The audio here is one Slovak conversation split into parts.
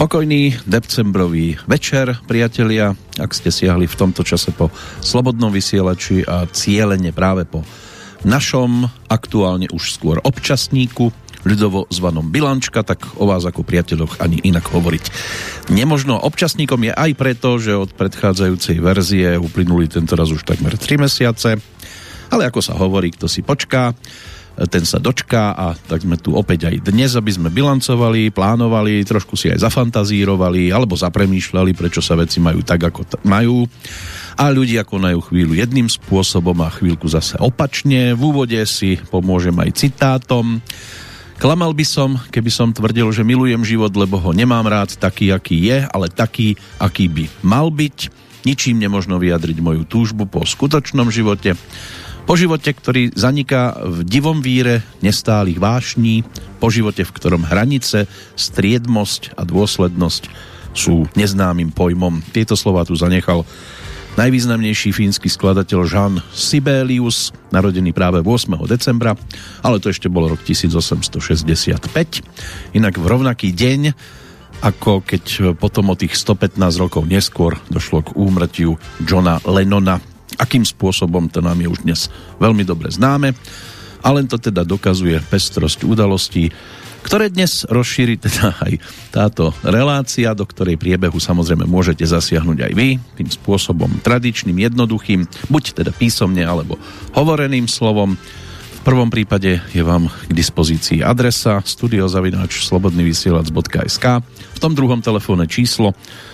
Pokojný decembrový večer, priatelia, ak ste siahli v tomto čase po slobodnom vysielači a cielene práve po našom, aktuálne už skôr občasníku, ľudovo zvanom Bilančka, tak o vás ako priateľoch ani inak hovoriť nemožno. Občasníkom je aj preto, že od predchádzajúcej verzie uplynuli tentoraz už takmer 3 mesiace, ale ako sa hovorí, kto si počká, ten sa dočká, a tak sme tu opäť aj dnes, aby sme bilancovali, plánovali, trošku si aj zafantazírovali alebo zapremýšľali, prečo sa veci majú tak, ako majú, a ľudia konajú chvíľu jedným spôsobom a chvíľku zase opačne. V úvode si pomôžem aj citátom. Klamal by som, keby som tvrdil, že milujem život, lebo ho nemám rád taký, aký je, ale taký, aký by mal byť. Ničím nemožno vyjadriť moju túžbu po skutočnom živote. Po živote, ktorý zaniká v divom víre nestálych vášní, po živote, v ktorom hranice, striedmosť a dôslednosť sú neznámym pojmom. Tieto slová tu zanechal najvýznamnejší fínsky skladateľ Jean Sibelius, narodený práve 8. decembra, ale to ešte bol rok 1865. Inak v rovnaký deň, ako keď potom o tých 115 rokov neskôr došlo k úmrtiu Johna Lennona. Akým spôsobom, to nám je už dnes veľmi dobre známe, a len to teda dokazuje pestrosť udalostí, ktoré dnes rozšíri teda aj táto relácia, do ktorej priebehu samozrejme môžete zasiahnuť aj vy, tým spôsobom tradičným, jednoduchým, buď teda písomne alebo hovoreným slovom. V prvom prípade je vám k dispozícii adresa studio@slobodnyvysielac.sk, v tom druhom telefónne číslo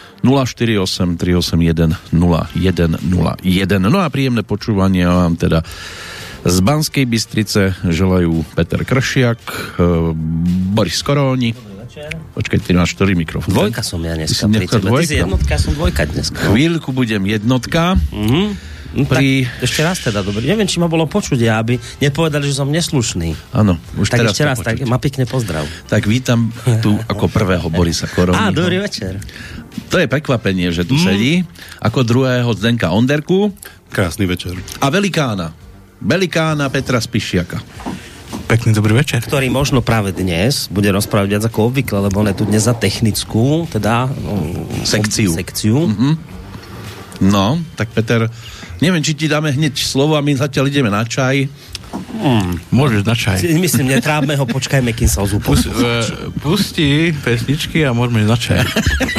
048 381 0101. No a príjemné počúvanie vám teda z Banskej Bystrice želajú Peter Kršiak, Boris Koróni. Počkaj, ty máš ktorý mikrofón? Dvojka som ja dneska. Ty si jednotka, ja som dvojka dneska. Chvíľku budem jednotka. Tak ešte raz teda, dobrý. Neviem, či ma bolo počuť, aby nepovedali, že som neslušný. Áno, už tak teraz ešte raz, tak ma pekne pozdrav. Tak vítam tu ako prvého Borisa Koróniho. Dobrý večer. To je prekvapenie, že tu sedí. Ako druhého Zdenka Onderku. Krásny večer. A velikána Petra Spišiaka. Pekný dobrý večer. Ktorý možno práve dnes bude rozprávať viac ako obvykle, lebo on je tu dnes za technickú, teda sekciu. No, tak Peter, neviem, či ti dáme hneď slovo a my zatiaľ ideme na čaj. Môžeš na čaj. Myslím, netrábme ho, počkajme, kým sa ozúpo. Pusti pesničky a môžeme na čaj.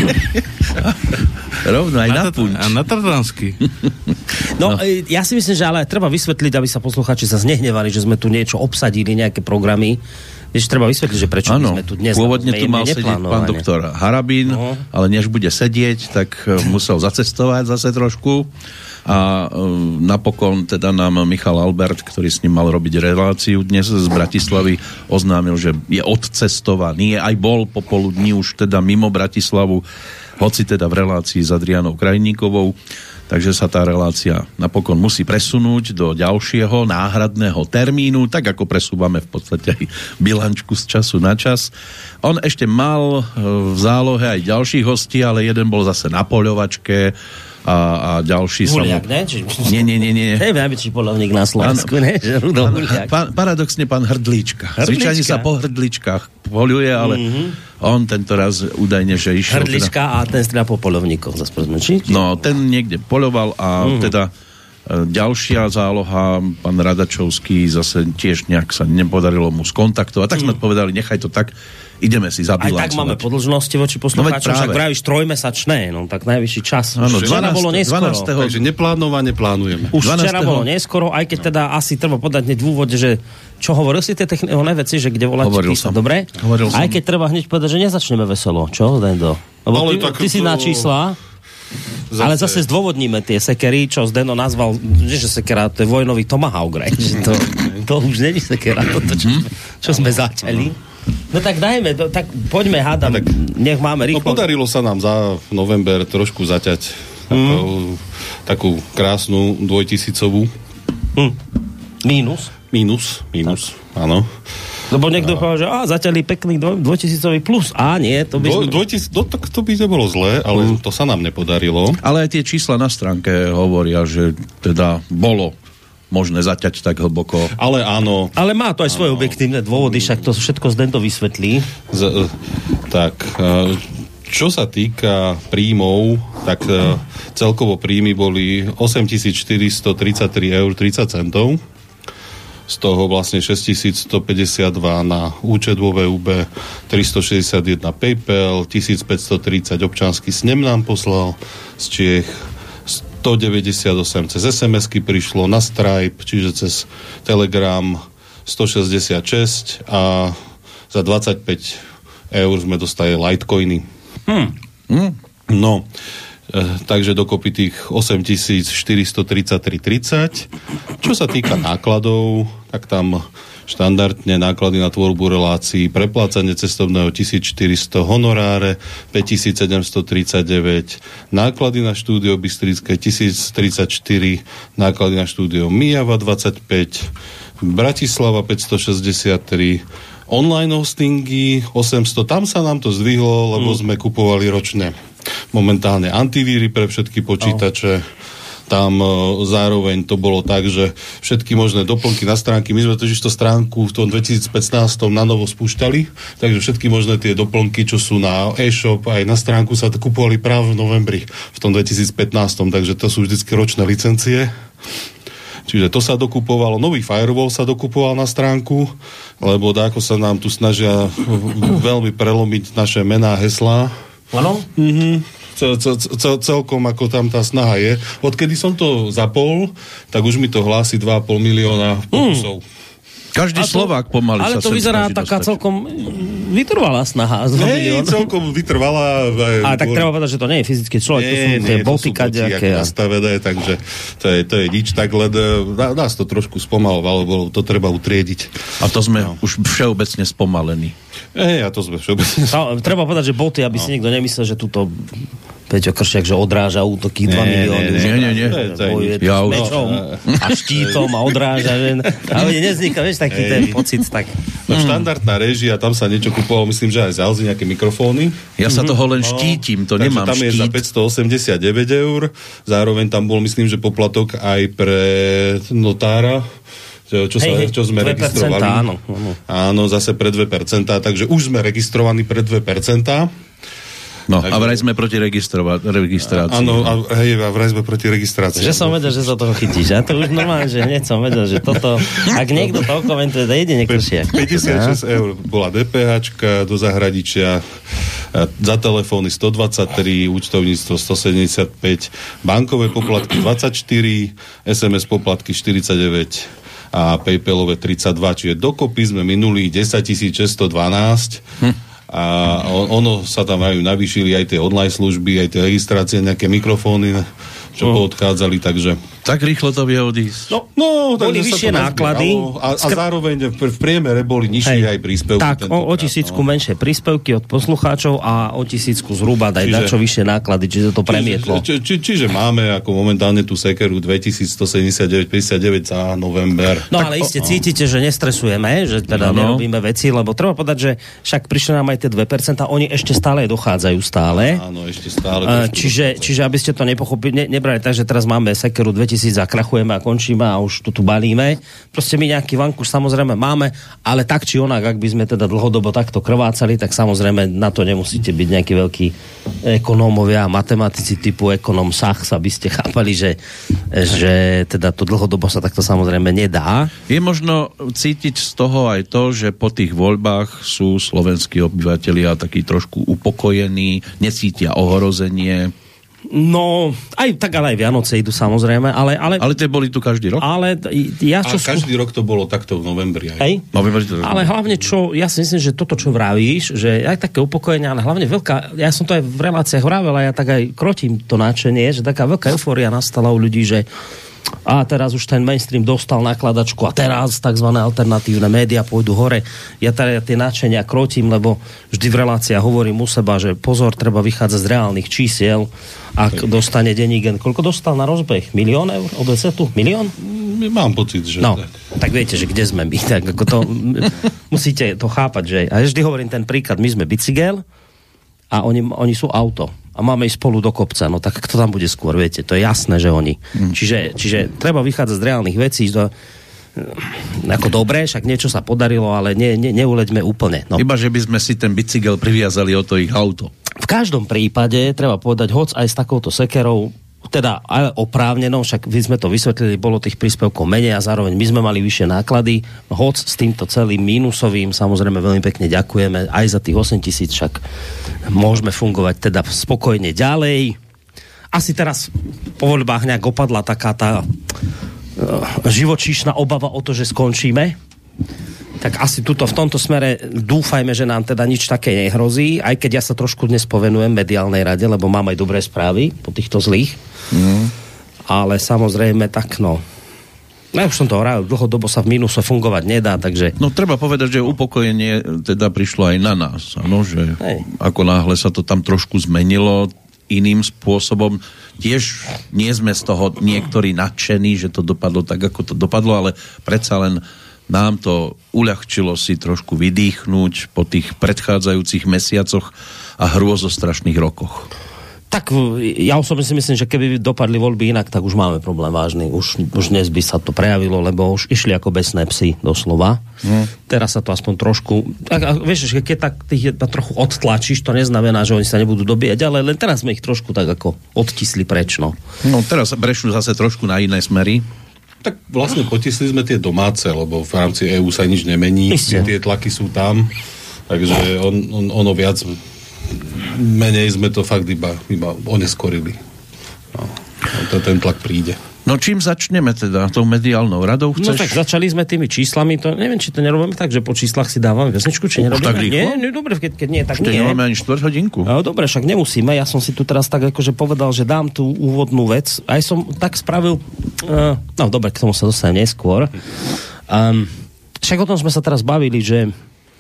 Rovno aj na punč. A na tartansky. No, ja si myslím, že ale treba vysvetliť, aby sa poslucháči sa znehnevali, že sme tu niečo obsadili, nejaké programy. Vieš, treba vysvetliť, že prečo sme tu dnes. Pôvodne tu mal sedieť pán doktor Harabín, ale než bude sedieť, tak musel zacestovať zase trošku. A napokon teda nám Michal Albert, ktorý s ním mal robiť reláciu dnes z Bratislavy, oznámil, že je odcestovaný, aj bol popoludní už teda mimo Bratislavu, hoci teda v relácii s Adrianou Krajníkovou, takže sa tá relácia napokon musí presunúť do ďalšieho náhradného termínu, tak ako presúvame v podstate aj bilančku z času na čas. On ešte mal v zálohe aj ďalších hostí, ale jeden bol zase na poľovačke, a ďalší Huliak, ne? Nie. Neviem, či polovník na Slovensku, ne? Paradoxne pán Hrdlička. Zvyčajne sa po hrdličkách poľuje, ale on tento raz údajne, že išiel... Hrdlička a ten strieľa po polovníkoch. No, ten niekde poľoval a teda ďalšia záloha, pán Radačovský, zase tiež nejak sa nepodarilo mu skontaktovať. Tak sme povedali, nechaj to tak, ideme si zabilancovať. Aj tak máme podĺžnosti voči poslucháčom, však vravíš trojmesačné, no tak najvyšší čas. Áno, včera bolo neskoro. 12. Takže neplánovane plánujeme. Už včera bolo neskoro, aj keď teda asi treba podať hneď v úvode, že čo hovoril si tie veci, že kde volať písať, dobre? Aj keď treba hneď povedať, že nezačneme veselo, čo, Dendo? Lebo ty si na čísla, ale zase zdôvodníme tie sekery, čo Zdeno nazval, že sekera, to je vojnový tomahawk, to už není sekera, čo sme začali. No tak dajme, tak poďme, hádam, nech máme rýchlo. No podarilo sa nám za november trošku zaťať takú krásnu 2000-ovú. Mínus, áno. Lebo niekto povedal, že zaťali pekný 2000 plus. Nie, to by... To by nebolo zlé, ale to sa nám nepodarilo. Ale aj tie čísla na stránke hovoria, že teda bolo možné zaťať tak hlboko. Ale áno. Ale má to aj svoje objektívne dôvody, však to všetko Zdeno vysvetlí. Čo sa týka príjmov, tak celkovo príjmy boli 8433 eur 30 centov. Z toho vlastne 6152 na účet vo VUB, 361 PayPal, 1530 občiansky snem nám poslal z Čiech, 198 cez SMS-ky prišlo, na Stripe, čiže cez Telegram 166 a za 25 eur sme dostali Litecoiny. No, takže dokopy tých 8433,30. Čo sa týka nákladov, tak tam štandardne náklady na tvorbu relácií, preplácanie cestovného 1400, honoráre 5739, náklady na štúdio Bystrické 1034, náklady na štúdio Mijava 25, Bratislava 563, online hostingy 800, tam sa nám to zdvihlo, lebo sme kupovali ročne momentálne antivíry pre všetky počítače. Tam zároveň to bolo tak, že všetky možné doplnky na stránky, my sme totiž to stránku v tom 2015 na novo spúšťali, takže všetky možné tie doplnky, čo sú na e-shop aj na stránku, sa kupovali práve v novembri v tom 2015, takže to sú vždycky ročné licencie. Čiže to sa dokupovalo, nový firewall sa dokupoval na stránku, lebo dáko sa nám tu snažia veľmi prelomiť naše mená a heslá. Áno? Celkom ako tam tá snaha je. Odkedy som to zapol, tak už mi to hlási 2,5 milióna pokusov. Každý Slovák pomaly ale sa to vyzerá taká dostať. Celkom vytrvalá snaha. Nie, celkom vytrvalá. A tak treba povedať, že to nie je fyzický človek, to sú tie boty kadejaké. Nastavené, takže to je nič, tak len nás to trošku spomalovalo, lebo to treba utriediť. A to sme už všeobecne spomalení. A to sme všeobecne spomalení. Treba povedať, že boty, aby si niekto nemyslel, že túto Peťo Kršiak, že odráža útoky 2 milióny. Nie. A štítom a odráža. A nezniká, vieš, taký ten pocit. Tak. No štandardná réžia, tam sa niečo kupovalo, myslím, že aj z Alzy nejaké mikrofóny. Ja sa toho len štítim, to nemám tam štít. Tam je za 589 eur. Zároveň tam bol, myslím, že poplatok aj pre notára. Čo sme registrovali. Áno, zase pre 2%, takže už sme registrovaní pre 2%. No, a vraj sme proti registrácii. Áno, a vraj sme proti registrácii. Že som vedel, že sa toho chytíš. Ja to už normálne, že hneď som vedel, že toto, ak niekto to komentuje, da jedine Kršiak. 56 eur bola DPHčka do zahraničia, za telefóny 123, účtovníctvo 175, bankové poplatky 24, SMS poplatky 49 a PayPalové 32, čiže dokopy sme minuli 10 612 a ono sa tam aj navýšili aj tie online služby, aj tie registrácie, nejaké mikrofóny, čo poodchádzali, takže... Tak rýchlo to vie odísť. No boli vyššie náklady. A zároveň v priemere boli nižšie aj príspevky. Tak, o 1000 menšie príspevky od poslucháčov a o 1000 zhruba dačo vyššie náklady, čiže to premietlo. Čiže máme ako momentálne tú sekeru 2179,59 za november. No ale iste cítite, že nestresujeme, že teda nerobíme veci, lebo treba povedať, že však prišli nám aj tie 2%, oni ešte stále dochádzajú stále. Áno, ešte stále. Čiže aby ste to nepochopili, nebrali tak, že teraz máme sekeru 2000 zakrachujeme a končíme a už to tu balíme. Proste my nejaký vankuš samozrejme máme, ale tak či onak, ak by sme teda dlhodobo takto krvácali, tak samozrejme na to nemusíte byť nejakí veľkí ekonómovia, matematici typu ekonom Sachs, aby ste chápali, že teda to dlhodobo sa takto samozrejme nedá. Je možno cítiť z toho aj to, že po tých voľbách sú slovenskí obyvatelia takí trošku upokojení, necítia ohrozenie. No, aj tak, ale aj Vianoce idú samozrejme, ale tie boli tu každý rok? Každý rok to bolo takto v novembri. Hej? Ale hlavne ja si myslím, že toto, čo vravíš, že aj také upokojenie, ale hlavne ja som to aj v reláciách vravel a ja tak aj krotím to náčenie, že taká veľká eufória nastala u ľudí, že a teraz už ten mainstream dostal nakladačku a teraz tzv. Alternatívne médiá pôjdu hore. Ja teda tie náčenia krotím, lebo vždy v reláciách hovorím u seba, že pozor, treba vychádzať z reálnych čísiel. Ak dostane denník, koľko dostal na rozbeh? 1 000 000 eur? Obesetu? 1 000 000? Mám pocit, že... No, tak viete, že kde sme my. Tak ako to, musíte to chápať, že... A vždy hovorím ten príklad, my sme bicykel a oni sú auto. A máme ísť spolu do kopca, no tak kto tam bude skôr, viete, to je jasné, že oni. Čiže treba vychádzať z reálnych vecí, ako dobre, však niečo sa podarilo, ale neuleďme úplne. No. Iba, že by sme si ten bicykel priviazali o to ich auto. V každom prípade, treba povedať, hoc aj s takouto sekerou, teda ale oprávnenou, však vy sme to vysvetlili, bolo tých príspevkov menej a zároveň my sme mali vyššie náklady, hoc s týmto celým mínusovým, samozrejme veľmi pekne ďakujeme aj za tých 8 000, však môžeme fungovať teda spokojne ďalej. Asi teraz po voľbách nejak opadla taká tá živočíšna obava o to, že skončíme. Tak asi v tomto smere dúfajme, že nám teda nič také nehrozí, aj keď ja sa trošku dnes povenujem mediálnej rade, lebo mám aj dobré správy po týchto zlých. Ale samozrejme tak ja už som to hovoril, dlhodobo sa v mínuse fungovať nedá, takže... No treba povedať, že upokojenie teda prišlo aj na nás, že ako náhle sa to tam trošku zmenilo iným spôsobom. Tiež nie sme z toho niektorí nadšení, že to dopadlo tak, ako to dopadlo, ale predsa len nám to uľahčilo si trošku vydýchnuť po tých predchádzajúcich mesiacoch a hrôzostrašných rokoch. Tak ja osobne si myslím, že keby dopadli voľby inak, tak už máme problém vážny. Už dnes by sa to prejavilo, lebo už išli ako besné psy, doslova. Teraz sa to aspoň trošku... Vieš, že keď tak tých trochu odtlačíš, to neznamená, že oni sa nebudú dobíjať, ale len teraz sme ich trošku tak ako odtisli preč. No teraz brešú zase trošku na iné smery. Tak vlastne potisli sme tie domáce, lebo v rámci EÚ sa nič nemení. Tie tlaky sú tam, takže ono viac... Menej sme to fakt iba oneskorili. Ten tlak príde. No čím začneme teda? Tou mediálnou radou chceš? No tak začali sme tými číslami, to neviem, či to nerobíme tak, že po číslach si dávame vesničku, či nerobíme. Tak rýchlo? Nie, dobre, keď nie, tak nie. Ešte nemáme ani 4 hodinku. No dobre, však nemusíme, ja som si tu teraz tak akože povedal, že dám tú úvodnú vec. Aj som tak spravil, dobre, k tomu sa dostanem neskôr. Však o tom sme sa teraz bavili, že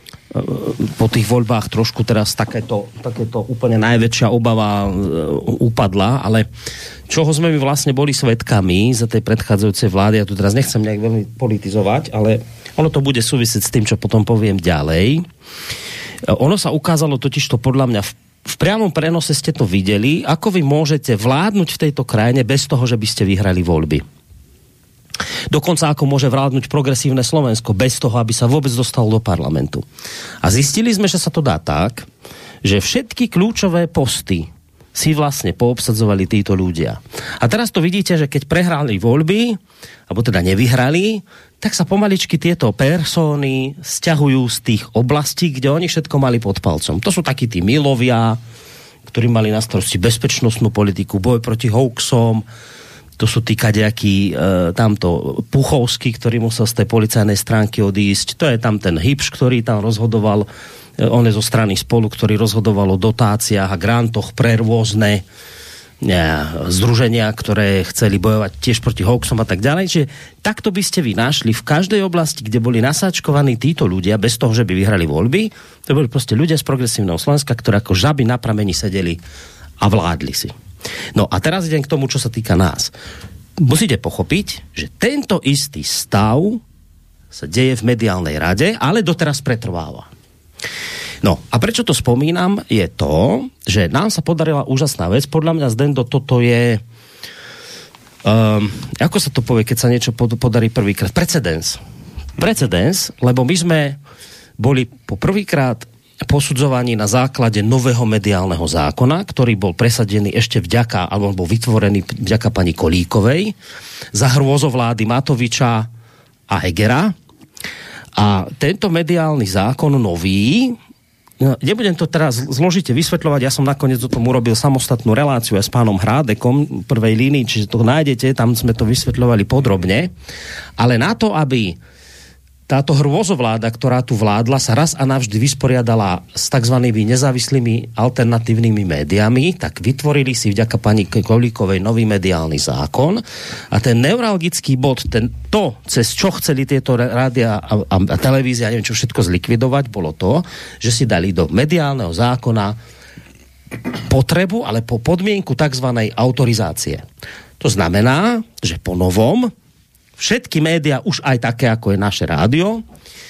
po tých voľbách trošku teraz takéto úplne najväčšia obava upadla, ale čoho sme my vlastne boli svedkami za tej predchádzajúcej vlády, ja tu teraz nechcem nejak veľmi politizovať, ale ono to bude súvisieť s tým, čo potom poviem ďalej. Ono sa ukázalo totiž to podľa mňa v priamom prenose ste to videli, ako vy môžete vládnuť v tejto krajine bez toho, že by ste vyhrali voľby. Dokonca ako môže vládnuť progresívne Slovensko bez toho, aby sa vôbec dostalo do parlamentu. A zistili sme, že sa to dá tak, že všetky kľúčové posty si vlastne poobsadzovali títo ľudia. A teraz to vidíte, že keď prehrali voľby, alebo teda nevyhrali, tak sa pomaličky tieto persóny sťahujú z tých oblastí, kde oni všetko mali pod palcom. To sú takí tí milovia, ktorí mali na starosti bezpečnostnú politiku, boj proti hoaxom. To sú tí kadejakí tamto Puchovský, ktorý musel z tej policajnej stránky odísť. To je tam ten Hybš, ktorý tam rozhodoval, on je zo strany Spolu, ktorý rozhodoval o dotáciách a grantoch pre rôzne združenia, ktoré chceli bojovať tiež proti hoaxom a tak ďalej. Čiže takto by ste vy našli v každej oblasti, kde boli nasáčkovaní títo ľudia, bez toho, že by vyhrali voľby. To boli proste ľudia z progresívneho Slovenska, ktorí ako žaby na prameni sedeli a vládli si. No a teraz idem k tomu, čo sa týka nás. Musíte pochopiť, že tento istý stav sa deje v mediálnej rade, ale doteraz pretrváva. No a prečo to spomínam, je to, že nám sa podarila úžasná vec. Podľa mňa, Zdendo, toto je ako sa to povie, keď sa niečo podarí prvýkrát? Precedens, lebo my sme boli po prvýkrát posudzovaní na základe nového mediálneho zákona, ktorý bol presadený ešte alebo bol vytvorený vďaka pani Kolíkovej za hrôzovlády Matoviča a Hegera. A tento mediálny zákon nový, nebudem to teraz zložite vysvetľovať, ja som nakoniec o tom urobil samostatnú reláciu aj s pánom Hrádekom prvej línii, čiže to nájdete, tam sme to vysvetľovali podrobne, ale na to, aby táto hrôzovláda, ktorá tu vládla, sa raz a navždy vysporiadala s takzvanými nezávislými alternatívnymi médiami, tak vytvorili si vďaka pani Kolíkovej nový mediálny zákon a ten neuralgický bod, to, cez čo chceli tieto rádia a televízia, neviem čo všetko zlikvidovať, bolo to, že si dali do mediálneho zákona potrebu, ale po podmienku takzvanej autorizácie. To znamená, že po novom všetky médiá, už aj také, ako je naše rádio,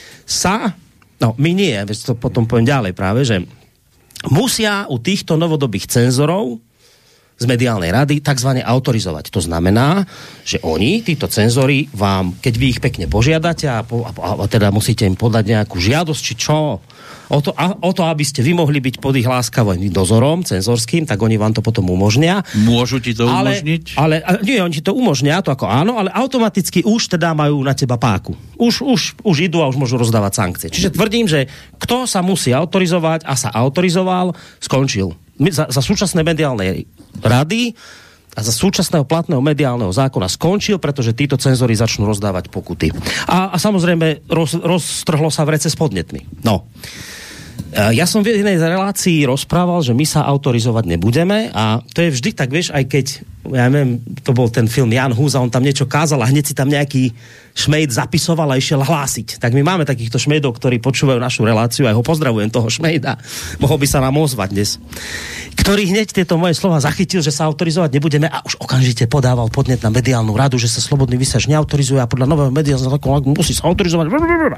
my nie, veď to potom poviem ďalej práve, že musia u týchto novodobých cenzorov z mediálnej rady takzvané autorizovať. To znamená, že oni, títo cenzori, vám, keď vy ich pekne požiadate a teda musíte im podať nejakú žiadosť, či čo, o to, aby ste vy mohli byť pod ich láskavým dozorom cenzorským, tak oni vám to potom umožnia. Môžu ti to umožniť? Ale nie, oni ti to umožnia, to ako áno, ale automaticky už teda majú na teba páku. Už idú a už môžu rozdávať sankcie. Čiže tvrdím, že kto sa musí autorizovať a sa autorizoval, skončil. Za súčasné mediálnej rady a za súčasného platného mediálneho zákona skončil, pretože títo cenzori začnú rozdávať pokuty. A samozrejme roztrhlo sa v rece s podnetmi. No. Ja som v jednej relácii rozprával, že my sa autorizovať nebudeme a to je vždy tak, vieš, aj keď, ja neviem, to bol ten film Jan Hus a on tam niečo kázal a hneď si tam nejaký šmejd zapisoval a išiel hlásiť. Tak my máme takýchto šmejdov, ktorí počúvajú našu reláciu a ho pozdravujem, toho šmejda. Mohol by sa nám ozvať dnes. Ktorý hneď tieto moje slova zachytil, že sa autorizovať nebudeme a už okamžite podával podnet na mediálnu radu, že sa slobodný vysielač neautorizuje a podľa nového mediálneho zákona musí sa autorizovať.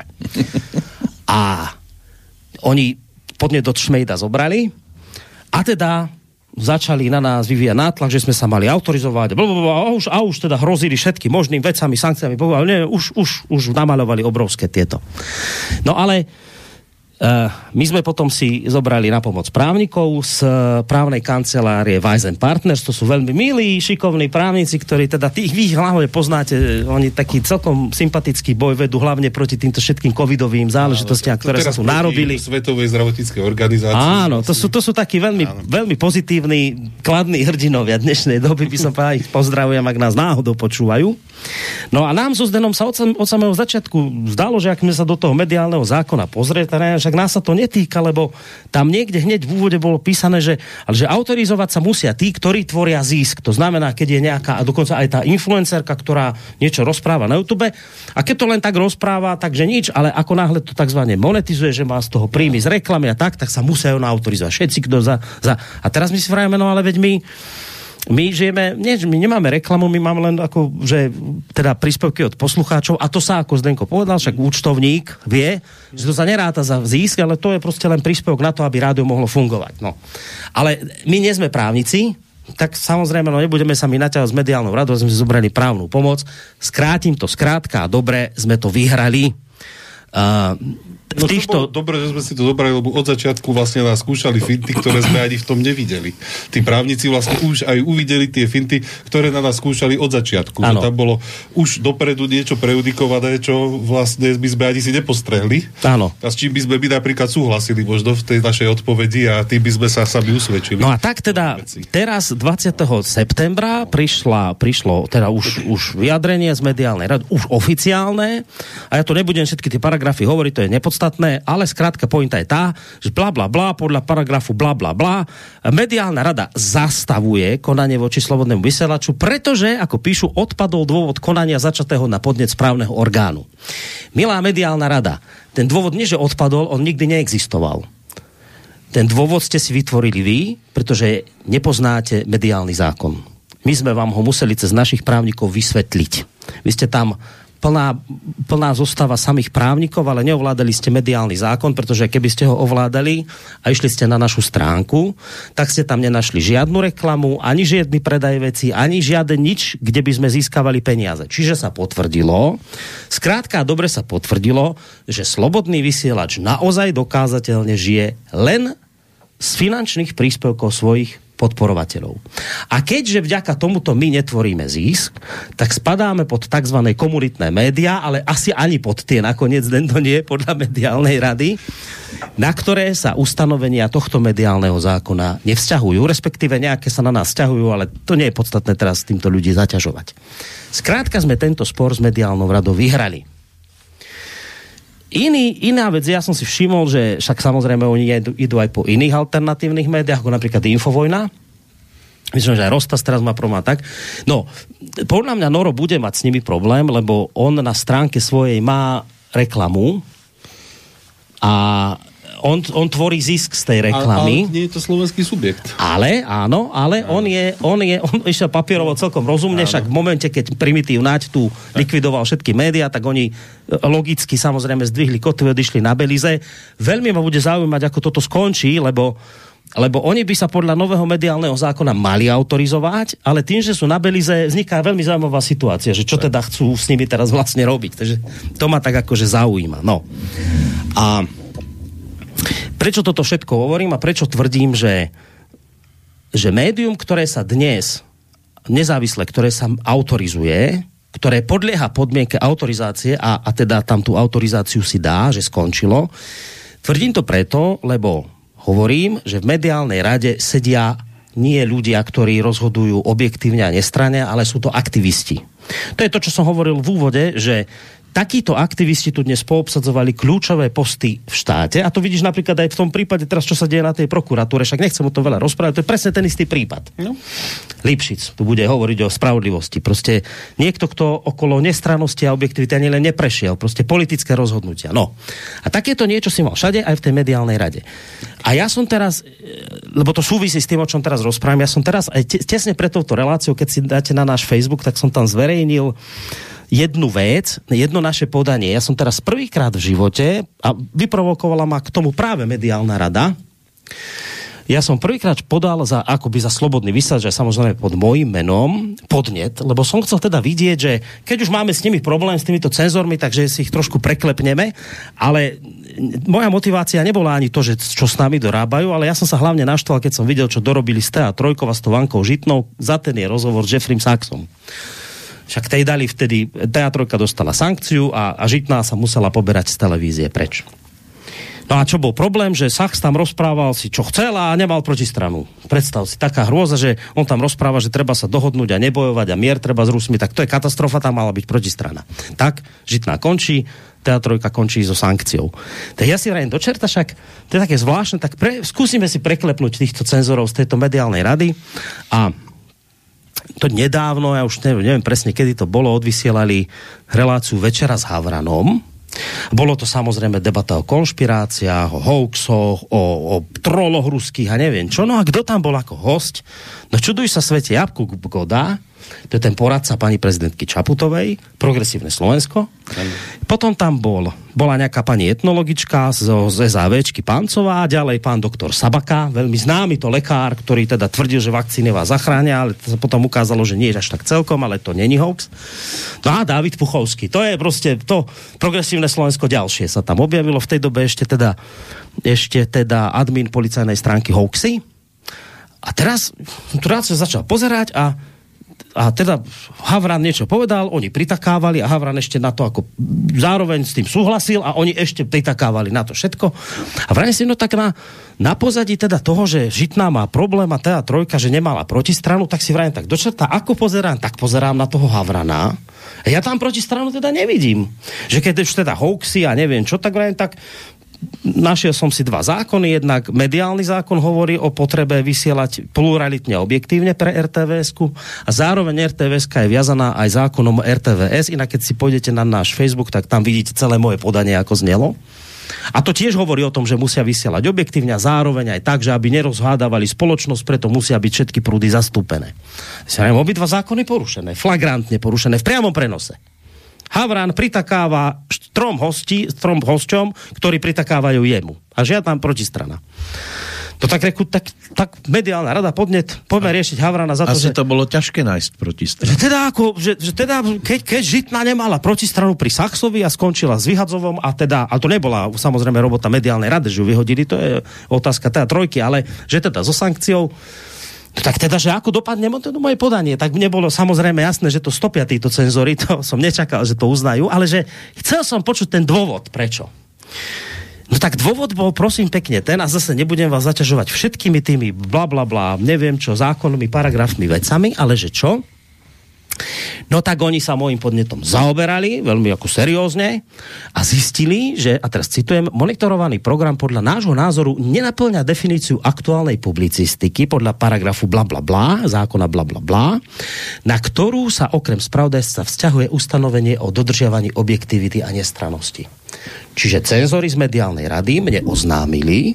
A oni podnet od šmejda zobrali a teda začali na nás vyvíjať nátlak, že sme sa mali autorizovať a už teda hrozili všetky možnými vecami, sankciami, už namaľovali obrovské tieto. No ale my sme potom si zobrali na pomoc právnikov z právnej kancelárie Weiss & Partners, to sú veľmi milí, šikovní právnici, ktorí teda tých vy hlavne poznáte, oni taký celkom sympatický boj vedú hlavne proti týmto všetkým covidovým záležitostiam, ktoré sa tu narobili. Svetovej zdravotníckej organizácie. Áno, to sú takí veľmi pozitívni, kladní hrdinovia dnešnej doby, by som povedal, ich pozdravujem, ak nás náhodou počúvajú. No a nám so Zdenom sa od samého začiatku zdalo, že ak sme sa do toho mediálneho zákona pozrieť, však nás sa to netýka, lebo tam niekde hneď v úvode bolo písané, že autorizovať sa musia tí, ktorí tvoria zisk. To znamená, keď je nejaká, a dokonca aj tá influencerka, ktorá niečo rozpráva na YouTube, a keď to len tak rozpráva, takže nič, ale ako náhle to takzvané monetizuje, že má z toho príjmy z reklamy a tak sa musia ju autorizovať. Všetci, kto za... A teraz my si vrajeme, no ale veď my žijeme, my nemáme reklamu, my máme len ako, že teda príspevky od poslucháčov a to sa, ako Zdenko povedal, však účtovník vie, že to sa neráta za zisk, ale to je proste len príspevok na to, aby rádio mohlo fungovať. No. Ale my nie sme právnici, tak samozrejme, nebudeme sa my naťahovať s mediálnou radou, sme si zobrali právnu pomoc. Skrátim to skrátka a dobre, sme to vyhrali. Dobre, že sme si to zobrali, lebo od začiatku vlastne nás skúšali finty, ktoré sme ani v tom nevideli. Tí právnici vlastne už aj uvideli tie finty, ktoré na nás skúšali od začiatku. Že tam bolo už dopredu niečo prejudikované, čo vlastne by sme ani si nepostrehli. Áno. A s čím by sme napríklad súhlasili možno v tej našej odpovedi a tým by sme sa sami usvedčili. No a tak teda teraz 20. septembra prišlo teda už vyjadrenie z mediálnej rady, už oficiálne, a ja to nebudem všetky tie paragrafy hovoriť, to je nepodstatné, ale skrátka pointa je tá, že bla bla bla, podľa paragrafu bla bla bla, mediálna rada zastavuje konanie voči slobodnému vysielaču, pretože, ako píšu, odpadol dôvod konania začatého na podnet správneho orgánu. Milá mediálna rada, ten dôvod nie, že odpadol, on nikdy neexistoval. Ten dôvod ste si vytvorili vy, pretože nepoznáte mediálny zákon. My sme vám ho museli cez našich právnikov vysvetliť. Vy ste tam plná zostava samých právnikov, ale neovládali ste mediálny zákon, pretože keby ste ho ovládali a išli ste na našu stránku, tak ste tam nenašli žiadnu reklamu, ani žiadny predaj veci, ani žiaden nič, kde by sme získavali peniaze. Čiže sa potvrdilo, skrátka dobre sa potvrdilo, že slobodný vysielač naozaj dokázateľne žije len z finančných príspevkov svojich podporovateľov. A keďže vďaka tomuto my netvoríme zisk, tak spadáme pod tzv. Komunitné médiá, ale asi ani pod tie nakoniec, to nie podľa mediálnej rady, na ktoré sa ustanovenia tohto mediálneho zákona nevzťahujú, respektíve nejaké sa na nás vzťahujú, ale to nie je podstatné teraz týmto ľudí zaťažovať. Skrátka sme tento spor s mediálnou radou vyhrali. Iná vec, ja som si všimol, že však samozrejme oni idú aj po iných alternatívnych médiách, ako napríklad Infovojna. Myslím, že aj Rostas teraz má problém tak. No, podľa mňa Noro bude mať s nimi problém, lebo on na stránke svojej má reklamu a on tvorí zisk z tej reklamy. Ale nie je to slovenský subjekt. Ale, áno, ale on išiel papierovo celkom rozumne, však v momente, keď Primitív Naď tu likvidoval všetky médiá, tak oni logicky samozrejme zdvihli kotvy, odišli na Belize. Veľmi ma bude zaujímať, ako toto skončí, lebo Lebo oni by sa podľa nového mediálneho zákona mali autorizovať, ale tým, že sú na Belize, vzniká veľmi zaujímavá situácia, že čo teda chcú s nimi teraz vlastne robiť. Takže to ma tak akože zaujíma. No. A prečo toto všetko hovorím a prečo tvrdím, že médium, ktoré sa dnes nezávisle, ktoré sa autorizuje, ktoré podlieha podmienke autorizácie a teda tam tú autorizáciu si dá, že skončilo, tvrdím to preto, lebo hovorím, že v mediálnej rade sedia nie ľudia, ktorí rozhodujú objektívne a nestranne, ale sú to aktivisti. To je to, čo som hovoril v úvode, že takíto aktivisti tu dnes poobsadzovali kľúčové posty v štáte a to vidíš napríklad aj v tom prípade teraz, čo sa deje na tej prokuratúre, však nechcem o tom veľa rozprávať, to je presne ten istý prípad. No. Lipšic tu bude hovoriť o spravodlivosti. Proste niekto, kto okolo nestrannosti a objektivity ani len neprešiel, proste politické rozhodnutia. No. A takéto niečo si mal všade aj v tej mediálnej rade. A ja som teraz, lebo to súvisí s tým, o čom teraz rozprávam, ja som teraz aj tesne pred touto reláciou, keď si dáte na náš Facebook, tak som tam zverejnil jednu vec, jedno naše podanie. Ja som teraz prvýkrát v živote, a vyprovokovala ma k tomu práve mediálna rada, ja som prvýkrát podal akoby za Slobodný vysielač, samozrejme pod môjim menom, podnet, lebo som chcel teda vidieť, že keď už máme s nimi problém, s týmito cenzormi, takže si ich trošku preklepneme, ale moja motivácia nebola ani to, že čo s nami dorábajú, ale ja som sa hlavne naštval, keď som videl, čo dorobili z TA3 a s tou Vankou Žitnou, za ten je rozhovor s Jeffrym Sachsom. Však tej dali vtedy, TA3 dostala sankciu a Žitná sa musela poberať z televízie preč. No a čo bol problém, že Sachs tam rozprával si, čo chcel a nemal protistranu. Predstav si, taká hrôza, že on tam rozpráva, že treba sa dohodnúť a nebojovať a mier treba s Rusmi, tak to je katastrofa, tam mala byť protistrana. Tak, Žitná končí, TA3 končí so sankciou. Tak ja si vrajím do čerta, však to je také zvláštne, tak skúsime si preklepnúť týchto cenzorov z tejto mediálnej rady a to nedávno, ja už neviem presne, kedy to bolo, odvysielali reláciu Večera s Havranom. Bolo to samozrejme debata o konšpiráciách, o hoaxoch, o troloch ruských a neviem čo. No a kto tam bol ako hosť? No čuduj sa svete, Jabko Goda, to je ten poradca pani prezidentky Čaputovej, Progresívne Slovensko. Potom tam bola nejaká pani etnologička z SAVčky Pancová, ďalej pán doktor Sabaka, veľmi známy to lekár, ktorý teda tvrdil, že vakcíny vás zachránia, ale to sa potom ukázalo, že nie je až tak celkom, ale to není hoax. No a Dávid Puchovský, to je proste to Progresívne Slovensko ďalšie sa tam objavilo, v tej dobe ešte teda admin policajnej stránky Hoaxy. A teraz sa začal pozerať a teda Havran niečo povedal, oni pritakávali a Havran ešte na to ako zároveň s tým súhlasil a oni ešte pritakávali na to všetko. A vrajím si, no tak na pozadí teda toho, že Žitná má problém a teda trojka, že nemala protistranu, tak si vrajím tak do čerta, ako pozerám, tak pozerám na toho Havrana. A ja tam protistranu teda nevidím. Že keď už teda hoaxy a neviem čo, tak vrajím tak našiel som si dva zákony, jednak mediálny zákon hovorí o potrebe vysielať pluralitne a objektívne pre RTVS-ku a zároveň RTVS-ka je viazaná aj zákonom RTVS, inak keď si pôjdete na náš Facebook, tak tam vidíte celé moje podanie, ako znelo. A to tiež hovorí o tom, že musia vysielať objektívne a zároveň aj tak, že aby nerozhádavali spoločnosť, preto musia byť všetky prúdy zastúpené. Obidva zákony porušené, flagrantne porušené v priamom prenose. Havran pritakáva trom hosťom, ktorí pritakávajú jemu. A žiadna protistrana. To tak mediálna rada podnet, poďme riešiť Havrana za to, že... Asi to bolo ťažké nájsť protistranu. Že teda, keď Žitná nemala protistranu pri Sachsovi a skončila s Vyhadzovom a to nebola samozrejme robota mediálnej rady, že ju vyhodili, to je otázka teda trojky, ale že teda so sankciou. Tak teda, že ako dopadne moje podanie, tak nebolo samozrejme jasné, že to stopia títo cenzory, to som nečakal, že to uznajú, ale že chcel som počuť ten dôvod, prečo. No tak dôvod bol, prosím pekne, ten, a zase nebudem vás zaťažovať všetkými tými blablabla, neviem čo, zákonmi, paragrafmi, vecami, ale že čo? No tak oni sa môjim podnetom zaoberali, veľmi ako seriózne, a zistili, že, a teraz citujem, monitorovaný program podľa nášho názoru nenaplňa definíciu aktuálnej publicistiky podľa paragrafu blablabla, zákona blablabla, na ktorú sa okrem spravodajstva vzťahuje ustanovenie o dodržiavaní objektivity a nestrannosti. Čiže cenzori z mediálnej rady mne oznámili,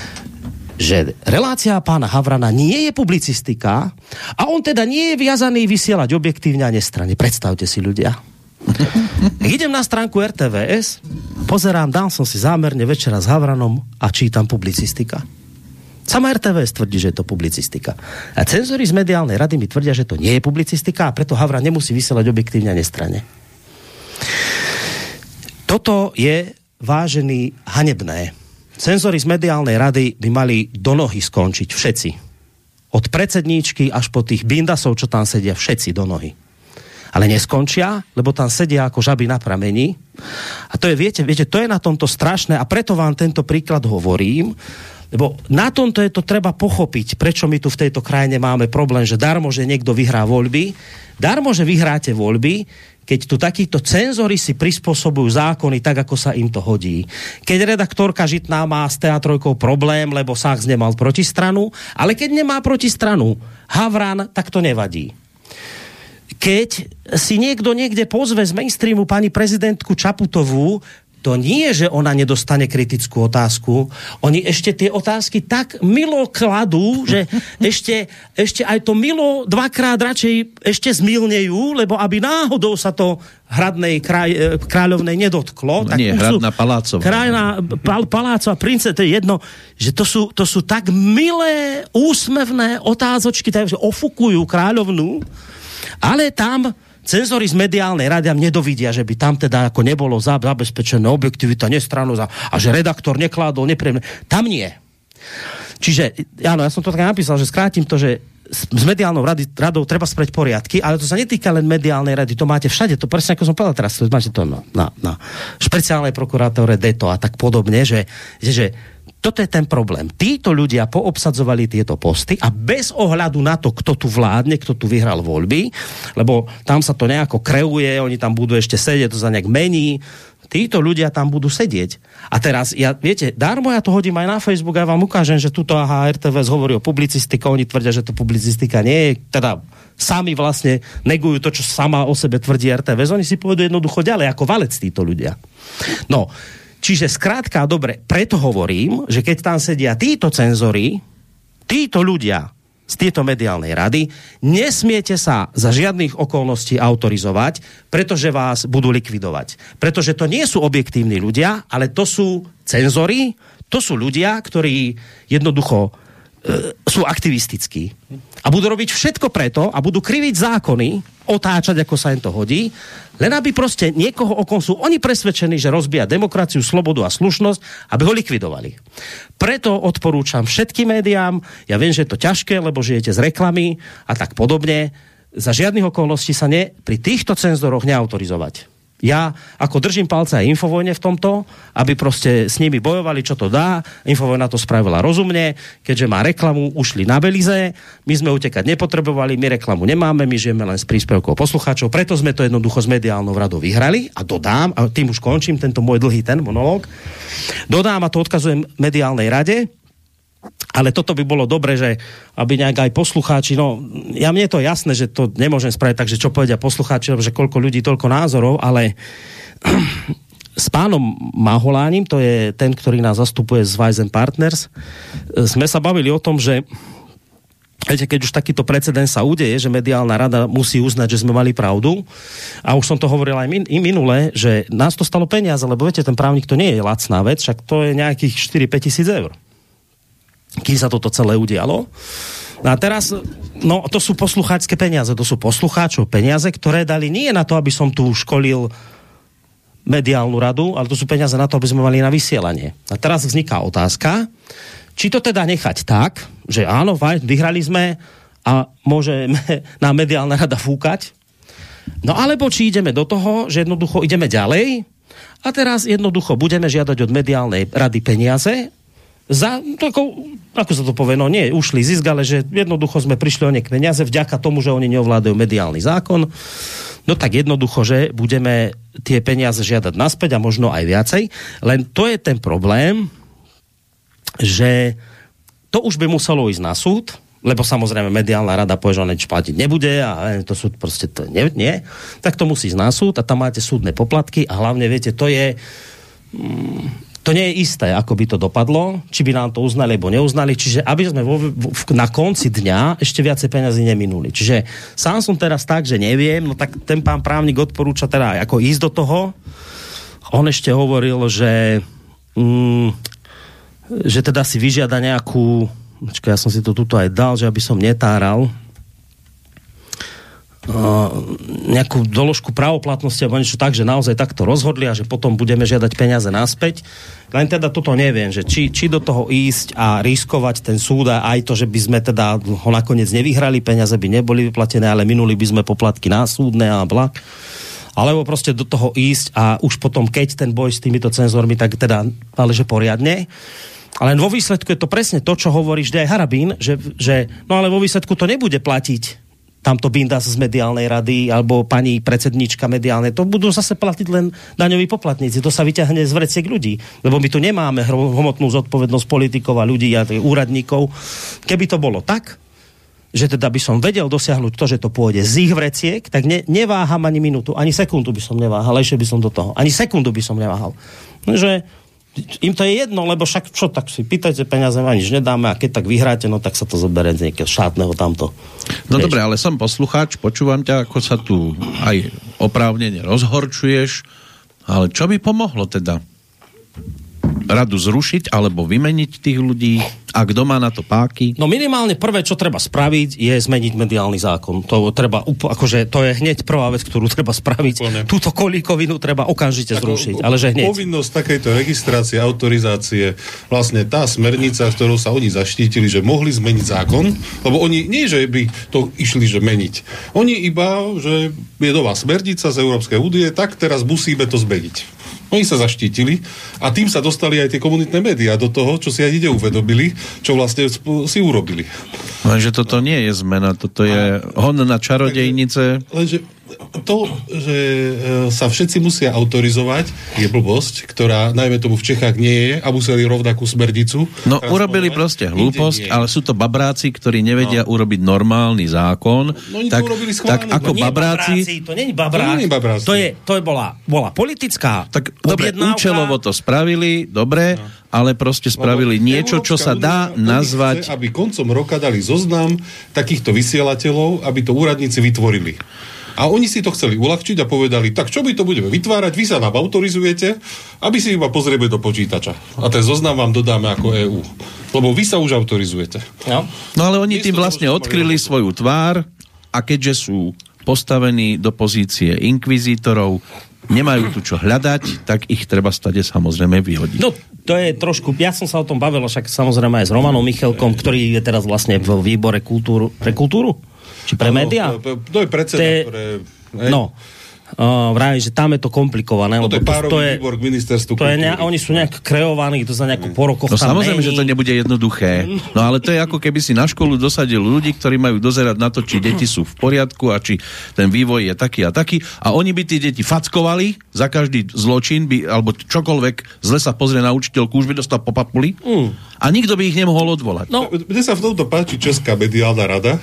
že relácia pána Havrana nie je publicistika a on teda nie je viazaný vysielať objektívne a nestranne. Predstavte si, ľudia. Idem na stránku RTVS, pozerám, dal som si zámerne Večera s Havranom a čítam publicistika. Sama RTVS tvrdí, že je to publicistika. A cenzori z mediálnej rady mi tvrdia, že to nie je publicistika a preto Havran nemusí vysielať objektívne a nestranne. Toto je, vážený, hanebné. Cenzori z mediálnej rady by mali do nohy skončiť všetci. Od predsedníčky až po tých bindasov, čo tam sedia, všetci do nohy. Ale neskončia, lebo tam sedia ako žaby na prameni. A to je, viete, to je na tomto strašné a preto vám tento príklad hovorím, lebo na tomto je to treba pochopiť, prečo my tu v tejto krajine máme problém, že darmo, že niekto vyhrá voľby, darmo, že vyhráte voľby, keď tu takíto cenzori si prispôsobujú zákony tak, ako sa im to hodí. Keď redaktorka Žitná má s teatrojkou problém, lebo Sachs nemal protistranu, ale keď nemá protistranu Havran, tak to nevadí. Keď si niekto niekde pozve z mainstreamu pani prezidentku Čaputovú, to nie, že ona nedostane kritickú otázku. Oni ešte tie otázky tak milo kladú, že ešte aj to milo dvakrát radšej ešte zmilnejú, lebo aby náhodou sa to hradnej kráľovnej nedotklo. Tak nie, hradná palácová. Palácová prince, to je jedno, že to sú tak milé, úsmevné otázočky, takže ofukujú kráľovnú, ale tam cenzori z mediálnej rady nedovidia, že by tam teda ako nebolo zabezpečené objektivita, nestrannosť a že redaktor nekládol nepríjemné. Tam nie. Čiže, áno, ja som to tak napísal, že skrátim to, že s mediálnou radou treba spraviť poriadky, ale to sa netýka len mediálnej rady, to máte všade, to presne ako som povedal teraz, to máte to na špeciálnej prokurátore DETO a tak podobne, že toto je ten problém. Títo ľudia poobsadzovali tieto posty a bez ohľadu na to, kto tu vládne, kto tu vyhral voľby, lebo tam sa to nejako kreuje, oni tam budú ešte sedieť, to sa nejak mení, títo ľudia tam budú sedieť. A teraz, viete, darmo ja to hodím aj na Facebook a ja vám ukážem, že tuto RTVS hovorí o publicistike, oni tvrdia, že to publicistika nie je, teda sami vlastne negujú to, čo sama o sebe tvrdí RTVS, oni si povedú jednoducho ďalej, ako valec títo ľudia. No, čiže skrátka, dobre, preto hovorím, že keď tam sedia títo cenzori, títo ľudia z tieto mediálnej rady, nesmiete sa za žiadnych okolností autorizovať, pretože vás budú likvidovať. Pretože to nie sú objektívni ľudia, ale to sú cenzori, to sú ľudia, ktorí jednoducho sú aktivistickí. A budú robiť všetko preto a budú kriviť zákony, otáčať, ako sa im to hodí, len aby proste niekoho, o kom sú oni presvedčení, že rozbíja demokraciu, slobodu a slušnosť, aby ho likvidovali. Preto odporúčam všetkým médiám, ja viem, že je to ťažké, lebo žijete z reklamy a tak podobne, za žiadnych okolností sa pri týchto cenzoroch neautorizovať. Ja ako držím palce aj Infovojne v tomto, aby proste s nimi bojovali, čo to dá. Infovojna to spravila rozumne, keďže má reklamu, ušli na Belize, my sme utekať nepotrebovali, my reklamu nemáme, my žijeme len s príspevkou poslucháčov, preto sme to jednoducho s mediálnou radou vyhrali a dodám, a tým už končím tento môj dlhý monológ, dodám a to odkazujem mediálnej rade. Ale toto by bolo dobre, že aby nejak aj poslucháči, mne je to jasné, že to nemôžem spraviť tak, že čo povedia poslucháči, že koľko ľudí, toľko názorov, ale s pánom Maholánim, to je ten, ktorý nás zastupuje z Weizen Partners, sme sa bavili o tom, že keď už takýto precedens sa udeje, že mediálna rada musí uznať, že sme mali pravdu, a už som to hovoril aj minule, že nás to stalo peniaze, lebo viete, ten právnik to nie je lacná vec, však to je nejakých 4-5 tisíc eur. Kým sa toto celé udialo. No a teraz, to sú poslucháčske peniaze, to sú poslucháčov peniaze, ktoré dali nie na to, aby som tu školil mediálnu radu, ale to sú peniaze na to, aby sme mali na vysielanie. A teraz vzniká otázka, či to teda nechať tak, že áno, vyhrali sme a môžeme nám mediálna rada fúkať, no alebo či ideme do toho, že jednoducho ideme ďalej a teraz jednoducho budeme žiadať od mediálnej rady peniaze za, ako sa to povie, nie ušli zisk, ale že jednoducho sme prišli o nejaké peniaze vďaka tomu, že oni neovládajú mediálny zákon. No tak jednoducho, že budeme tie peniaze žiadať naspäť a možno aj viacej. Len to je ten problém, že to už by muselo ísť na súd, lebo samozrejme mediálna rada povie, že on nič platiť nebude a to sú proste to nie. Tak to musí ísť na súd a tam máte súdne poplatky a hlavne viete, to je... To nie je isté, ako by to dopadlo, či by nám to uznali, alebo neuznali, čiže aby sme na konci dňa ešte viacej peniazy neminuli. Čiže sám som teraz tak, že neviem, tak ten pán právnik odporúča teda ako ísť do toho. On ešte hovoril, že teda si vyžiada nejakú ja som si to tuto aj dal, že aby som netáral, nejakú doložku právoplatnosti alebo niečo tak, že naozaj takto rozhodli a že potom budeme žiadať peniaze naspäť. Len teda toto neviem, že či do toho ísť a riskovať ten súd a aj to, že by sme teda ho nakoniec nevyhrali, peniaze by neboli vyplatené, ale minuli by sme poplatky na súdne a blak. Alebo proste do toho ísť a už potom, keď ten boj s týmito cenzormi, tak teda, ale že poriadne. Ale vo výsledku je to presne to, čo hovoríš aj Harabín, že no ale vo výsledku to nebude platiť tamto Bindas z mediálnej rady alebo pani predsednička mediálnej. To budú zase platiť len daňoví poplatníci. To sa vyťahne z vreciek ľudí. Lebo my tu nemáme hmotnú zodpovednosť politikov a ľudí a úradníkov. Keby to bolo tak, že teda by som vedel dosiahnuť to, že to pôjde z ich vreciek, tak neváham ani minútu, ani sekundu by som neváhal, ešte by som do toho. Ani sekundu by som neváhal. Že im to je jedno, lebo však čo, tak si pýtajte peniaze, ma nič nedáme a keď tak vyhráte, no tak sa to zoberie z nejakého štátneho tamto. No dobre, ale som poslucháč, počúvam ťa, ako sa tu aj oprávnene rozhorčuješ, ale čo by pomohlo teda? Radu zrušiť alebo vymeniť tých ľudí a kto má na to páky? No minimálne prvé, čo treba spraviť, je zmeniť mediálny zákon. To treba, akože to je hneď prvá vec, ktorú treba spraviť. Plne. Túto kolíkovinu treba okamžite zrušiť, ale že hneď. Povinnosť takejto registrácie, autorizácie, vlastne tá smernica, ktorou sa oni zaštítili, že mohli zmeniť zákon, lebo oni nie, že by to išli, že meniť. Oni iba, že je nová smernica z Európskej únie, tak teraz musíme to zmeniť. Oni sa zaštítili a tým sa dostali aj tie komunitné médiá do toho, čo si aj neuvedomili, čo vlastne si urobili. Lenže toto nie je zmena, toto je hon na čarodejnice. Lenže to, že sa všetci musia autorizovať, je blbosť, ktorá najmä tomu v Čechách nie je a museli rovnakú smernicu. No urobili proste hlúposť, ale sú to babráci, ktorí nevedia urobiť normálny zákon. No oni to urobili schválne. Tak ako babráci... To nie je babráci. To bola politická tak dobre, účelovo to spravili, dobre, ale proste spravili niečo, čo sa dá nazvať... Chce, aby koncom roka dali zoznam takýchto vysielateľov, aby to úradníci vytvorili. A oni si to chceli uľahčiť a povedali, tak čo my to budeme vytvárať, vy sa nám autorizujete, aby si iba pozrieme do počítača. A ten zoznam vám dodáme ako EÚ. Lebo vy sa už autorizujete. No ale oni tým vlastne odkryli svoju tvár a keďže sú postavení do pozície inkvizítorov, nemajú tu čo hľadať, tak ich treba stade samozrejme vyhodiť. No, to je trošku, ja som sa o tom bavil, však samozrejme aj s Romanom Michalkom, ktorý je teraz vlastne v výbore pre kultúru? Či pre médiá? To je predseda, ktoré... No, vraj, že tam je to komplikované. To je párový výbor k ministerstvu kultúry. Oni sú nejak kreovaní, to za nejakú porokoch no, tam samozrejme, že to nebude jednoduché. No ale to je ako keby si na školu dosadil ľudí, ktorí majú dozerať na to, či deti sú v poriadku a či ten vývoj je taký a taký. A oni by tí deti fackovali za každý zločin, alebo čokoľvek zle sa pozrie na učiteľku, už by dostal po papuli. A nikto by ich nemohol odvolať. No. Mne sa v tomto páči Česká mediálna rada,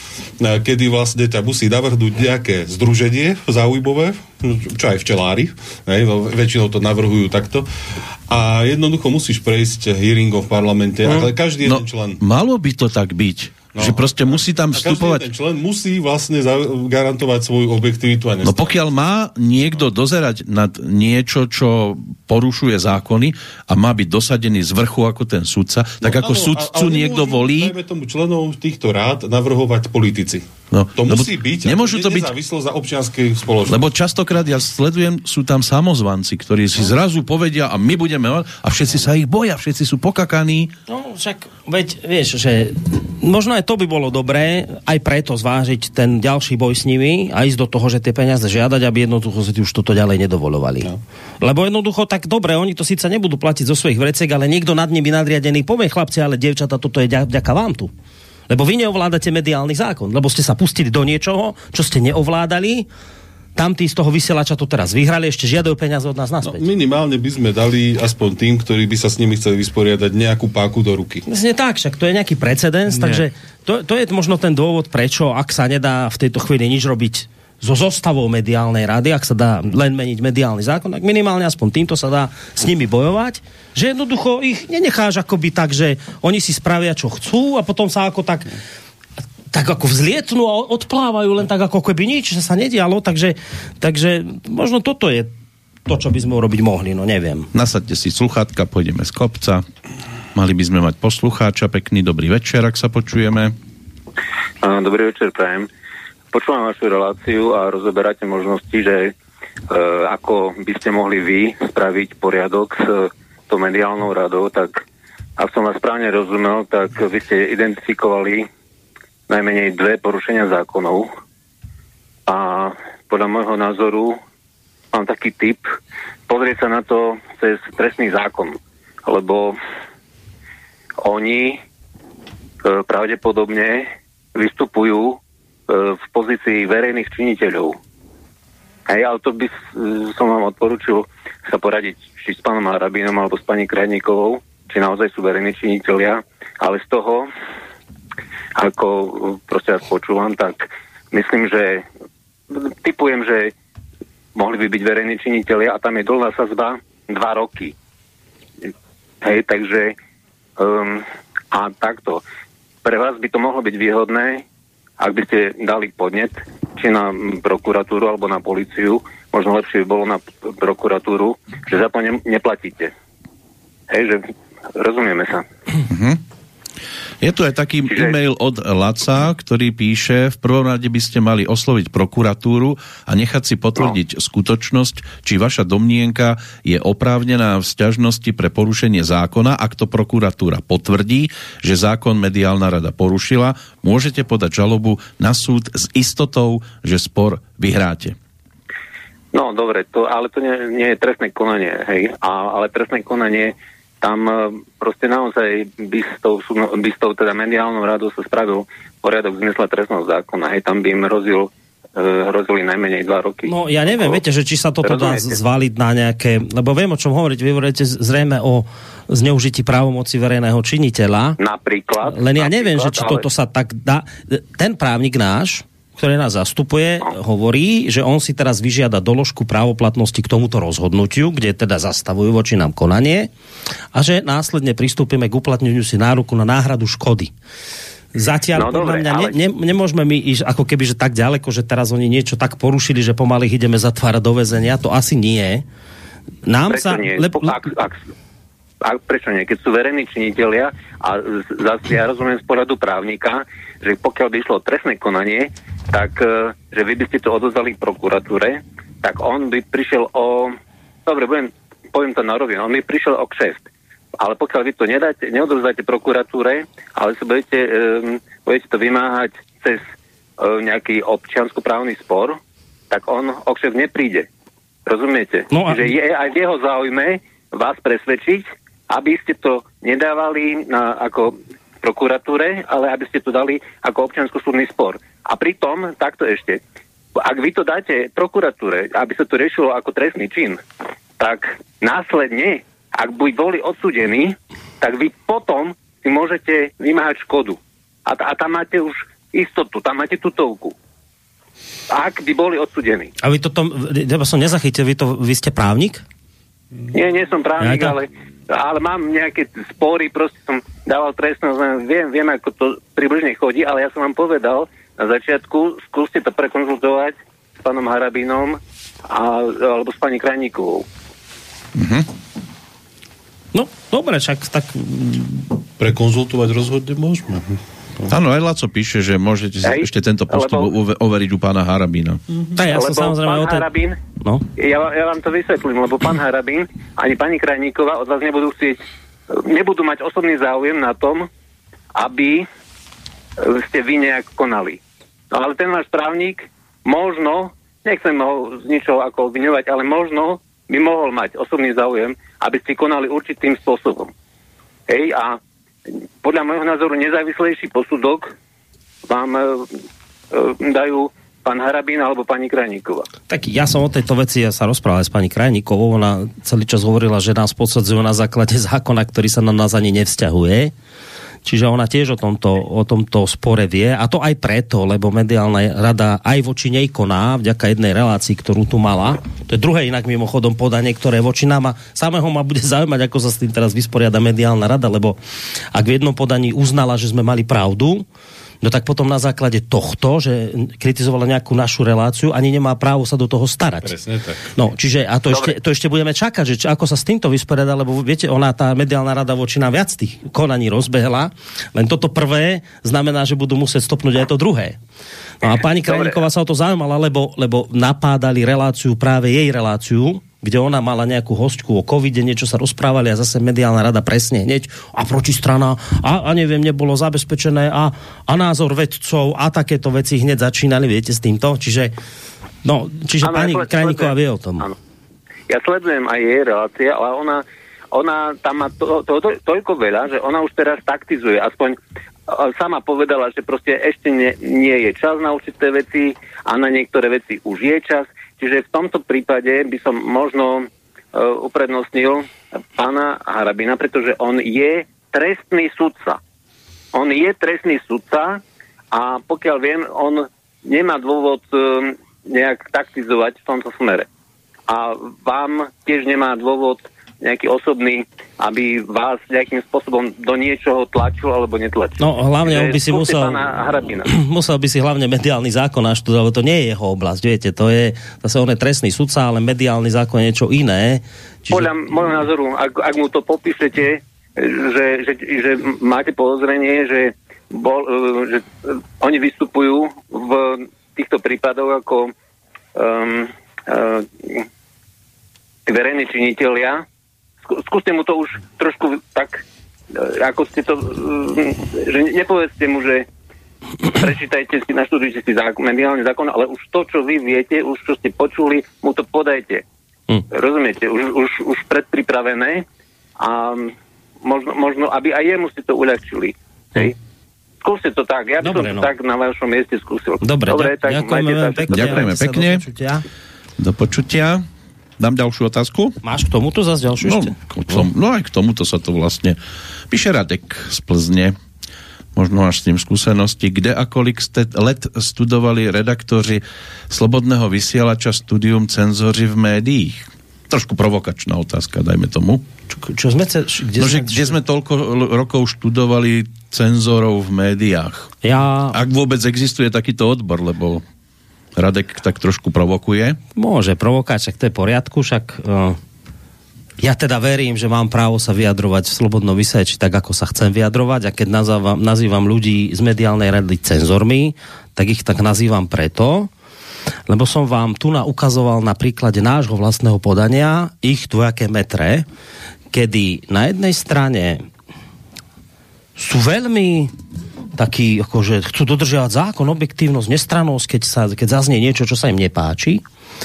kedy vlastne ťa musí navrhnúť nejaké združenie záujmové, čo aj včelári, väčšinou to navrhujú takto, a jednoducho musíš prejsť hearingom v parlamente, ale každý jeden člen. Malo by to tak byť. No. Že proste musí tam vstupovať... Každý ten člen musí vlastne garantovať svoju objektivitu a nestrannosť. No pokiaľ má niekto dozerať nad niečo, čo porušuje zákony a má byť dosadený z vrchu ako ten sudca, tak ako sudcu niekto volí... Dajme tomu členov týchto rád navrhovať politici. No, to musí byť, nemôžu to byť nezávislo za občianskej spoločnosti. Lebo častokrát ja sledujem, sú tam samozvanci, ktorí si zrazu povedia a my budeme, a všetci sa ich boja, všetci sú pokakaní. No však, veď, vieš, že možno aj to by bolo dobré, aj preto zvážiť ten ďalší boj s nimi a ísť do toho, že tie peniaze žiadať, aby jednoducho si už toto ďalej nedovoľovali. No. Lebo jednoducho tak dobre, oni to síce nebudú platiť zo svojich vrecek, ale niekto nad nimi nadriadený povie, chlapci, ale dievčata, toto je vďaka vám tu. Lebo vy neovládate mediálny zákon, lebo ste sa pustili do niečoho, čo ste neovládali. Tamtí z toho vysielača to teraz vyhrali, ešte žiadajú peniaze od nás naspäť. No, minimálne by sme dali aspoň tým, ktorí by sa s nimi chceli vysporiadať, nejakú páku do ruky. Vlastne tak, však to je nejaký precedens, takže to je možno ten dôvod, prečo, ak sa nedá v tejto chvíli nič robiť so zostavou mediálnej rady, ak sa dá len meniť mediálny zákon, tak minimálne aspoň týmto sa dá s nimi bojovať, že jednoducho ich nenecháš akoby tak, že oni si spravia, čo chcú a potom sa ako tak ako vzlietnú a odplávajú len tak ako keby nič, že sa nedialo, takže možno toto je to, čo by sme urobiť mohli, no neviem. Nasaďte si sluchátka, pôjdeme z kopca. Mali by sme mať poslucháča. Pekný dobrý večer, ak sa počujeme. Dobrý večer, prajem. Počúvam vašu reláciu a rozoberáte možnosti, že ako by ste mohli vy spraviť poriadok s tou mediálnou radou, tak ak som vás správne rozumel, tak vy ste identifikovali najmenej 2 porušenia zákonov a podľa môjho názoru mám taký tip pozrieť sa na to cez trestný zákon, lebo oni pravdepodobne vystupujú v pozícii verejných činiteľov. Hej, ale to by som vám odporúčil sa poradiť či s pánom Harabínom alebo s pani Krajníkovou, či naozaj sú verejní činitelia, ale z toho, ako proste ja počúvam, tak myslím, že tipujem, že mohli by byť verejní činitelia a tam je dlhá sadzba 2 roky. Hej, takže a takto. Pre vás by to mohlo byť výhodné, ak by ste dali podnet, či na prokuratúru alebo na políciu, možno lepšie by bolo na prokuratúru, že za to neplatíte. Hej, že rozumieme sa. Je tu aj taký e-mail od Laca, ktorý píše, v prvom rade by ste mali osloviť prokuratúru a nechať si potvrdiť skutočnosť, či vaša domnienka je oprávnená v sťažnosti pre porušenie zákona. Ak to prokuratúra potvrdí, že zákon mediálna rada porušila, môžete podať žalobu na súd s istotou, že spor vyhráte. No, dobre, ale to nie je trestné konanie, hej, ale trestné konanie tam proste naozaj by s tou teda mediálnou radou sa spravil poriadok v zmysle trestného zákona. Hej, tam by im hrozili najmenej 2 roky. No ja neviem, viete, že či sa toto dá zvaliť na nejaké, lebo viem, o čom hovoriť, vy hovoríte zrejme o zneužití právomoci verejného činiteľa. Napríklad. Len ja neviem, že či toto sa tak dá. Ten právnik náš, ktorý nás zastupuje, hovorí, že on si teraz vyžiada doložku právoplatnosti k tomuto rozhodnutiu, kde teda zastavujú voči nám konanie a že následne pristúpime k uplatneniu si nároku na náhradu škody. Zatiaľ podľa mňa nemôžeme my ísť ako keby, že tak ďaleko, že teraz oni niečo tak porušili, že pomaly ich ideme zatvárať do väzenia. To asi nie. Nám prečo sa... nie? Prečo nie? Keď sú verejní činitelia a zase ja rozumiem z pohľadu právnika, že pokiaľ by išlo o trestné konanie, tak že vy by ste to odozdali prokuratúre, tak on by prišiel o... Dobre, poviem to na rovinu, on by prišiel o kšeft. Ale pokiaľ vy to neodovzdáte prokuratúre, ale sa budete to vymáhať cez nejaký občiansko-právny spor, tak on o kšeft nepríde. Rozumiete? No Čiže je aj v jeho záujme vás presvedčiť, aby ste to nedávali ako prokuratúre, ale aby ste to dali ako občiansko-súdny spor. A pritom, takto ešte, ak vy to dáte prokuratúre, aby sa to riešilo ako trestný čin, tak následne, ak by boli odsúdení, tak vy potom si môžete vymáhať škodu. A tam máte už istotu, tam máte tutovku. Ak by boli odsúdení. A vy toto, ja som nezachytil, vy ste právnik? Nie som právnik, ale mám nejaké spory, proste som dával trestnosť, viem, ako to približne chodí, ale ja som vám povedal na začiatku, skúste to prekonzultovať s pánom Harabínom alebo s pani Krajníkovou. No, dobre, však tak... Prekonzultovať rozhodne môžeme. Áno, aj Laco píše, že môžete si ešte tento postup overiť u pána Harabína. Ja som samozrejme pán Harabín, no? ja vám to vysvetlím, lebo pán Harabín ani pani Krajníková od vás nebudú mať osobný záujem na tom, aby ste vy nejak konali. No ale ten váš právnik možno, nechcem ho z ničoho ako obviňovať, ale možno by mohol mať osobný záujem, aby ste konali určitým spôsobom. Hej, a podľa môjho názoru nezávislejší posudok vám dajú pán Harabín alebo pani Krajníková. Tak ja som o tejto veci sa rozprával s pani Krajníkovou, ona celý čas hovorila, že nás podsadzujú na základe zákona, ktorý sa na nás ani nevzťahuje. Čiže ona tiež o tomto spore vie, a to aj preto, lebo mediálna rada aj voči nej koná, vďaka jednej relácii, ktorú tu mala. To je druhé inak mimochodom podanie, ktoré voči nám samého ma bude zaujímať, ako sa s tým teraz vysporiada mediálna rada, lebo ak v jednom podaní uznala, že sme mali pravdu, no tak potom na základe tohto, že kritizovala nejakú našu reláciu, ani nemá právo sa do toho starať. Presne tak. No, čiže, a to ešte budeme čakať, že ako sa s týmto vysporiada, lebo viete, tá mediálna rada voči nám viac tých konaní rozbehla, len toto prvé znamená, že budú musieť stopnúť aj to druhé. No a pani Krajníková sa o to zaujímala, lebo napádali reláciu, práve jej reláciu, kde ona mala nejakú hostku o covide, niečo sa rozprávali a zase mediálna rada presne hneď a protistrana a neviem, nebolo zabezpečené a názor vedcov a takéto veci hneď začínali, viete, s týmto. Čiže ano, pani Krajníková vie o tom. Áno. Ja sledujem aj jej relácie, ale ona tam má toľko veľa, že ona už teraz taktizuje. Aspoň sama povedala, že proste ešte nie je čas na určité veci a na niektoré veci už je čas. Čiže v tomto prípade by som možno uprednostnil pána Harabina, pretože on je trestný sudca. On je trestný sudca a pokiaľ viem, on nemá dôvod nejak taktizovať v tomto smere. A vám tiež nemá dôvod nejaký osobný, aby vás nejakým spôsobom do niečoho tlačil alebo netlačil. No hlavne on by si musel by si hlavne mediálny zákon naštudovať, lebo to nie je jeho oblasť, viete, to je zase on je trestný sudca, ale mediálny zákon je niečo iné. Čiže... Podľa môjho názoru, ak mu to popíšete, že máte podozrenie, že oni vystupujú v týchto prípadoch ako verejní činitelia. Skúste mu to už trošku tak, ako ste to, že nepovedzte mu, že prečítajte si, naštudujte si mediálny zákon, ale už to, čo vy viete, už čo ste počuli, mu to podajte. Rozumiete? Už predpripravené a možno, aby aj jemu ste to uľahčili. Skúste to tak. Ja by som tak na vašom mieste skúsil. Dobre, tak ďakujeme pekne. Do počutia. Dám ďalšiu otázku. Máš k tomuto zase ďalšiu ešte? No aj k tomuto sa to vlastne píše Radek z Plzne. Možno až s tým skúsenosti. Kde a kolik let studovali redaktori Slobodného vysielača Studium cenzoři v médiích? Trošku provokačná otázka, dajme tomu. Kde sme toľko rokov študovali cenzorov v médiách? Ak vôbec existuje takýto odbor, lebo Radek tak trošku provokuje. Môže provokovať, však to je v poriadku, však ja teda verím, že mám právo sa vyjadrovať v Slobodnom vysielači tak, ako sa chcem vyjadrovať, a keď nazývam ľudí z mediálnej rady cenzormi, tak ich tak nazývam preto, lebo som vám tu ukazoval na príklade nášho vlastného podania ich dvojaké metre, kedy na jednej strane sú veľmi takí, akože chcú dodržiavať zákon, objektívnosť, nestrannosť, keď zaznie niečo, čo sa im nepáči,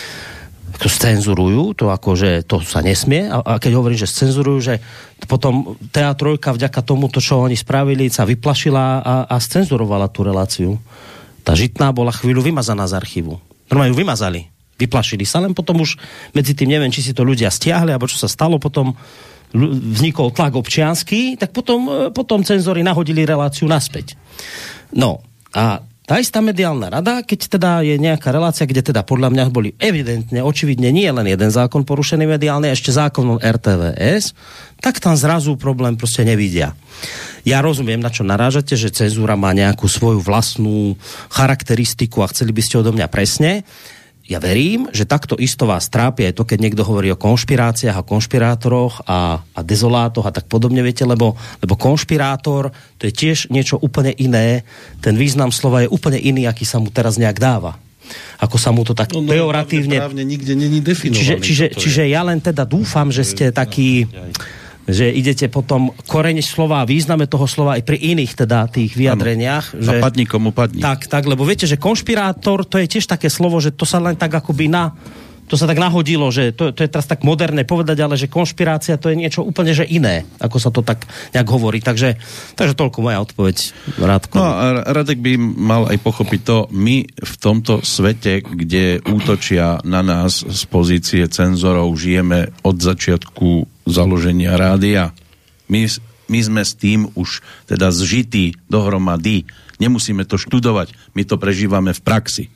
to scenzurujú, to akože to sa nesmie, a keď hovorím, že scenzurujú, že potom TA3 vďaka tomuto, čo oni spravili, sa vyplašila a scenzurovala tú reláciu. Tá Žitná bola chvíľu vymazaná z archívu. Normálne ju vymazali. Vyplašili sa, len potom už medzi tým neviem, či si to ľudia stiahli, alebo čo sa stalo, potom vznikol tlak občiansky, tak potom cenzori nahodili reláciu naspäť. No, a tá istá mediálna rada, keď teda je nejaká relácia, kde teda podľa mňa boli evidentne, očividne nie len jeden zákon porušený mediálny, a ešte zákon o RTVS, tak tam zrazu problém proste nevidia. Ja rozumiem, na čo narážate, že cenzúra má nejakú svoju vlastnú charakteristiku a chceli by ste odo mňa presne. Ja verím, že takto isto vás trápi aj to, keď niekto hovorí o konšpiráciách a konšpirátoroch a dezolátoch a tak podobne, viete, lebo konšpirátor to je tiež niečo úplne iné. Ten význam slova je úplne iný, aký sa mu teraz nejak dáva. Ako sa mu to tak pejoratívne... Právne nikde není definovaný. Čiže ja len teda dúfam, že ste takí... že idete potom koreň slova, význame toho slova aj pri iných teda tých vyjadreniach. Že... A padni komu padni. Tak, lebo viete, že konšpirátor, to je tiež také slovo, že to sa len tak akoby to sa tak nahodilo, že to je teraz tak moderné povedať, ale že konšpirácia to je niečo úplne že iné, ako sa to tak nejak hovorí. Takže toľko moja odpoveď, Radko. No a Radek by mal aj pochopiť to, my v tomto svete, kde útočia na nás z pozície cenzorov, žijeme od začiatku založenia rádia. My sme s tým už teda zžití dohromady. Nemusíme to študovať, my to prežívame v praxi.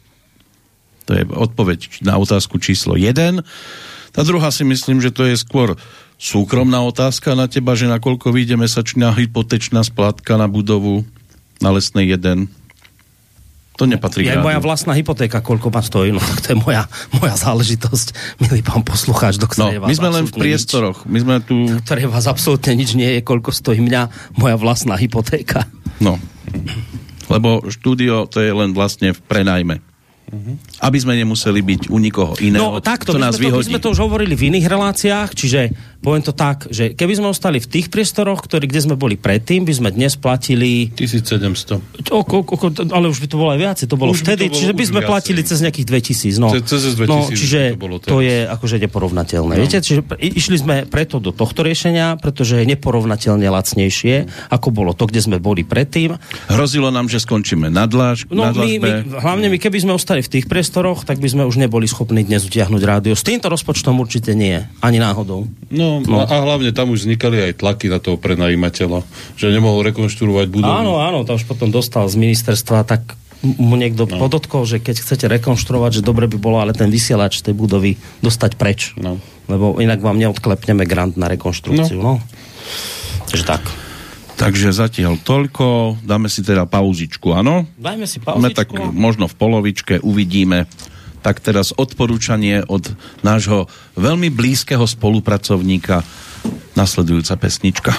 To je odpoveď na otázku číslo 1. Tá druhá si myslím, že to je skôr súkromná otázka na teba, že nakoľko vyjde mesačná hypotečná splátka na budovu na Lesnej 1. To nepatrí k rádiu. Moja vlastná hypotéka, koľko ma stojí, no tak to je moja záležitosť, milý pán poslucháč, do ktorej my sme len v priestoroch. My sme tu... Do ktorej vás absolútne nič nie je, koľko stojí mňa moja vlastná hypotéka. No, lebo štúdio to je len vlastne v prenajme. Aby sme nemuseli byť u nikoho iného, takto, nás vyhodí. My sme to už hovorili v iných reláciách, čiže poviem to tak, že keby sme ostali v tých priestoroch, kde sme boli predtým, by sme dnes platili 1700. Ale už by to bolo aj viac, to bolo už vtedy, čiže by sme platili cez nejakých 2000. Cez 2000 čiže to je akože neporovnateľné. No. Viete, čiže išli sme preto do tohto riešenia, pretože je neporovnateľne lacnejšie, ako bolo to, kde sme boli predtým. Hrozilo nám, že skončíme na dlažbe. Hlavne my, keby sme ostali v tých priestoroch, tak by sme už neboli schopní dnes utiahnuť rádio. S týmto rozpočtom určite nie, ani náhodou. No. A hlavne tam už vznikali aj tlaky na toho prenajímateľa, že nemohol rekonštruovať budovu. Áno, to už potom dostal z ministerstva, tak mu niekto podotkol, že keď chcete rekonštruovať, že dobre by bolo, ale ten vysielač tej budovy dostať preč. No. Lebo inak vám neodklepneme grant na rekonštrukciu. No. Takže tak. Takže zatiaľ toľko. Dáme si teda pauzičku, áno? Dajme si pauzičku. Tak možno v polovičke uvidíme. Tak teraz odporúčanie od nášho veľmi blízkeho spolupracovníka. Nasledujúca pesnička.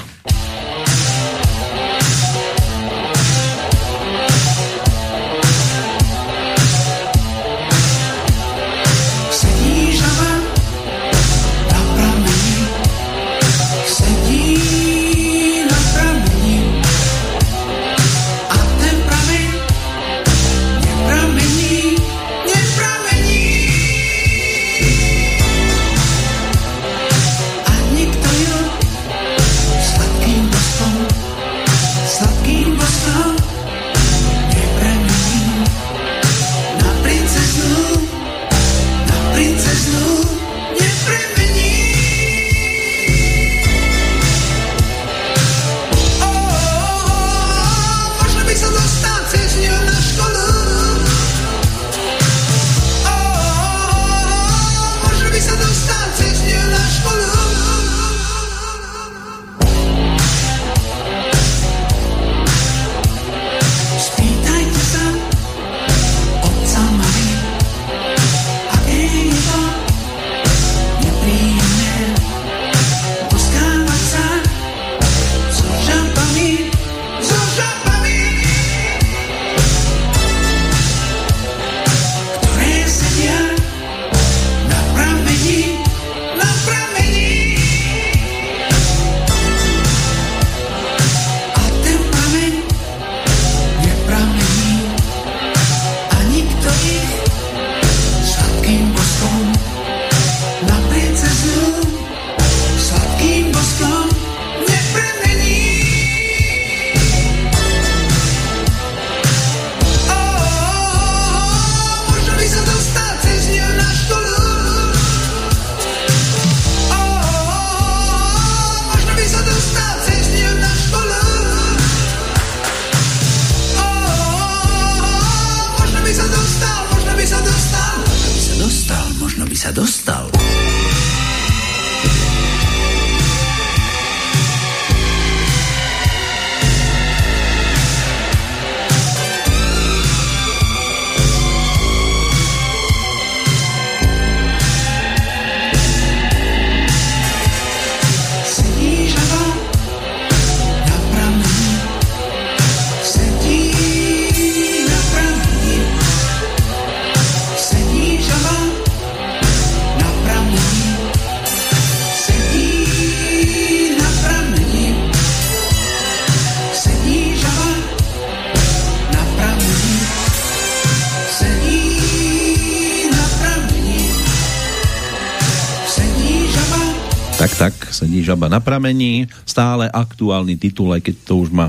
Sedí žaba na pramení, stále aktuálny titul, aj keď to už má,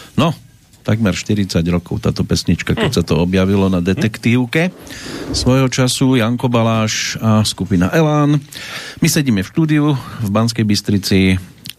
takmer 40 rokov táto pesnička, keď sa to objavilo na Detektívke. Svojho času Janko Baláš a skupina Elán. My sedíme v štúdiu v Banskej Bystrici,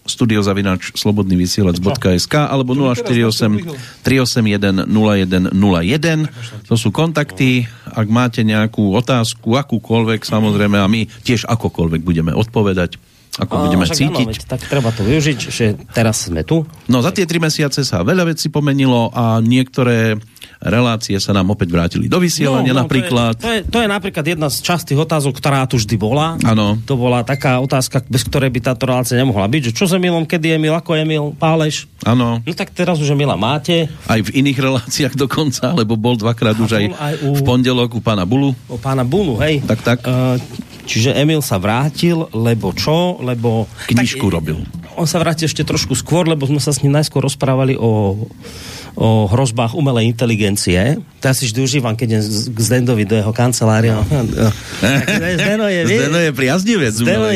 studio@slobodnyvysielac.sk alebo 048 381 0101. To sú kontakty, ak máte nejakú otázku, akúkoľvek, samozrejme, a my tiež akokoľvek budeme odpovedať, ako budeme cítiť. Áno, tak treba to využiť, že teraz sme tu. No za tie 3 mesiace sa veľa vecí pomenilo a niektoré relácie sa nám opäť vrátili do vysielania napríklad. To je napríklad jedna z častých otázok, ktorá tu vždy bola. Áno. To bola taká otázka, bez ktorej by táto relácia nemohla byť, že čo s Emilom, kedy Emil, ako Emil, Páleš. Áno. No tak teraz už Emila máte. Aj v iných reláciách dokonca, lebo bol dvakrát už aj v pondelok u pána Bulu. U pána Bulu, hej. Tak. Čiže Emil sa vrátil, lebo čo? Lebo... Knižku robil. On sa vrátil ešte trošku skôr, lebo sme sa s ním najskôr rozprávali o hrozbách umelej inteligencie. To ja si vždy užívam, keď idem k Zdendovi do jeho kancelárie. Zdeno je priaznivec.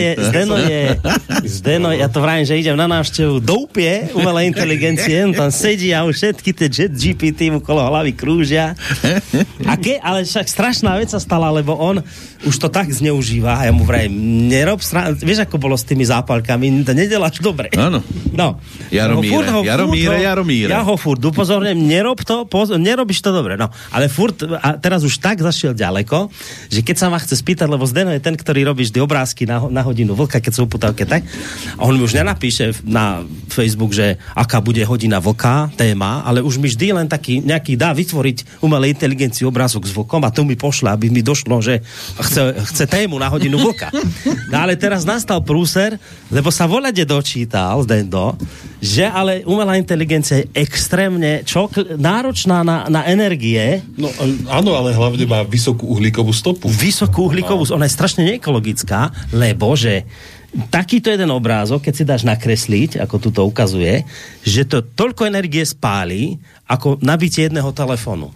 Zdeno, ja to vravím, že idem na návštevu do úplne umelej inteligencie, on tam sedí a už všetky tie GPT mu kolo hlavy krúžia. Ale však strašná vec sa stala, lebo on už to tak zneužíva a ja mu vravím, vieš, ako bolo s tými zápalkami, to nedeláš dobre. Áno. No. Jaromíre. Ja ho furt upozorňujem, nerobíš to dobre. No, ale furt, a teraz už tak zašiel ďaleko, že keď sa ma chce spýtať, lebo Zdeno je ten, ktorý robí vždy obrázky na hodinu vlka, keď sú uputavke, tak, a on mi už nenapíše na Facebook, že aká bude hodina vlka, téma, ale už mi vždy len taký nejaký dá vytvoriť umelej inteligencii obrázok s vlkom a to mi pošle, aby mi došlo, že chce tému na hodinu vlka. No ale teraz nastal prúser, lebo sa voľade dočítal Zdeno, že ale umelá inteligencia je extrémne náročná na energie. No áno, ale hlavne má vysokú uhlíkovú stopu. Ona je strašne neekologická, lebo že takýto jeden obrázok, keď si dáš nakresliť, ako tu to ukazuje, že to toľko energie spáli, ako nabitie jedného telefónu.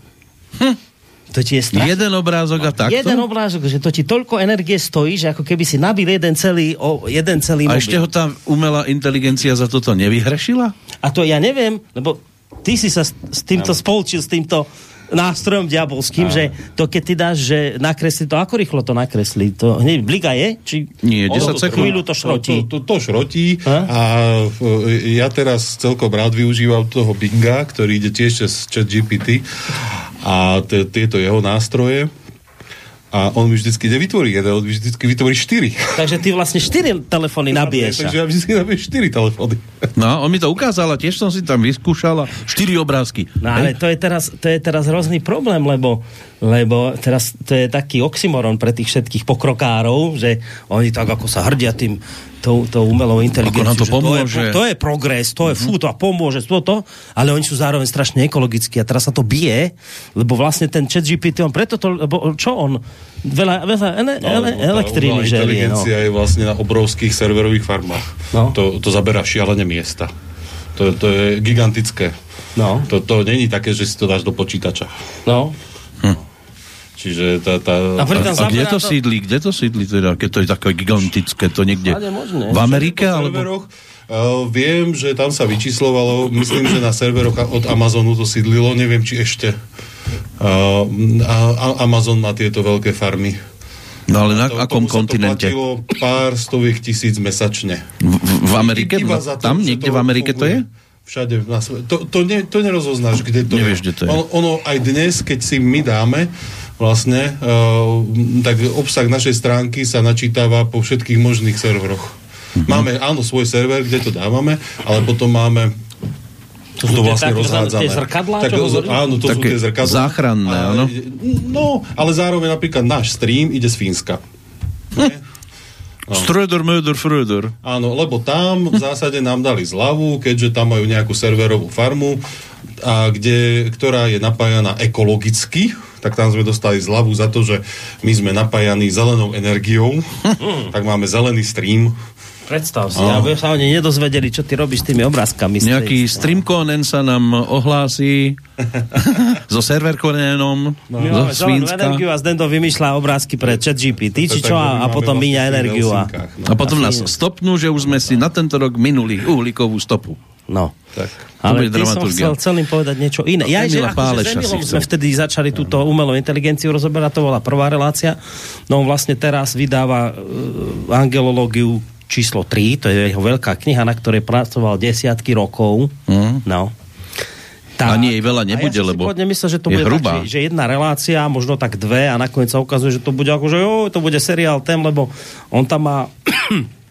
To ti je strašné. Jeden obrázok a takto? Jeden obrázok, že to ti toľko energie stojí, že ako keby si nabil jeden celý mobil. A ešte ho tá umelá inteligencia za toto nevyhrešila? A to ja neviem, lebo ty si sa s týmto spolčil, s týmto nástrojom diabolským, že to keď ty dáš, že nakreslí to, ako rýchlo to nakreslí? To hneď bliga je? Či nie, 10 sekúnd. Chvíľu to šrotí. To šrotí a ja teraz celkom rád využívam toho Binga, ktorý ide tiež cez ChatGPT a tieto jeho nástroje. A on mi vždycky nevytvorí jeden, on mi vždycky vytvorí 4. Takže ty vlastne 4 telefóny nabiješ. Takže ja vždycky nabijem 4 telefóny. No, on mi to ukázal a tiež som si tam vyskúšal 4 obrázky. No, ale to je teraz hrozný problém, lebo teraz to je taký oxymoron pre tých všetkých pokrokárov, že oni tak ako sa hrdia tým tou umelou inteligenciou. Ako nám to pomôže. To je progres, to je to a pomôže toto, ale oni sú zároveň strašne ekologickí a teraz sa to bije, lebo vlastne ten ChatGPT, on preto to, lebo čo on? Veľa elektriny žerie. Inteligencia je vlastne na obrovských serverových farmách. No. To zaberá šialené miesta. To je gigantické. No. To není také, že si to dáš do počítača. No. Čiže A kde to sídli? Kde to sídli teda? Keď to je také gigantické, to niekde v Amerike? Alebo? Viem, že tam sa vyčíslovalo, myslím, že na serveroch od Amazonu to sídlilo, neviem, či ešte. Amazon má tieto veľké farmy. No ale na akom kontinente? To platilo pár stoviek tisíc mesačne. V Amerike? Tam niekde v Amerike to je? Všade na svete. To nerozoznáš, kde to Nevieš, kde to je. Ono aj dnes, keď si my dáme vlastne, tak obsah našej stránky sa načítava po všetkých možných serveroch. Máme, áno, svoj server, kde to dávame, ale potom máme to vlastne rozhádzané. Tie zrkadlá, áno, to sú tie zrkadlá. Záchranné, áno. No, ale zároveň napríklad náš stream ide z Fínska. Ströder, möder, fröder. Áno, lebo tam v zásade nám dali zľavu, keďže tam majú nejakú serverovú farmu, ktorá je napájaná ekologicky, tak tam sme dostali zľavu za to, že my sme napájaní zelenou energiou, tak máme zelený stream. Predstav si, aby sa oni nedozvedeli, čo ty robíš s tými obrázkami. Nejaký streamkonen sa nám ohlási so serverkonenom zo Svínska. Energiu a Zdendo vymýšľa obrázky pre ChatGPT, či čo, a potom míňa energiu. A potom nás stopnú, že už sme si na tento rok minuli uhlíkovú stopu. No. Tak. Ale ty som chcel im povedať niečo iné. Ja, že akože sme vtedy začali túto umelú inteligenciu rozoberať, to bola prvá relácia. No on vlastne teraz vydáva angelológiu číslo 3, to je jeho veľká kniha, na ktorej pracoval desiatky rokov. No. A nie jej veľa nebude, lebo myslel, že to je bude hrubá. Tak, že jedna relácia, možno tak 2 a nakoniec sa ukazuje, že to bude akože, to bude seriál tém, lebo on tam má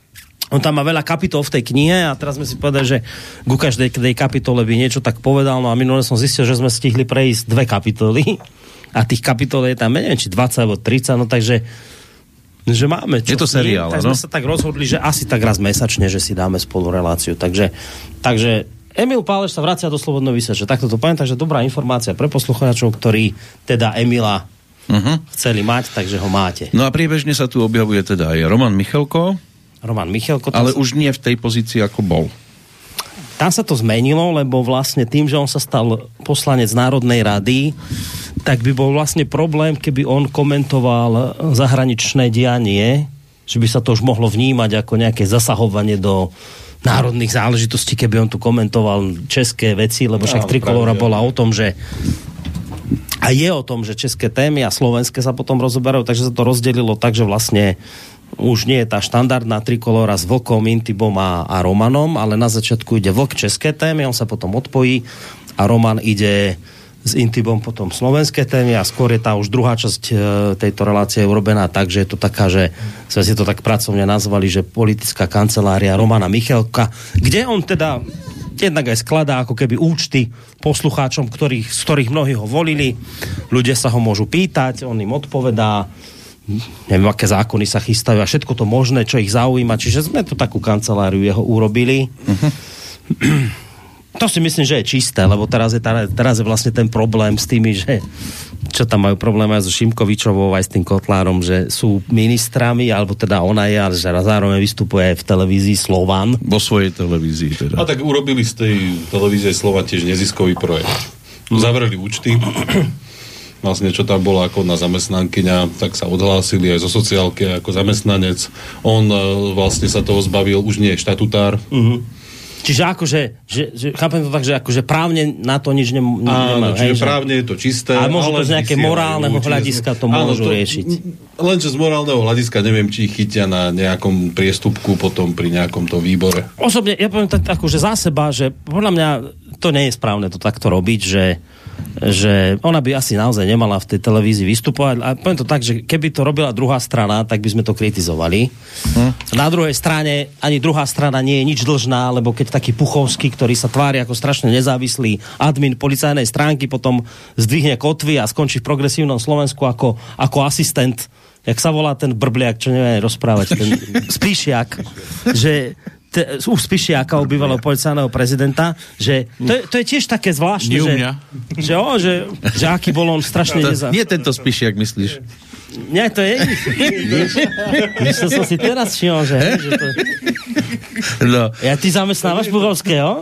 On tam má veľa kapitol v tej knihe a teraz sme si povedali, že ku každej kapitole by niečo tak povedal, no a minule som zistil, že sme stihli prejsť 2 kapitoly a tých kapitol je tam, neviem, či 20 alebo 30, no takže že máme čo. Je to seriál, tak sme sa tak rozhodli, že asi tak raz mesačne, že si dáme spolu reláciu. Takže Emil Páleš sa vracia do Slobodného vysielača. Takto to poviem, takže dobrá informácia pre poslucháčov, ktorí teda Emila chceli mať, takže ho máte. No a priebežne sa tu objavuje teda aj Roman Michalko, ale už nie v tej pozícii, ako bol. Tam sa to zmenilo, lebo vlastne tým, že on sa stal poslanec Národnej rady, tak by bol vlastne problém, keby on komentoval zahraničné dianie, že by sa to už mohlo vnímať ako nejaké zasahovanie do národných záležitostí, keby on tu komentoval české veci, lebo však Trikolóra bola o tom, že a je o tom, že české témy a slovenské sa potom rozoberajú, takže sa to rozdelilo tak, že vlastne už nie je tá štandardná Trikolóra s Vlkom, Intibom a Romanom, ale na začiatku ide Vlk české témy, on sa potom odpojí a Roman ide s Intibom potom slovenské témy a skôr je tá už druhá časť tejto relácie urobená tak, že je to taká, že sme si to tak pracovne nazvali, že politická kancelária Romana Michalka, kde on teda jednak aj skladá ako keby účty poslucháčom, z ktorých mnohí ho volili. Ľudia sa ho môžu pýtať, on im odpovedá, neviem, aké zákony sa chystajú a všetko to možné, čo ich zaujíma. Čiže sme tu takú kanceláriu jeho urobili. To si myslím, že je čisté, lebo teraz je vlastne ten problém s tými, že čo tam majú problém aj so Šimkovičovou, aj s tým Kotlárom, že sú ministrami, alebo teda ona je, ale že zároveň vystupuje aj v televízii Slovan. Vo svojej televízii teda. A tak urobili z tej televízie Slovan tiež neziskový projekt. Zavreli účty. Vlastne, čo tam bola ako na zamestnankyňa, tak sa odhlásili aj zo sociálky ako zamestnanec. On vlastne sa toho zbavil, už nie je štatutár. Čiže akože, chápem to tak, že akože právne na to nič nemá. Áno, čiže právne je to čisté. A možno z nejaké morálneho hľadiska to môžu riešiť. Lenže z morálneho hľadiska neviem, či ich chytia na nejakom priestupku potom pri nejakom to výbore. Osobne, ja poviem tak akože za seba, že podľa mňa to nie je správne to takto robiť, že ona by asi naozaj nemala v tej televízii vystupovať. A poviem to tak, že keby to robila druhá strana, tak by sme to kritizovali. Na druhej strane ani druhá strana nie je nič dlžná, lebo keď taký Puchovský, ktorý sa tvári ako strašne nezávislý admin policajnej stránky, potom zdvihne kotvy a skončí v Progresívnom Slovensku ako asistent, jak sa volá ten brbliak, čo neviem rozprávať, ten Spíšiak, že u Spišiaka, u bývalého policajného prezidenta, že to je tiež také zvláštne, že aký bol on strašne Nie tento Spišiak, myslíš? Nie, to je Víš, som si teraz všimol, že to... No. Ja ty zamestnávaš Puchovského?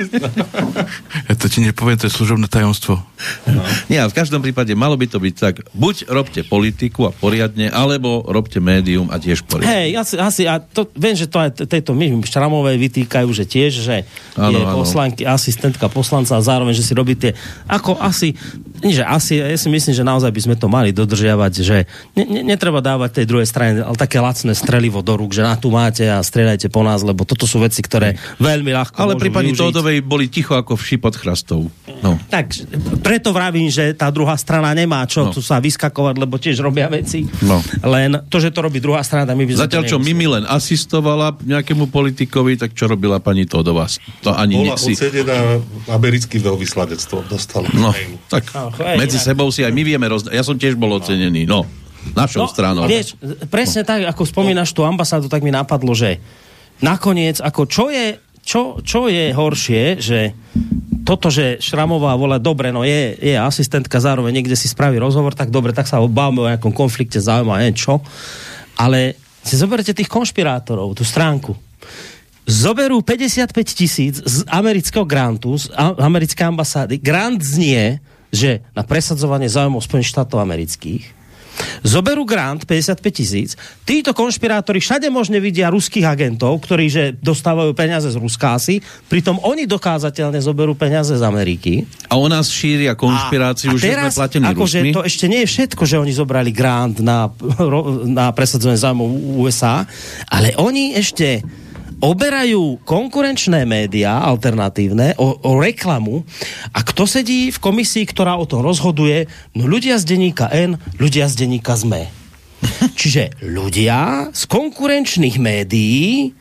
Ja to ti nepoviem, to je služobné tajomstvo. No. Nie, v každom prípade malo by to byť tak, buď robte politiku a poriadne, alebo robte médium a tiež poriadne. Hej, asi a to, viem, že to aj tejto Šramovej vytýkajú, že tiež, že je poslanky, asistentka poslanca a zároveň, že si robí tie, ako asi, ja si myslím, že naozaj by sme to mali dodržiavať, že netreba dávať tej druhej strane ale také lacné strelivo do rúk, že na tu máte a strieľajte po nás, lebo toto sú veci, ktoré veľmi ľahko ale môžu pri pani využiť. Tódovej boli ticho ako vši pod chrastou. No. Tak, preto vravím, že tá druhá strana nemá čo tu sa vyskakovať, lebo tiež robia veci. No. Len to, že to robí druhá strana, tak my by sme zatiaľ, čo Mimi len asistovala nejakému politikovi, tak čo robila pani Tódová? To ani bola odsedená americký veľvyslanectvo, dostala. No, tak medzi sebou si aj my vieme rozdať. Ja som tiež bol ocenený, našou stranou. Vieš, presne tak, ako spomínaš tú ambasádu, tak mi napadlo, že nakoniec, ako čo je horšie, že toto, že Šramová volá, dobre, je asistentka, zároveň niekde si spraví rozhovor, tak dobre, tak sa obávame o nejakom konflikte záujmu a čo. Ale si zoberte tých konšpirátorov, tú stránku. Zoberú 55 000 z amerického grantu, z americkej ambasády. Grant znie, že na presadzovanie záujmov Spojených štátov amerických. Zoberú grant 55 000. Títo konšpirátori všade možne vidia ruských agentov, ktorí že dostávajú peniaze z Ruska asi, pritom oni dokázateľne zoberú peniaze z Ameriky. A u nás šíria konšpiráciu, že sme platení Rusmi. To ešte nie je všetko, že oni zobrali grant na presadzovanie záujmov USA, ale oni ešte oberajú konkurenčné médiá alternatívne o reklamu a kto sedí v komisii, ktorá o tom rozhoduje? No ľudia z denníka N, ľudia z denníka SME. Čiže ľudia z konkurenčných médií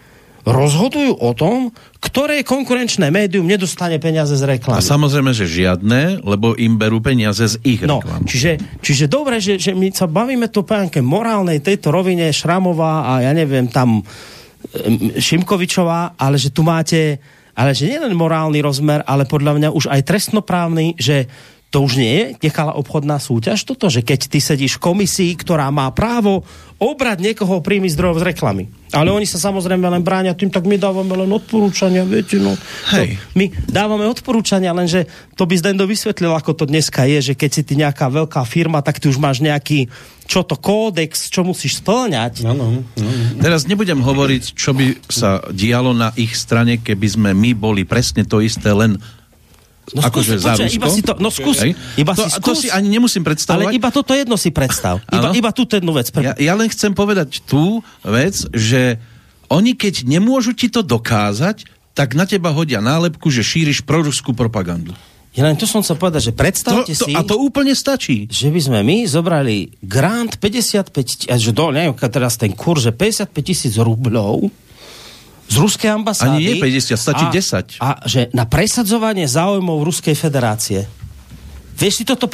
rozhodujú o tom, ktoré konkurenčné médium nedostane peniaze z reklamy. A samozrejme, že žiadne, lebo im berú peniaze z ich reklam. Čiže dobre, že my sa bavíme tu po nejakej morálnej tejto rovine Šramová a ja neviem, tam Šimkovičová, ale že tu máte, ale že nielen morálny rozmer, ale podľa mňa už aj trestnoprávny, že to už nie je nekalá obchodná súťaž toto, že keď ty sedíš v komisii, ktorá má právo obrať niekoho o príjmy zdrojov z reklamy. Ale oni sa samozrejme len bránia tým, tak my dávame len odporúčania, viete, no. My dávame odporúčania, lenže to by Zdendo vysvetlil, ako to dneska je, že keď si ty nejaká veľká firma, tak ty už máš nejaký kódex, čo musíš spĺňať. No. Teraz nebudem hovoriť, čo by sa dialo na ich strane, keby sme my boli presne to isté, len akože za Rusko. To si ani nemusím predstavovať. Ale iba toto jedno si predstav. Iba túto jednu vec. Ja len chcem povedať tú vec, že oni keď nemôžu ti to dokázať, tak na teba hodia nálepku, že šíriš proruskú propagandu. Ja len to som chcel povedať, že predstavte si... A to úplne stačí. Že by sme my zobrali grant 55, neviem, teraz ten kurz, že 55 000 rubľov z ruskej ambasády. Ani nie 50, stačí 10. A že na presadzovanie záujmov Ruskej federácie. Vieš si toto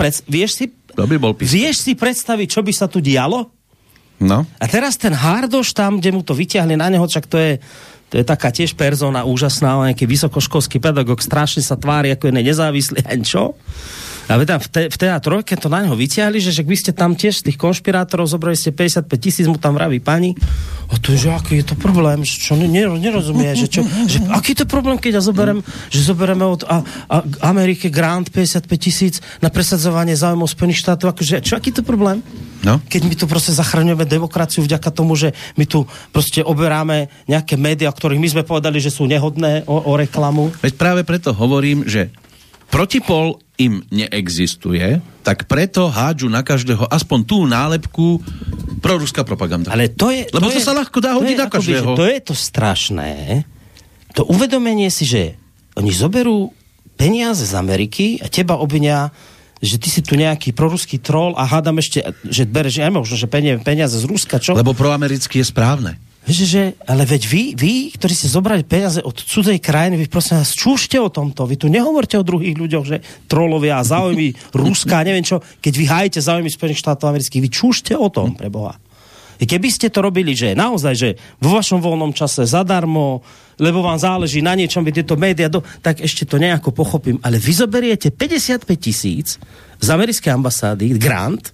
Vieš si predstaviť, čo by sa tu dialo? No. A teraz ten Hardoš tam, kde mu to vyťahli na neho, čak to je taká tiež persona úžasná, nejaký vysokoškolský pedagóg, strašne sa tvári, ako je nezávislý, a čo? A tam v TA3 to na neho vyťahli, že vy ste tam tiež tých konšpirátorov, zobrali ste 55 000, mu tam vraví pani. A to je, že aký je to problém? Čo nerozumie, že aký je to problém, keď zoberieme od Ameriky grant 55 000 na presadzovanie záujmov Spojených štátov, akože, aký je to problém? No. Keď my tu proste zachraňujeme demokraciu vďaka tomu, že my tu proste oberáme nejaké médiá, o ktorých my sme povedali, že sú nehodné o reklamu. Veď práve preto hovorím, že protipol im neexistuje, tak preto hádžu na každého aspoň tú nálepku proruská propaganda. Ale to je... Lebo to sa ľahko dá hodiť na každého. To je to strašné. To uvedomenie si, že oni zoberú peniaze z Ameriky a teba obvinia, že ty si tu nejaký proruský troll a hádam ešte, že bereš aj možno, že peniaze z Ruska, čo? Lebo proamerický je správne. Ale veď vy, ktorí ste zobrali peniaze od cudzej krajiny, vy prosím vás, čúšte o tomto. Vy tu nehovorte o druhých ľuďoch, že trolovia a záujmy Ruska, neviem čo. Keď vy hájite záujmy Spojených štátov amerických, vy čúšte o tom, pre Boha. I keby ste to robili, že naozaj, že vo vašom voľnom čase zadarmo, lebo vám záleží na niečom, vy tieto médiá, tak ešte to nejako pochopím. Ale vy zoberiete 55 000 z americkej ambasády, grant,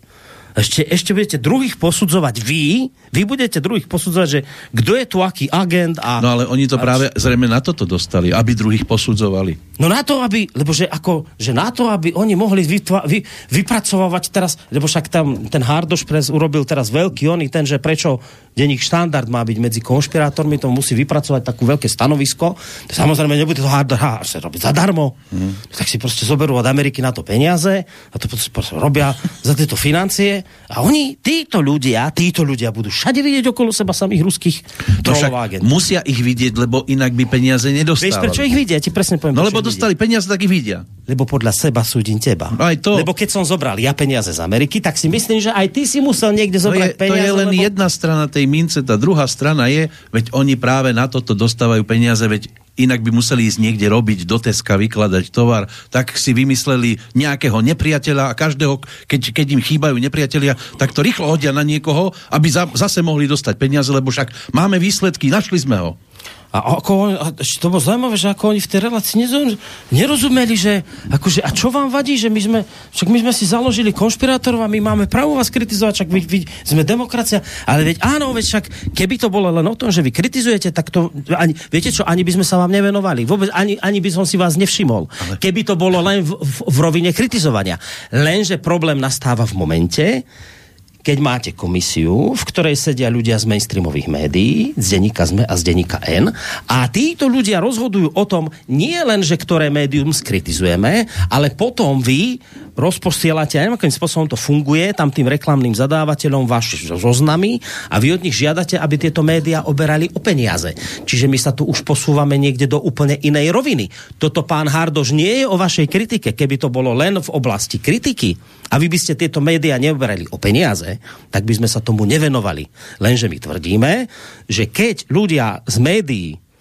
ešte budete druhých posudzovať vy budete druhých posudzovať, že kto je tu aký agent a... No ale oni to práve zrejme na toto dostali, aby druhých posudzovali. No na to, aby, lebo že na to, aby oni mohli vypracovať teraz, lebo však tam ten Hardoš Press urobil teraz veľký ten, že prečo denník Štandard má byť medzi konšpirátormi, to musí vypracovať takú veľké stanovisko. Samozrejme, nebude to Hardoš sa robiť zadarmo. Tak si proste zoberú od Ameriky na to peniaze a to proste robia za tieto financie a títo ľudia budú všade vidieť okolo seba samých ruských trollov agentov. Musia ich vidieť, lebo inak by peniaze nedostávali. Vieš, prečo ich vidia? Ti presne poviem. No lebo dostali peniaze, tak ich vidia. Lebo podľa seba súdim teba. Aj to. Lebo keď som zobral ja peniaze z Ameriky, tak si myslím, že aj ty si musel niekde zobrať peniaze. To je len jedna strana tej mince, tá druhá strana je, veď oni práve na toto dostávajú peniaze, veď inak by museli ísť niekde robiť do Teska, vykladať tovar, tak si vymysleli nejakého nepriateľa a každého, keď im chýbajú nepriatelia, tak to rýchlo hodia na niekoho, aby zase mohli dostať peniaze, lebo však máme výsledky, našli sme ho. A to bolo zaujímavé, že ako oni v tej relácii nerozumeli, že akože, a čo vám vadí, že my sme si založili konšpirátorov a my máme právo vás kritizovať, však vy sme demokracia, ale veď áno, však keby to bolo len o tom, že vy kritizujete, tak to, viete čo, ani by sme sa vám nevenovali, vôbec ani by som si vás nevšimol, keby to bolo len v rovine kritizovania. Lenže problém nastáva v momente, keď máte komisiu, v ktorej sedia ľudia z mainstreamových médií, z denníka SME a z denníka N, a títo ľudia rozhodujú o tom, nie len, že ktoré médium skritizujeme, ale potom vy rozposielate, aj akým spôsobom to funguje, tam tým reklamným zadávateľom vaše zoznamy a vy od nich žiadate, aby tieto médiá oberali o peniaze. Čiže my sa tu už posúvame niekde do úplne inej roviny. Toto, pán Hardoš, nie je o vašej kritike. Keby to bolo len v oblasti kritiky a vy by ste tieto médiá neoberali o peniaze, tak by sme sa tomu nevenovali. Lenže my tvrdíme, že keď ľudia z médií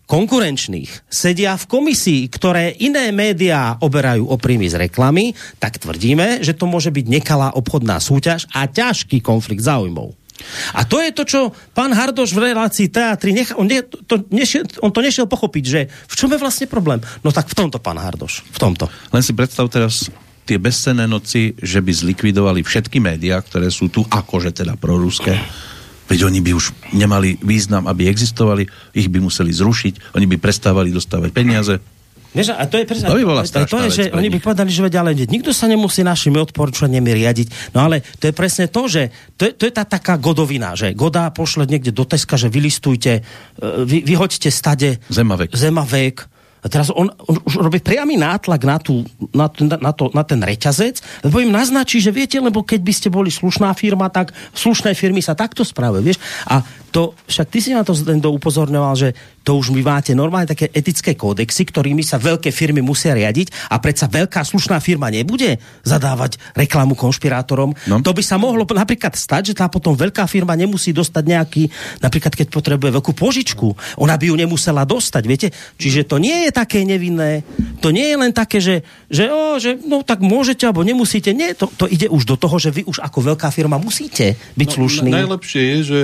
konkurenčných sedia v komisii, ktoré iné médiá oberajú o príjmy z reklamy, tak tvrdíme, že to môže byť nekalá obchodná súťaž a ťažký konflikt záujmov. A to je to, čo pán Hardoš v relácii Teatri on to nešiel pochopiť, že v čom je vlastne problém. No tak v tomto, pán Hardoš, v tomto. Len si predstav teraz tie bezcenné noci, že by zlikvidovali všetky médiá, ktoré sú tu akože teda proruské. Veď oni by už nemali význam, aby existovali, ich by museli zrušiť, oni by prestávali dostávať peniaze. Vieš, a to je presne, to by bola to je, že oni by povedali, že vedia, ale nikto sa nemusí našimi odporúčaniami riadiť. No ale to je presne to, že to je tá taká godovina, že Goda pošle niekde do Teska, že vylistujte, vyhoďte stade Zemavek. A teraz on už robí priamy nátlak na ten reťazec, lebo im naznačí, že viete, lebo keď by ste boli slušná firma, tak slušné firmy sa takto správajú, vieš? A to, však ty si na to upozorňoval, že to už vy máte normálne také etické kódexy, ktorými sa veľké firmy musia riadiť a predsa veľká slušná firma nebude zadávať reklamu konšpirátorom. No. To by sa mohlo napríklad stať, že tá potom veľká firma nemusí dostať nejaký, napríklad keď potrebuje veľkú požičku, ona by ju nemusela dostať, viete? Čiže to nie je také nevinné, to nie je len také, že no tak môžete alebo nemusíte, nie, to ide už do toho, že vy už ako veľká firma musíte byť slušní. Najlepšie je, že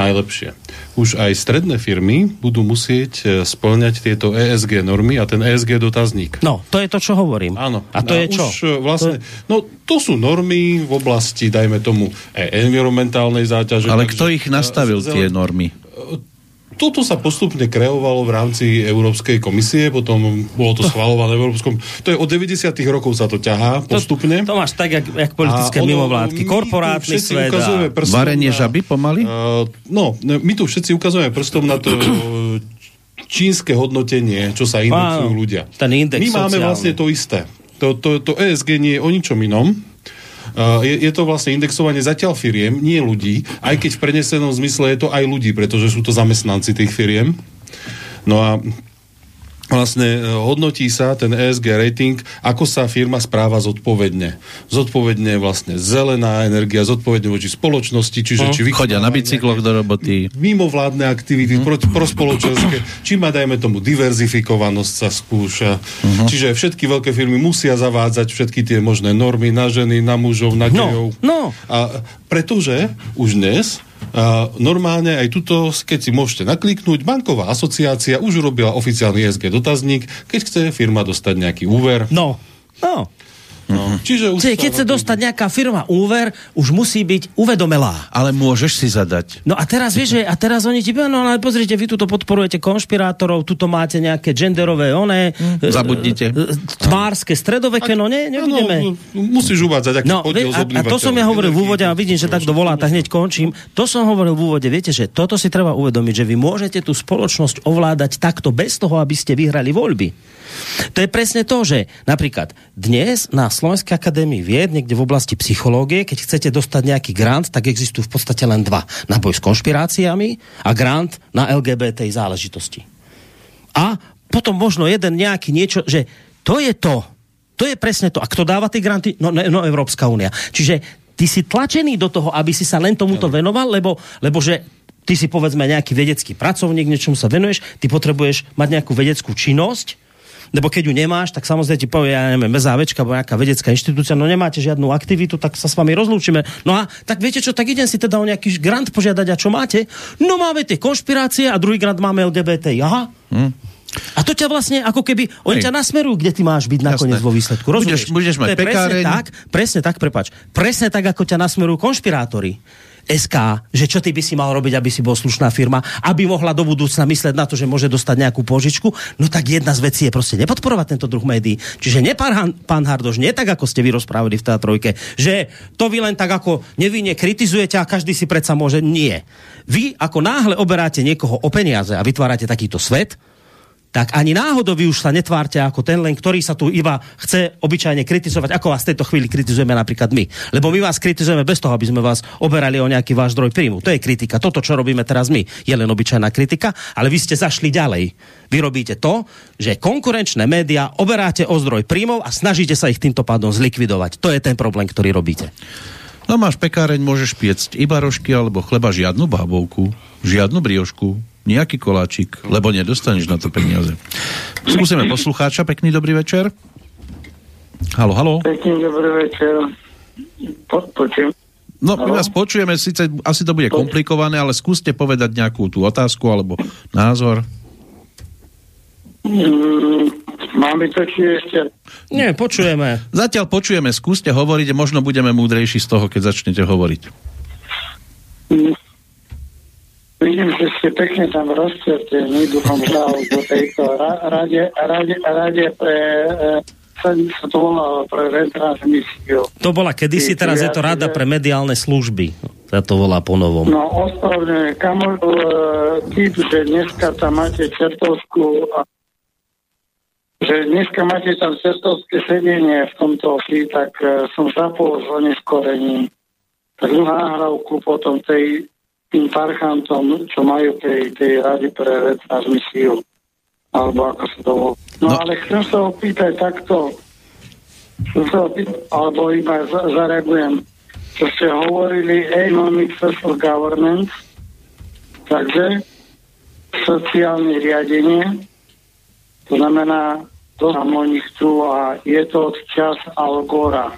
už aj stredné firmy budú musieť spĺňať tieto ESG normy a ten ESG dotazník. No, to je to, čo hovorím. Áno. A to je čo? Vlastne, to sú normy v oblasti, dajme tomu, environmentálnej záťaže. Ale kto ich nastavil, tie normy? Toto sa postupne kreovalo v rámci Európskej komisie, potom bolo to schvaľované v Európskom... To je od 90. rokov sa to ťahá postupne. To máš tak, jak politické mimovládky. Korporátny svet. Varenie žaby pomaly? My tu všetci ukazujeme prstom na to čínske hodnotenie, čo sa indexujú ľudia. Ten index my máme vlastne to isté. To ESG nie je o ničom inom. Je to vlastne indexovanie zatiaľ firiem, nie ľudí, aj keď v prenesenom zmysle je to aj ľudí, pretože sú to zamestnanci tých firiem. No a vlastne hodnotí sa ten ESG rating, ako sa firma správa zodpovedne. Zodpovedne vlastne zelená energia, zodpovedne voči spoločnosti, čiže či chodia na bicykloch do roboty. Mimovládne aktivity, prospoločenské, či má, dajme tomu, diverzifikovanosť sa skúša. Čiže všetky veľké firmy musia zavádzať všetky tie možné normy na ženy, na mužov, na gejov. A pretože už dnes normálne aj tuto, keď si môžete nakliknúť, banková asociácia už urobila oficiálny ESG dotazník, keď chce firma dostať nejaký úver. Čiže už keď chce dostať nejaká firma úver, už musí byť uvedomelá. Ale môžeš si zadať. No a teraz vieš, a teraz oni ti povedia, no ale pozrite, vy tuto podporujete konšpirátorov, tuto máte nejaké genderové zabudnite. Tmárske, stredoveké, nebudeme. Musíš uvádzať, aký podiel z obyvateľov. A to som ja hovoril v úvode, a vidím, že tak dovolá, tak hneď končím. To som hovoril v úvode, viete, že toto si treba uvedomiť, že vy môžete tú spoločnosť ovládať takto bez toho, aby ste vyhrali voľby. To je presne to, že napríklad dnes na Slovenskej akadémii vied, niekde v oblasti psychológie, keď chcete dostať nejaký grant, tak existujú v podstate len dva. Na boj s konšpiráciami a grant na LGBT záležitosti. A potom možno jeden nejaký niečo, že to je to. To je presne to. A kto dáva tie granty? No Európska únia. Čiže ty si tlačený do toho, aby si sa len tomuto venoval, lebo že ty si povedzme nejaký vedecký pracovník, niečomu sa venuješ, ty potrebuješ mať nejakú vedeckú činnosť, lebo keď ju nemáš, tak samozrejme ti povie, ja neviem, BZAVčka alebo nejaká vedecká inštitúcia, no nemáte žiadnu aktivitu, tak sa s vami rozlúčime. No a tak viete čo, tak idem si teda o nejaký grant požiadať, a čo máte? No máme tie konšpirácie a druhý grant máme LGBT. Aha. A to ťa vlastne, ako keby, oni ťa nasmerujú, kde ty máš byť nakoniec vo výsledku. Rozumieš? Budeš mať pekáreň. Presne tak, prepáč. Presne tak, ako ťa nasmerujú konšpirátori. SK, že čo ty by si mal robiť, aby si bol slušná firma, aby mohla do budúcna mysleť na to, že môže dostať nejakú požičku, no tak jedna z vecí je proste nepodporovať tento druh médií. Čiže pán Hardoš, nie tak, ako ste vy rozprávali v Teatrojke, že to vy len tak ako nevinne kritizujete a každý si predsa môže. Nie. Vy ako náhle oberáte niekoho o peniaze a vytvárate takýto svet, tak ani náhodou vy už sa netvárte ako ten len, ktorý sa tu iba chce obyčajne kritizovať, ako vás v tejto chvíli kritizujeme napríklad my. Lebo my vás kritizujeme bez toho, aby sme vás oberali o nejaký váš zdroj príjmu. To je kritika. Toto, čo robíme teraz my, je len obyčajná kritika, ale vy ste zašli ďalej. Vy robíte to, že konkurenčné médiá oberáte o zdroj príjmov a snažíte sa ich týmto pádom zlikvidovať. To je ten problém, ktorý robíte. No máš pekáreň, môžeš piecť iba rožky alebo chleba, žiadnu bábovku, žiadnu briošku. nejaký koláčik, lebo nedostaneš na to peniaze. Skúsime poslucháča, pekný dobrý večer. Haló. Pekný dobrý večer. Počujem. No, my vás počujeme, síce asi to bude komplikované, ale skúste povedať nejakú tú otázku alebo názor. Máme to či ešte? Nie, počujeme. Zatiaľ počujeme, skúste hovoriť a možno budeme múdrejší z toho, keď začnete hovoriť. Vidím, že ste pekne tam rozčertení, dúfam, že do tejto rade pre sa to volá pre retransmisiu. To bola kedysi, teraz je to Rada pre mediálne služby. Sa to volá po novom. No, ospravedlňujem, tým, že dneska tam máte čertovskú že dneska máte tam čertovské sedenie v tomto tak som zapol z oneskorení. Tak nahrávku potom tým parchantom, čo majú tej Rady pre retransmisiu. Alebo ako sa to volá. No ale chcem sa opýtať takto, alebo iba zareagujem, čo ste hovorili economic social governance, takže sociálne riadenie, to znamená, to nám oni chcú a je to od čas Al Gora,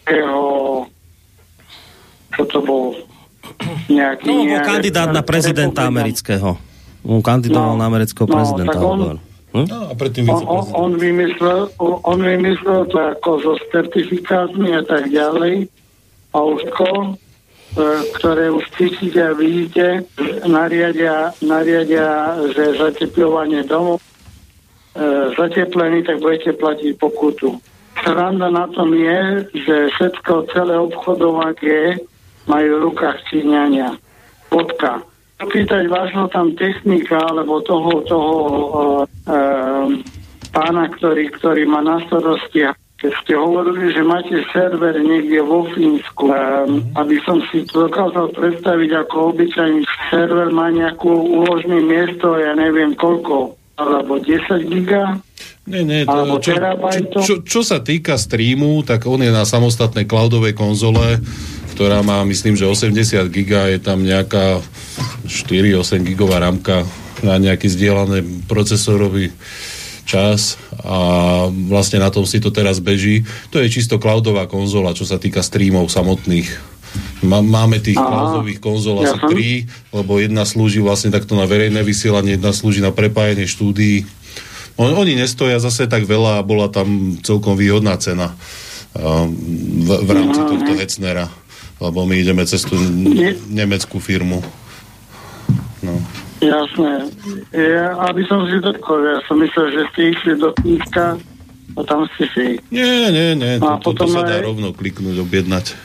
čo to bol nejaký... No, bol kandidát na prezidenta amerického. On kandidoval na amerického prezidenta. A predtým on vymyslel to ako so certifikátmi a tak ďalej. Autko, ktoré už cítite a vidíte, nariadia, že zatepľovanie domov zateplený, tak budete platiť pokutu. Sranda na tom je, že všetko, celé obchodovanie majú v rukách Číňania. Bodka. Pýtať vážno tam technika, alebo toho pána, ktorý má na starosti. Keď ste hovorili, že máte server niekde vo Fínsku, aby som si to dokázal predstaviť, ako obyčajný server má nejakú úložné miesto, ja neviem koľko, alebo 10 giga? Nie, čo sa týka streamu, tak on je na samostatnej cloudovej konzole, ktorá má, myslím, že 80 giga, je tam nejaká 4-8 gigová ramka na nejaký zdieľaný procesorový čas a vlastne na tom si to teraz beží. To je čisto cloudová konzola, čo sa týka streamov samotných. Máme tých cloudových konzol asi 3, lebo jedna slúži vlastne takto na verejné vysielanie, jedna slúži na prepájanie štúdií. Oni nestoja zase tak veľa a bola tam celkom výhodná cena v rámci tohto Hecnera. Lebo my ideme cez tú nemeckú firmu. No. Jasné. Aby som si ja som myslel, že ste išli do Fínska a tam ste si... Nie. Toto sa dá rovno kliknúť, objednať.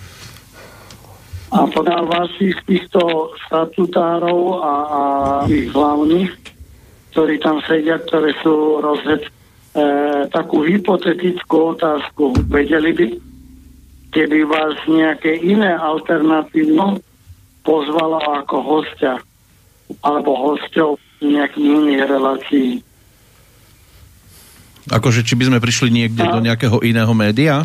A podľa vašich týchto statutárov a tých hlavných, ktorí tam sedia, ktoré sú takú hypotetickú otázku. Vedeli by, keby vás nejaké iné alternatívno pozvalo ako hostia alebo hosťov nejakých iných relácií. Akože, či by sme prišli niekde do nejakého iného média?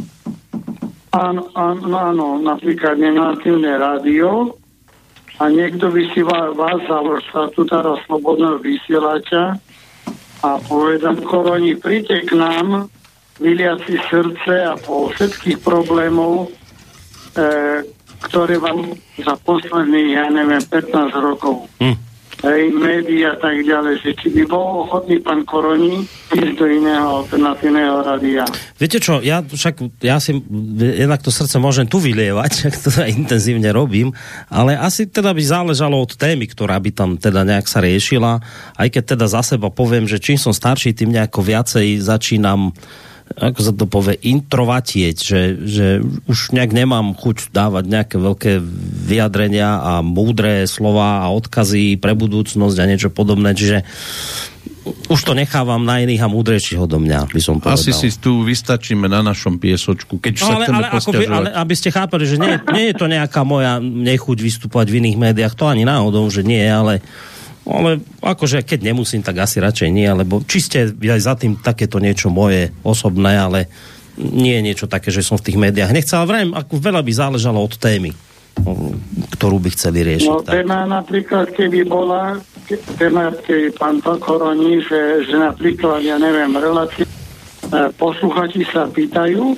Áno, napríklad nenativné rádio a niekto by si vás zavol statutára slobodného vysielača a povedal, Koroni, príďte k nám, vyliať si srdce a po všetkých problémov, ktoré vám za posledných, 15 rokov médiá a tak ďalej, že či by bol ochotný pán Koroni ísť do iného alternatívneho rádia. Viete čo, ja si jednak to srdce môžem tu vylievať, ak to intenzívne robím, ale asi teda by záležalo od témy, ktorá by tam teda nejak sa riešila, aj keď teda za seba poviem, že čím som starší, tým nejako viacej začínam, ako sa to povie, introvatieť, že už nejak nemám chuť dávať nejaké veľké vyjadrenia a múdre slova a odkazy pre budúcnosť a niečo podobné, čiže už to nechávam na iných a múdrejších odo mňa, by som povedal. Asi si tu vystačíme na našom piesočku, keď sa chceme posťažovať. Ale aby ste chápali, že nie je to nejaká moja nechuť vystupovať v iných médiách, to ani náhodou, že nie, ale akože keď nemusím, tak asi radšej nie, lebo čiste aj za tým takéto niečo moje osobné, ale nie je niečo také, že som v tých médiách nechcel, ale vrajím, ako veľa by záležalo od témy, ktorú by chceli riešiť. No téma napríklad, keby bola keď pán Koroní, že napríklad, ja neviem, relácie posluchači sa pýtajú,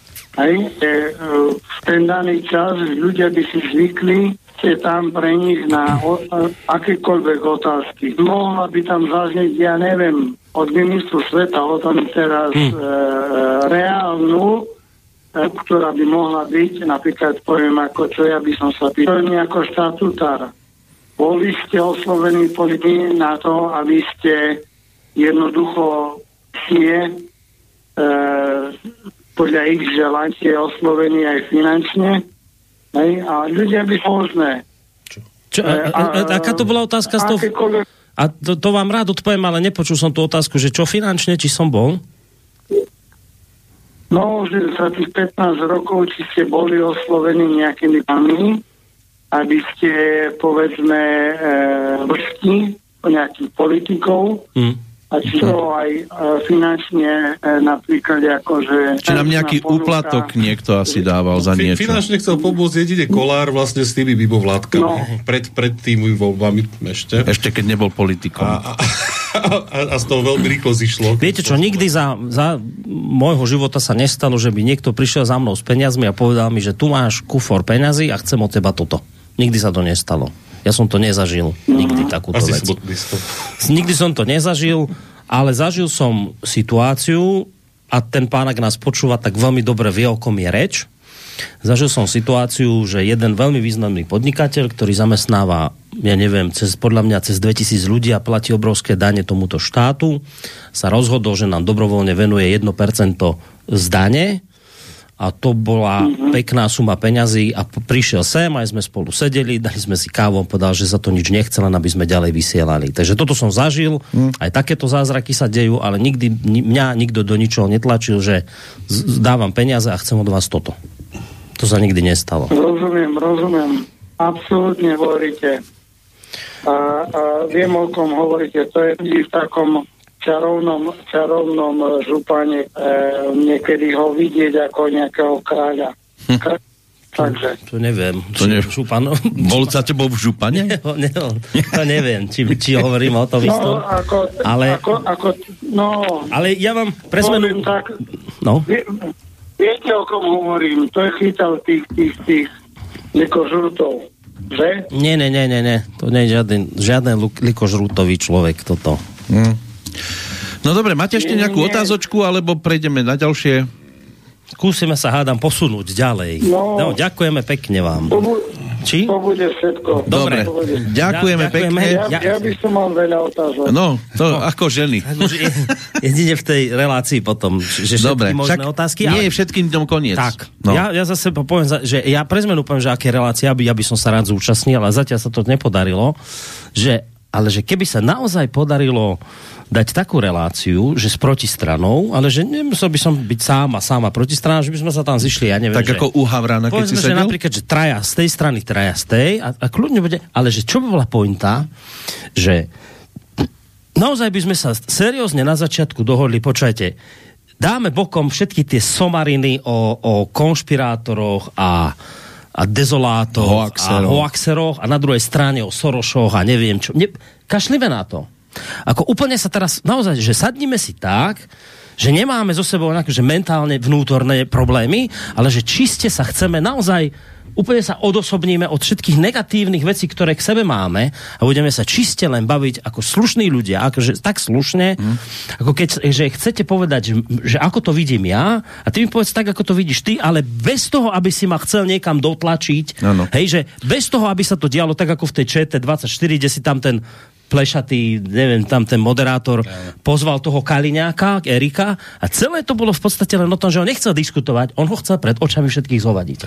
v ten daný čas ľudia by si zvykli, že tam pre nich na akékoľvek otázky. Mohla by tam zaznieť, ja neviem, od ministru sveta o tom teraz reálnu, ktorá by mohla byť, napríklad poviem ako čo ja by som sa pýtal ako štatutár. Boli ste oslovení politici na to, aby ste jednoducho podľa ich želania oslovení aj finančne. A ľudia by možné. Aká to bola otázka z toho? A to vám rád odpoviem, ale nepočul som tú otázku, že čo finančne, či som bol? No, že za tých 15 rokov, či ste boli oslovení nejakými pánmi, aby ste, povedzme, nejakých politikov, a či to aj finančne napríklad akože... Či nám nejaký úplatok niekto asi dával za niečo. Finančne chcel pomôcť jedine Kolár vlastne s tými mimovládkami. No. Pred tými voľbami ešte. Ešte keď nebol politikom. A z toho veľmi rýchlo zišlo. Viete čo, nikdy za môjho života sa nestalo, že by niekto prišiel za mnou s peniazmi a povedal mi, že tu máš kufor peňazí a chcem od teba toto. Nikdy sa to nestalo. Ja som to nezažil. Nikdy takúto vec. Nikdy som to nezažil, ale zažil som situáciu a ten pán, ak nás počúva, tak veľmi dobre vie, o kom je reč. Zažil som situáciu, že jeden veľmi významný podnikateľ, ktorý zamestnáva, ja neviem, podľa mňa cez 2000 ľudí a platí obrovské dane tomuto štátu, sa rozhodol, že nám dobrovoľne venuje 1% z dane. A to bola pekná suma peňazí a prišiel sem, aj sme spolu sedeli, dali sme si kávu, on povedal, že za to nič nechcel, aby sme ďalej vysielali. Takže toto som zažil, aj takéto zázraky sa dejú, ale nikdy mňa nikto do ničoho netlačil, že dávam peniaze a chcem od vás toto. To sa nikdy nestalo. Rozumiem. Absolútne hovoríte. A viem, o kom hovoríte. To je v takom čarovnom župane niekedy ho vidieť ako nejakého kráľa. Takže. To neviem. Župan... Bol sa tebou v župane? To neviem, či hovorím o tom istom. Ale ja vám pre zmenu... Viete, o kom hovorím? To je chytal tých likožrutov, že? Nie. To nie je žiaden likožrutový človek, toto. No dobre, máte ešte nejakú otázočku, alebo prejdeme na ďalšie? Skúsime sa, hádam, posunúť ďalej. No, ďakujeme pekne vám. Či? To bude všetko. Dobre, ďakujeme pekne. Ja by som mal veľa otázok. No, to ako ženy. Jedine v tej relácii potom, že všetky možné otázky. Nie je všetkým tom koniec. Tak, no. Ja zase poviem, že ja pre zmenu poviem, že aké relácie, ja by som sa rád zúčastnil, ale zatiaľ sa to nepodarilo, ale že keby sa naozaj podarilo dať takú reláciu, že s protistranou, ale že nemusel by som byť sám a protistrana, že by sme sa tam zišli, ja neviem. Tak ako u Havrana, keď si sedel? Že napríklad, že traja z tej strany, traja z tej a kľudne bude, ale že čo by bola pointa, že naozaj by sme sa seriózne na začiatku dohodli, počujete, dáme bokom všetky tie somariny o konšpirátoroch a dezolátoch a hoaxeroch a na druhej strane o Sorošoch a neviem čo. Kašlime na to. Ako úplne sa teraz, naozaj, že sadnime si tak, že nemáme zo sebou nejaké že mentálne vnútorné problémy, ale že čiste sa chceme naozaj, úplne sa odosobníme od všetkých negatívnych vecí, ktoré k sebe máme a budeme sa čiste len baviť ako slušní ľudia, akože tak slušne, ako keď že chcete povedať, že ako to vidím ja a ty mi povedz tak, ako to vidíš ty, ale bez toho, aby si ma chcel niekam dotlačiť, hej, že bez toho, aby sa to dialo tak, ako v tej ČT24, kde si tam ten plešatý, neviem, tam ten moderátor pozval toho Kaliňáka, Erika a celé to bolo v podstate len o tom, že on nechcel diskutovať, on ho chcel pred očami všetkých zhovadiť.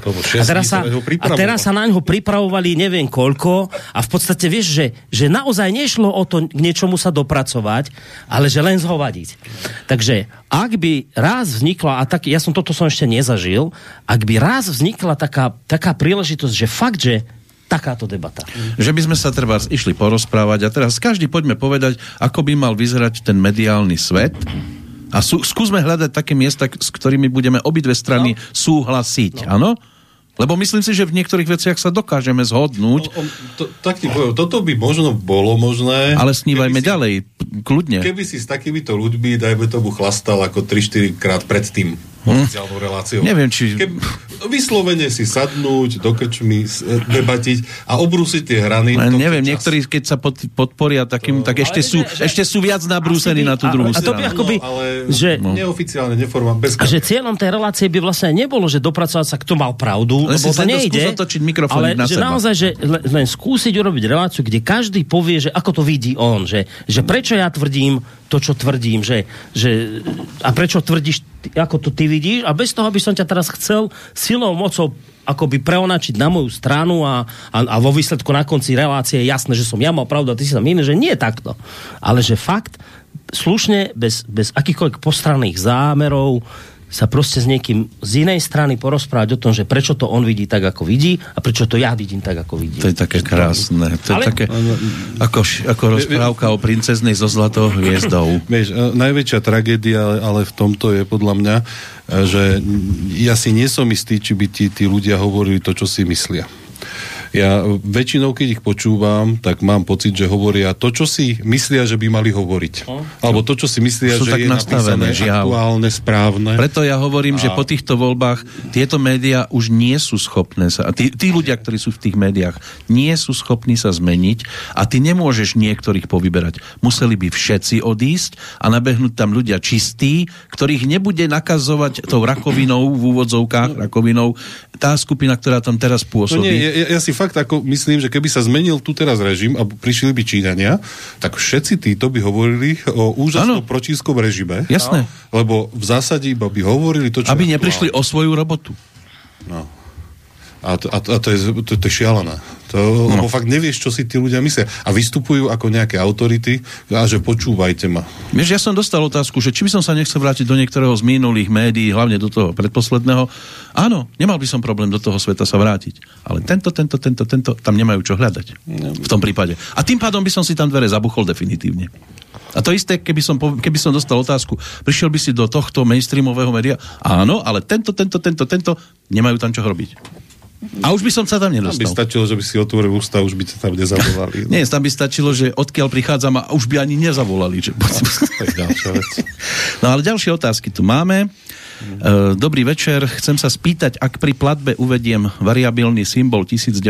A teraz sa na ňo pripravovali neviem koľko a v podstate vieš, že naozaj nešlo o to k niečomu sa dopracovať, ale že len zhovadiť. Takže ak by raz vznikla, ja som toto ešte nezažil, ak by raz vznikla taká príležitosť, že fakt, že takáto debata. Že by sme sa treba išli porozprávať a teraz každý poďme povedať, ako by mal vyzerať ten mediálny svet a skúsme hľadať také miesta, s ktorými budeme obidve strany súhlasiť, áno? Lebo myslím si, že v niektorých veciach sa dokážeme zhodnúť. Tak ti poviem, toto by možno bolo možné. Ale snívajme ďalej, kľudne. Keby si s takýmito ľuďmi, dajme tomu, chlastal ako 3-4 krát predtým oficiálnou reláciou. Neviem, či... Vyslovene si sadnúť, do krčmy, debatiť a obrúsiť tie hrany. Neviem, niektorí, keď sa podporia takým, tak ešte sú viac nabrúsení na tú druhú stranu. A to by akoby... neoficiálne, neformálne, bez a že cieľom tej relácie by vlastne nebolo, že dopracovať sa, kto mal pravdu, lebo to nejde, ale že naozaj, že len skúsiť urobiť reláciu, kde každý povie, že ako to vidí on, že prečo ja tvrdím to, čo tvrdím, že a prečo tvrdíš, ako to ty vidíš, a bez toho, aby som ťa teraz chcel silou mocou akoby preonačiť na moju stranu a vo výsledku na konci relácie je jasné, že som ja mal pravdu a ty si tam iný, že nie takto. Ale že fakt slušne, bez akýchkoľvek postranných zámerov sa proste s niekým z inej strany porozprávať o tom, že prečo to on vidí tak, ako vidí a prečo to ja vidím tak, ako vidí. To je také krásne. To je také ako rozprávka o princeznej so zlatou hviezdou. Vieš, najväčšia tragédia ale v tomto je podľa mňa, že ja si nie som istý, či by tí ľudia hovorili to, čo si myslia. Ja väčšinou, keď ich počúvam, tak mám pocit, že hovoria to, čo si myslia, že by mali hovoriť. Alebo to, čo si myslia, že je napísané, aktuálne, správne. Preto ja hovorím, že po týchto voľbách tieto médiá už nie sú schopné sa, a tí ľudia, ktorí sú v tých médiách, nie sú schopní sa zmeniť a ty nemôžeš niektorých povyberať. Museli by všetci odísť a nabehnúť tam ľudia čistí, ktorých nebude nakazovať tou rakovinou, v úvodzovkách rakovinou, tá skupina, ktorá tam teraz pôsobí. No nie, ja si fakt ako myslím, že keby sa zmenil tu teraz režim a prišli by Číňania, tak všetci títo by hovorili o úžasnom pročínskom režime. Jasné. Lebo v zásade iba by hovorili to, čo... Aby neprišli o svoju robotu. No. A to je šialené. Lebo fakt nevieš, čo si tí ľudia myslia. A vystupujú ako nejaké autority a že počúvajte ma. Vieš, ja som dostal otázku, že či by som sa nechcel vrátiť do niektorého z minulých médií, hlavne do toho predposledného. Áno, nemal by som problém do toho sveta sa vrátiť. Ale tento, tam nemajú čo hľadať. V tom prípade. A tým pádom by som si tam dvere zabuchol definitívne. A to isté, keby som dostal otázku, prišiel by si do tohto mainstreamového média? Áno, ale tento, nemajú tam čo robiť. A už by som sa tam nedostal. Tam by stačilo, že by si otvoril ústa, už by sa tam nezavolali. Nie, tam by stačilo, že odkiaľ prichádzam a už by ani nezavolali. Že... No ale ďalšie otázky tu máme. Dobrý večer, chcem sa spýtať, ak pri platbe uvediem variabilný symbol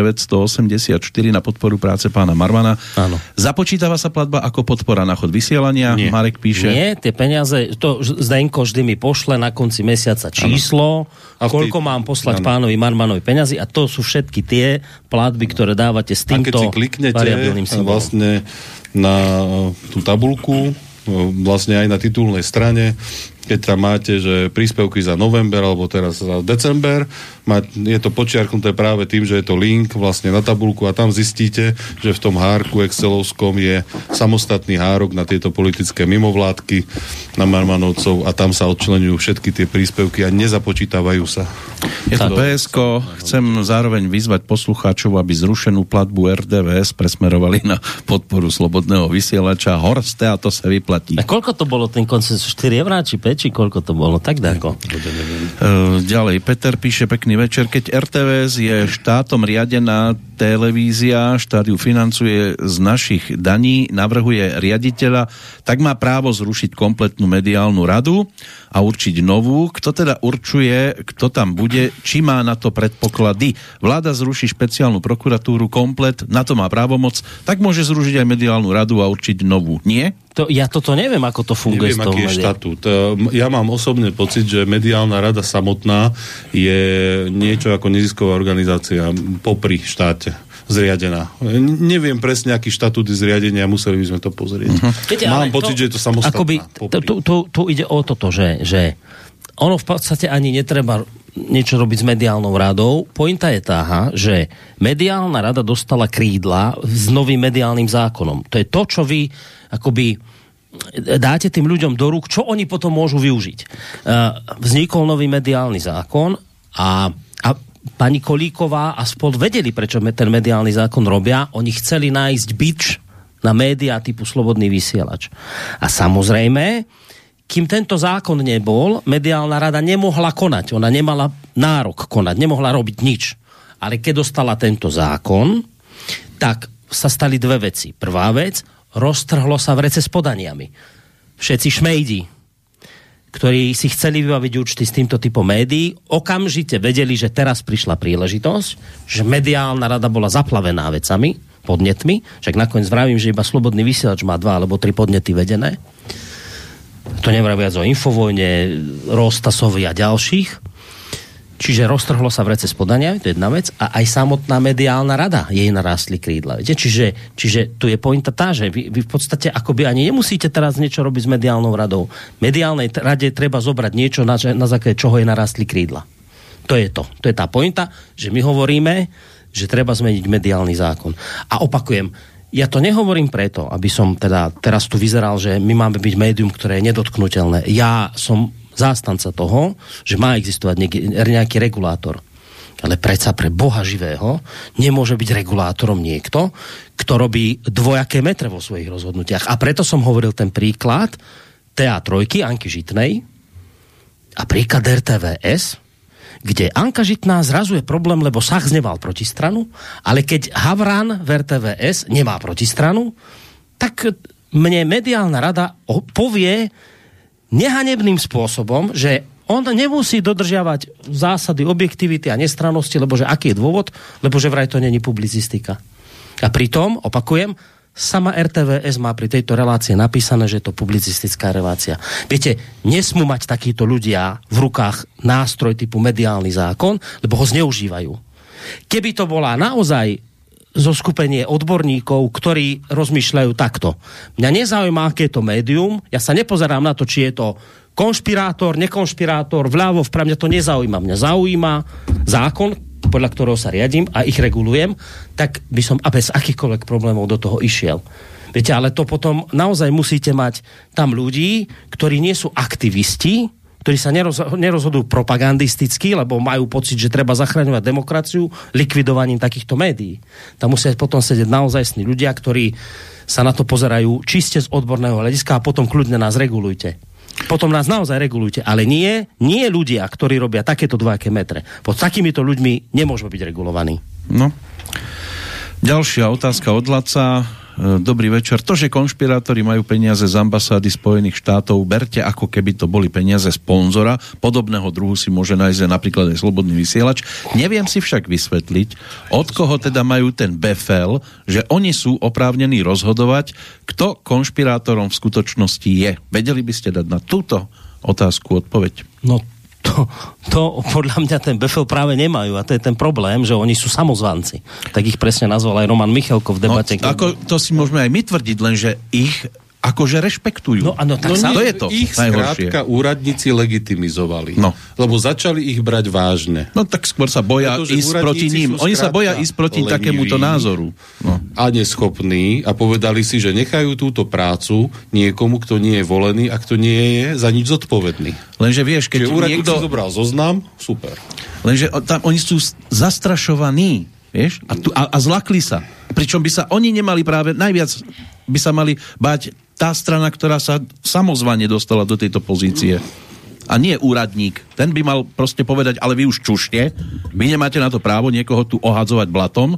1984 na podporu práce pána Marvana, áno. Započítava sa platba ako podpora na chod vysielania? Nie. Marek píše. Nie, tie peniaze, to Zdenko vždy mi pošle na konci mesiaca číslo, koľko mám poslať pánovi Marvanovi peniazy a to sú všetky tie platby, ktoré dávate s týmto variabilným symbolom. Vlastne na tú tabuľku, vlastne aj na titulnej strane, keď tam máte, že príspevky za november alebo teraz za december, je to počiarknuté práve tým, že je to link vlastne na tabuľku a tam zistíte, že v tom hárku excelovskom je samostatný hárok na tieto politické mimovládky, na Marmanovcov a tam sa odčleňujú všetky tie príspevky a nezapočítavajú sa. Je to PSK, chcem zároveň vyzvať poslucháčov, aby zrušenú platbu RDVS presmerovali na podporu slobodného vysielača. Horste a to sa vyplatí. A koľko to bolo ten koncert? 4 eurá či 5? Či koľko to bolo? Tak dáko. Ďalej, Peter píše pekný večer. Keď RTVS je štátom riadená televízia, štát ju financuje z našich daní, navrhuje riaditeľa, tak má právo zrušiť kompletnú mediálnu radu a určiť novú. Kto teda určuje, kto tam bude, či má na to predpoklady? Vláda zruší špeciálnu prokuratúru komplet, na to má právomoc, tak môže zrušiť aj mediálnu radu a určiť novú. Nie? Ja toto neviem, ako to funguje. Neviem, aký je štatút. Ja mám osobne pocit, že mediálna rada samotná je niečo ako nezisková organizácia popri štáte zriadená. Neviem presne, aký štatút zriadenia, museli by sme to pozrieť. Mám pocit, že je to samostatná. Akoby, tu ide o toto, že ono v podstate ani netreba niečo robiť s mediálnou radou. Pointa je táha, že mediálna rada dostala krídla s novým mediálnym zákonom. To je to, čo vy akoby dáte tým ľuďom do rúk, čo oni potom môžu využiť. Vznikol nový mediálny zákon a pani Kolíková a spol vedeli, prečo ten mediálny zákon robia. Oni chceli nájsť bič na médiá typu Slobodný vysielač. A samozrejme, kým tento zákon nebol, mediálna rada nemohla konať. Ona nemala nárok konať, nemohla robiť nič. Ale keď dostala tento zákon, tak sa stali dve veci. Prvá vec, roztrhlo sa vrece s podaniami. Všetci šmejdi, ktorí si chceli vybaviť účty s týmto typom médií, okamžite vedeli, že teraz prišla príležitosť, že mediálna rada bola zaplavená vecami, podnetmi, však nakoniec vravím, že iba Slobodný vysielač má 2 alebo 3 podnety vedené. To nevravím viac o Infovojne, Rostasovi a ďalších. Čiže roztrhlo sa vrece s podaniami, to je jedna vec, a aj samotná mediálna rada, jej narástli krídla. Viete? Čiže tu je pointa tá, že vy v podstate akoby ani nemusíte teraz niečo robiť s mediálnou radou. Mediálnej rade treba zobrať niečo, na základe čoho jej narástli krídla. To je to. To je tá pointa, že my hovoríme, že treba zmeniť mediálny zákon. A opakujem, ja to nehovorím preto, aby som teda teraz tu vyzeral, že my máme byť médium, ktoré je nedotknutelné. Ja som zástanca toho, že má existovať nejaký regulátor. Ale predsa pre Boha živého nemôže byť regulátorom niekto, kto robí dvojaké metre vo svojich rozhodnutiach. A preto som hovoril ten príklad TA3, Anky Žitnej a príklad RTVS, kde Anka Žitná zrazu je problém, lebo Sachs nemal protistranu, ale keď Havran v RTVS nemá protistranu, tak mne mediálna rada povie nehanebným spôsobom, že on nemusí dodržiavať zásady objektivity a nestrannosti, lebo že aký je dôvod, lebo že vraj to není publicistika. A pritom, opakujem, sama RTVS má pri tejto relácii napísané, že je to publicistická relácia. Viete, nesmú mať takíto ľudia v rukách nástroj typu mediálny zákon, lebo ho zneužívajú. Keby to bola naozaj zoskupenie odborníkov, ktorí rozmýšľajú takto. Mňa nezaujíma, aké je to médium, ja sa nepozerám na to, či je to konšpirátor, nekonšpirátor, vľavo, vpravo, mňa to nezaujíma. Mňa zaujíma zákon, podľa ktorého sa riadím a ich regulujem, tak by som a bez akýchkoľvek problémov do toho išiel. Viete, ale to potom naozaj musíte mať tam ľudí, ktorí nie sú aktivisti, ktorí sa nerozhodujú propagandisticky, lebo majú pocit, že treba zachraňovať demokraciu likvidovaním takýchto médií. Tam musia potom sedieť naozajstní ľudia, ktorí sa na to pozerajú čiste z odborného hľadiska a potom kľudne nás regulujte. Potom nás naozaj regulujte, ale nie ľudia, ktorí robia takéto dvojaké metre. Pod takýmito ľuďmi nemôžeme byť regulovaní. No. Ďalšia otázka od Laca. Dobrý večer. To, že konšpirátori majú peniaze z ambasády Spojených štátov, berte ako keby to boli peniaze sponzora. Podobného druhu si môže nájsť napríklad aj Slobodný vysielač. Neviem si však vysvetliť, od koho teda majú ten befel, že oni sú oprávnení rozhodovať, kto konšpirátorom v skutočnosti je. Vedeli by ste dať na túto otázku odpoveď? No, to podľa mňa ten befel práve nemajú a to je ten problém, že oni sú samozvanci. Tak ich presne nazval aj Roman Michalko v debate. No, to si môžeme aj my tvrdiť, lenže ich akože rešpektujú. No áno, tak to je to ich skrátka úradníci legitimizovali. No. Lebo začali ich brať vážne. No tak skôr sa boja ísť proti ním. Oni sa boja ísť proti takémuto názoru. No. A neschopní a povedali si, že nechajú túto prácu niekomu, kto nie je volený a kto nie je za nič zodpovedný. Lenže vieš, keď niekto zobral zoznam, super. Lenže tam oni sú zastrašovaní, vieš? A zlakli sa. Pričom by sa oni nemali práve najviac by sa mali báť tá strana, ktorá sa samozvane dostala do tejto pozície. A nie úradník. Ten by mal proste povedať, ale vy už čušte, vy nemáte na to právo niekoho tu ohadzovať blatom,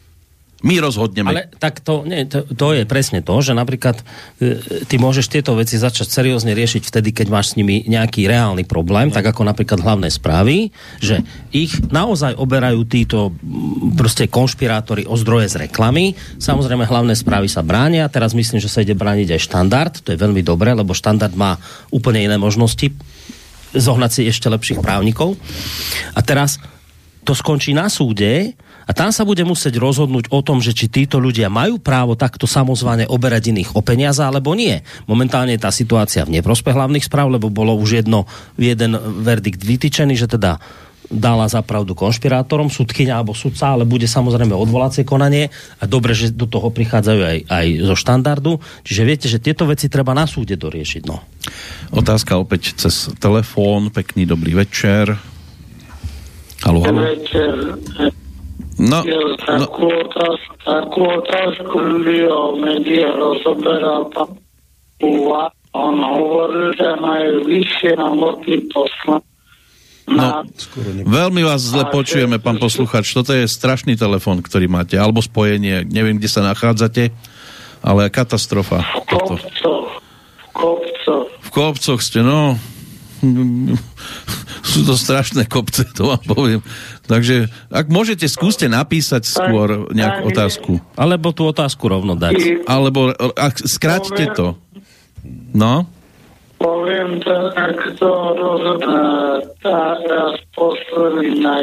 my rozhodneme. Ale tak to je presne to, že napríklad ty môžeš tieto veci začať seriózne riešiť vtedy, keď máš s nimi nejaký reálny problém, tak ako napríklad hlavné správy, že ich naozaj oberajú títo proste konšpirátori o zdroje z reklamy. Samozrejme hlavné správy sa bránia, teraz myslím, že sa ide brániť aj Štandard, to je veľmi dobré, lebo Štandard má úplne iné možnosti zohnať si ešte lepších právnikov. A teraz to skončí na súde a tam sa bude musieť rozhodnúť o tom, že či títo ľudia majú právo takto samozvane oberať iných o peniaze, alebo nie. Momentálne je tá situácia v neprospech hlavných správ, lebo bolo už jeden verdikt vytýčený, že teda dala za pravdu konšpirátorom, sudkyňa alebo sudca, ale bude samozrejme odvolacie konanie a dobre, že do toho prichádzajú aj zo Štandardu. Čiže viete, že tieto veci treba na súde doriešiť. No. Otázka opäť cez telefón. Pekný dobrý večer. Haló. Večer. No, takú otázku by o médiách rozoberal pán Púva. On hovoril, že majú vyššie na moty poslanci No, veľmi vás zle počujeme, pán posluchač. Toto je strašný telefon, ktorý máte, alebo spojenie. Neviem, kde sa nachádzate, ale katastrofa. V kopcoch ste, no. Sú to strašné kopce, to vám poviem. Takže, ak môžete, skúste napísať skôr nejakú otázku. Alebo tú otázku rovno dať. Alebo skráťte to. No? Poviem to, ak to rozhodná teraz poslali na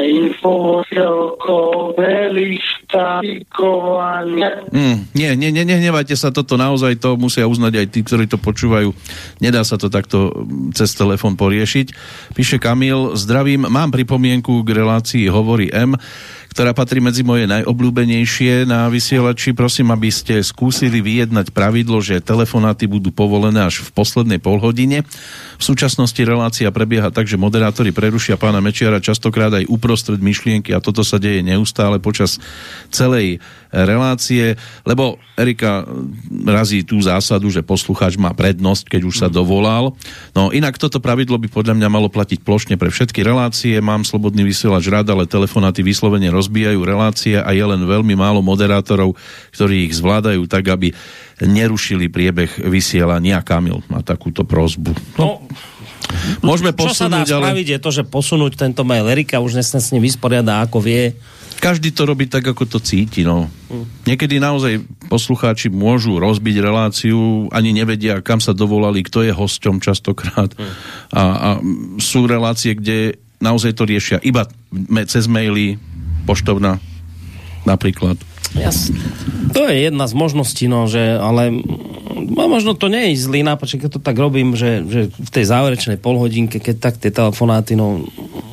infovoľko veľmi štafikovania. Nie, nehnevajte sa, toto naozaj to musia uznať aj tí, ktorí to počúvajú. Nedá sa to takto cez telefón poriešiť. Píše Kamil, zdravím, mám pripomienku k relácii Hovorí M, ktorá patrí medzi moje najobľúbenejšie na vysielači. Prosím, aby ste skúsili vyjednať pravidlo, že telefonáty budú povolené až v poslednej polhodine. V súčasnosti relácia prebieha tak, že moderátori prerušia pána Mečiara častokrát aj uprostred myšlienky a toto sa deje neustále počas celej relácie, lebo Erika razí tú zásadu, že poslucháč má prednosť, keď už sa dovolal. No inak toto pravidlo by podľa mňa malo platiť plošne pre všetky relácie. Mám slobodný vysielač rád, ale telefonáty vyslovene rozbijajú relácie a je len veľmi málo moderátorov, ktorí ich zvládajú tak, aby nerušili priebeh vysielania. Kamil má takúto prosbu. No, môžeme posunúť, čo sa dá spraviť, je to, že posunúť tento mail. Erika už nesne s ním vysporiada, ako vie. Každý to robí tak, ako to cíti. No. Niekedy naozaj poslucháči môžu rozbiť reláciu, ani nevedia, kam sa dovolali, kto je hosťom častokrát. A sú relácie, kde naozaj to riešia iba cez maily, poštovná napríklad. Jasne. To je jedna z možností, no, že, ale možno to nie je zlý nápad, keď to tak robím, že v tej záverečnej polhodinke, keď tak tie telefonáty, no...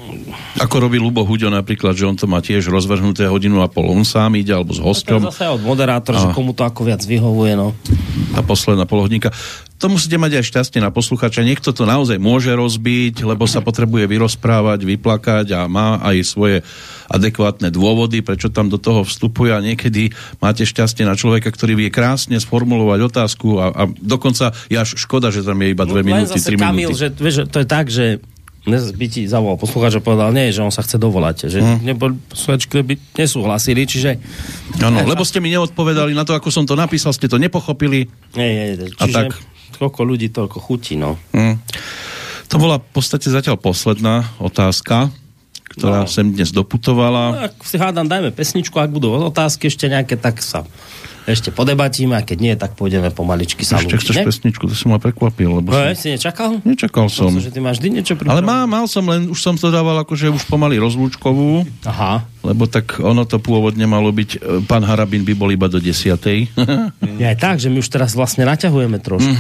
Ako robí Ľubo Huďo napríklad, že on to má tiež rozvrhnuté 1,5 hodinu, on sám ide, alebo s hosťom. To je zase od moderátora, že komu to ako viac vyhovuje, no. Tá posledná polhodinka. To musíte mať aj šťastie na posluchača. Niekto to naozaj môže rozbiť, lebo sa potrebuje vyrozprávať, vyplakať a má aj svoje adekvátne dôvody, prečo tam do toho vstupuje a niekedy máte šťastie na človeka, ktorý vie krásne sformulovať otázku a dokonca je až škoda, že tam je iba 2 minúty, 3 minúty. Kamil, že, vieš, to je tak, že by ti zavolal poslucháč a povedal, nie, že on sa chce dovolať. Že poslucháči by nesúhlasili, čiže... Áno, lebo ste mi neodpovedali na to, ako som to napísal, ste to nepochopili. Čiže tak... koľko ľudí, toľko chutí, no. To bola v podstate zatiaľ posledná otázka, ktorá sem dnes doputovala. No, ak si hádam, dajme pesničku, ak budú otázky ešte nejaké, tak sa ešte podebatíme a keď nie, tak pôjdeme pomaličky sa lúčiť. Ešte chceš pesničku, to si ma prekvapil. Lebo si nečakal? Nečakal som. Že ty máš vždy niečo pripravené. Ale mal som, len už som to dával akože už pomaly rozlúčkovú. Aha. Lebo tak ono to pôvodne malo byť, pán Harabin by bol iba do 10. Ja tak, že my už teraz vlastne naťahujeme trošku.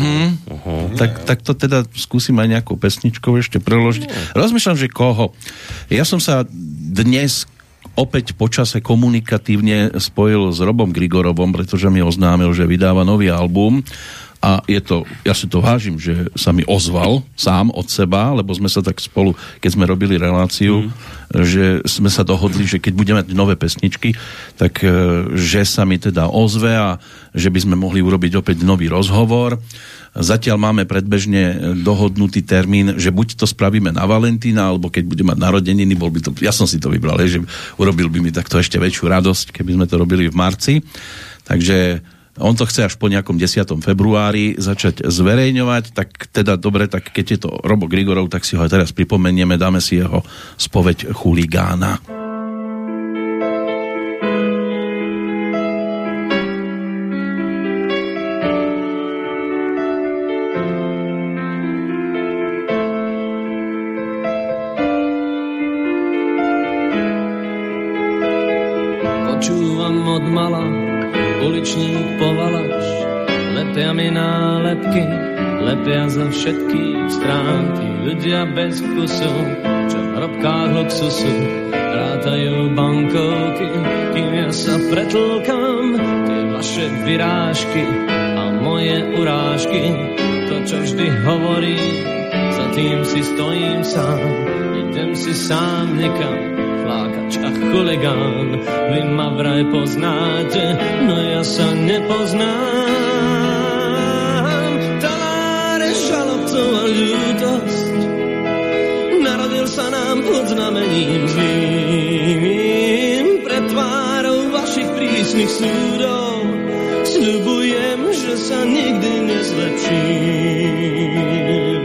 Tak to teda skúsim aj nejakou pesničkou ešte preložiť. Rozmýšľam, že koho. Ja som sa dnes opäť počase komunikatívne spojil s Robom Grigorovom, pretože mi oznámil, že vydáva nový album a je to, ja si to vážim, že sa mi ozval sám od seba, lebo sme sa tak spolu, keď sme robili reláciu, že sme sa dohodli, že keď budeme mať nové pesničky, tak že sa mi teda ozve a že by sme mohli urobiť opäť nový rozhovor. Zatiaľ máme predbežne dohodnutý termín, že buď to spravíme na Valentína, alebo keď bude mať narodeniny, bol by to, ja som si to vybral, že urobil by mi takto ešte väčšiu radosť, keby sme to robili v marci. Takže on to chce až po nejakom 10. februári začať zverejňovať, tak teda dobre, tak keď je to Robo Grigorov, tak si ho aj teraz pripomenieme, dáme si jeho spoveď chuligána. Počúvam od mala uličník povalač, lepia mi nálepky, lepia zo všetkých strán. Tí ľudia bez vkusu, čo v hrobkách luxusu rátajú bankovky, kým ja sa pretlkám. Tie vaše vyrážky a moje urážky, to čo vždy hovorím, za tým si stojím sám. Idem si sám nekam, flákač a chuligán. Vy ma vraj poznáte, no ja sa nepoznám. Taláre, žalobcov a ľútosť, narodil sa nám pod znamením zlým. Pred tvárou vašich prísnych súdov sľubujem, že sa nikdy nezlepším.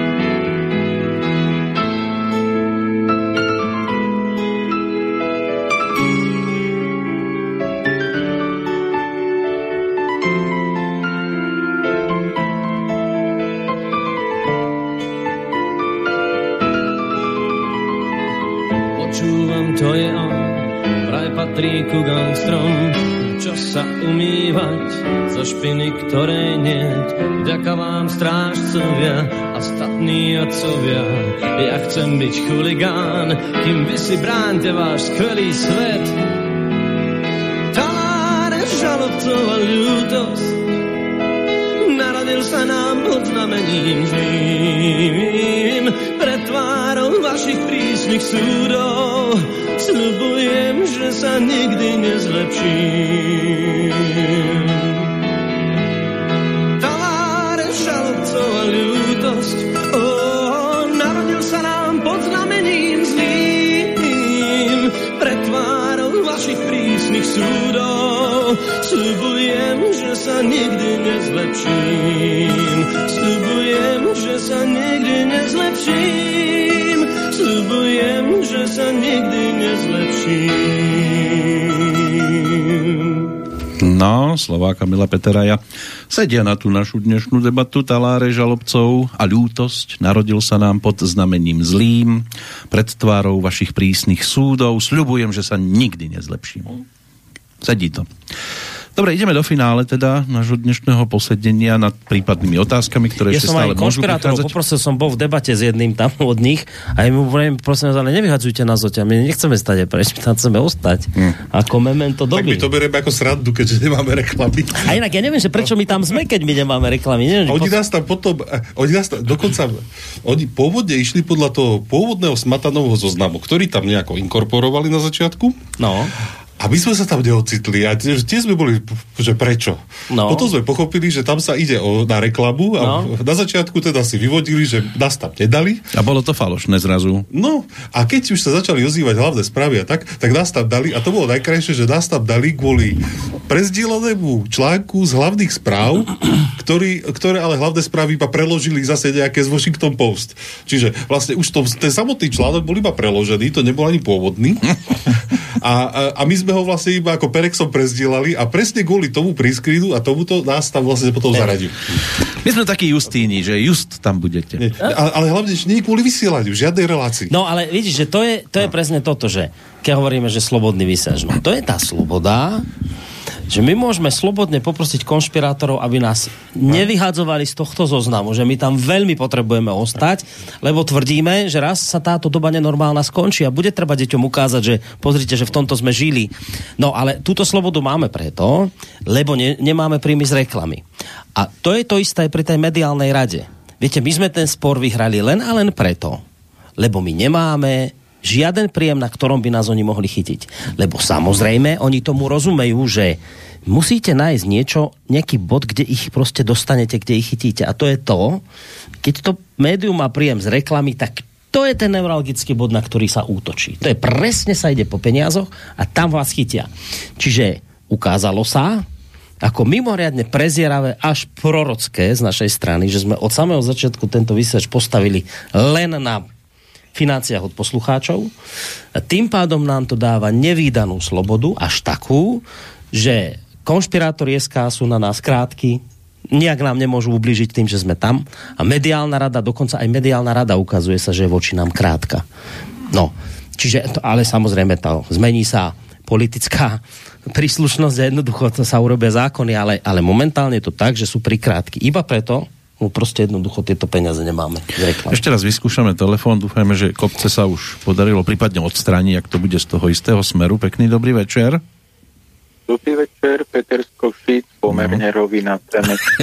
Počúvam, to je on, vraj patrí ku gangstrom, čo sa umývať zo špiny, ktorej niet. Vďaka vám, strážcovia a statní otcovia, ja chcem byť chuligán, kým vy si bránte váš skvelý svet. Taláre žalobcov a ľútosť, narodil sa nám pod znamením zlým. Pred tvárou vašich prísnych súdov sľubujem, že sa nikdy nezlepším. Taláre žalobcov a ľútosť, narodil sa nám pod znamením zlým. Pred tvárou vašich prísnych súdov sľubujem, že sa nikdy nezlepším. Sľubujem, že sa nikdy nezlepším. Sľubujem, že sa nikdy nezlepším. No, slová Kamila Peteraja sedia na tú našu dnešnú debatu. Taláre žalobcov a ľútosť, narodil sa nám pod znamením zlým. Pred tvárou vašich prísnych súdov sľubujem, že sa nikdy nezlepším. Sedí to. Dobre, ideme do finále teda nášho dnešného posedenia nad prípadnými otázkami, ktoré ešte stále môžu prichádzať. Poprosil som bol v debate s jedným tam od nich a mu hovorím, prosím vás, ale nevyhadzujte nás odtiaľ, my nechceme stať preč, my tam chceme ostať. Ako memento doby. Tak my to bereme ako srandu, keďže nemáme reklamy. A inak ja neviem, že prečo my tam sme, keď my nemáme reklamy. Neviem, oni nás tam potom, dokonca, oni pôvodne išli podľa toho pôvodného smatanového zoznamu, ktorý tam nejako inkorporovali na začiatku. No. A my sme sa tam neocitli a tie sme boli, že prečo. No. Potom sme pochopili, že tam sa ide na reklamu a na začiatku teda si vyvodili, že nás tam nedali. A bolo to falošné zrazu. No, a keď už sa začali ozývať hlavné správy a tak nás tam dali, a to bolo najkrajšie, že nás tam dali kvôli prezdieľanému článku z hlavných správ, ktoré ale hlavné správy iba preložili zase nejaké z Washington Post. Čiže vlastne už ten samotný článok bol iba preložený, to nebol ani pôvodný. A my sme ho vlastne iba ako Perexom prezdielali a presne kvôli tomu prískridu a tomuto nás tam vlastne potom zaradili. My sme takí Justíni, že just tam budete. Ale hlavne, že nie kvôli vysielaniu, žiadnej relácii. No ale vidíš, že to je presne toto, že keď hovoríme, že slobodný vysielač, no to je tá sloboda, že my môžeme slobodne poprosiť konšpirátorov, aby nás nevyhadzovali z tohto zoznamu, že my tam veľmi potrebujeme ostať, lebo tvrdíme, že raz sa táto doba nenormálna skončí a bude treba deťom ukázať, že pozrite, že v tomto sme žili. No ale túto slobodu máme preto, lebo nemáme príjmy z reklamy. A to je to isté aj pri tej mediálnej rade. Viete, my sme ten spor vyhrali len a len preto, lebo my nemáme žiaden príjem, na ktorom by nás oni mohli chytiť. Lebo samozrejme, oni tomu rozumejú, že musíte nájsť nejaký bod, kde ich proste dostanete, kde ich chytíte. A to je to, keď to médium má príjem z reklamy, tak to je ten neuralgický bod, na ktorý sa útočí. To je presne, sa ide po peniazoch a tam vás chytia. Čiže ukázalo sa, ako mimoriadne prezieravé až prorocké z našej strany, že sme od samého začiatku tento vysielač postavili len na financiách od poslucháčov. A tým pádom nám to dáva nevídanú slobodu, až takú, že konšpirátori SK sú na nás krátky, nijak nám nemôžu ublížiť tým, že sme tam. A mediálna rada, dokonca aj mediálna rada ukazuje sa, že je voči nám krátka. No, čiže, ale samozrejme to zmení sa politická príslušnosť a jednoducho sa urobia zákony, ale momentálne je to tak, že sú prikrátky. Iba preto, proste jednoducho tieto peniaze nemáme. Ešte raz vyskúšame telefón, dúfajme, že kopce sa už podarilo prípadne odstrániť, ak to bude z toho istého smeru. Pekný dobrý večer. Dobrý večer, Peter Skošic, pomerne rovina Tremesko.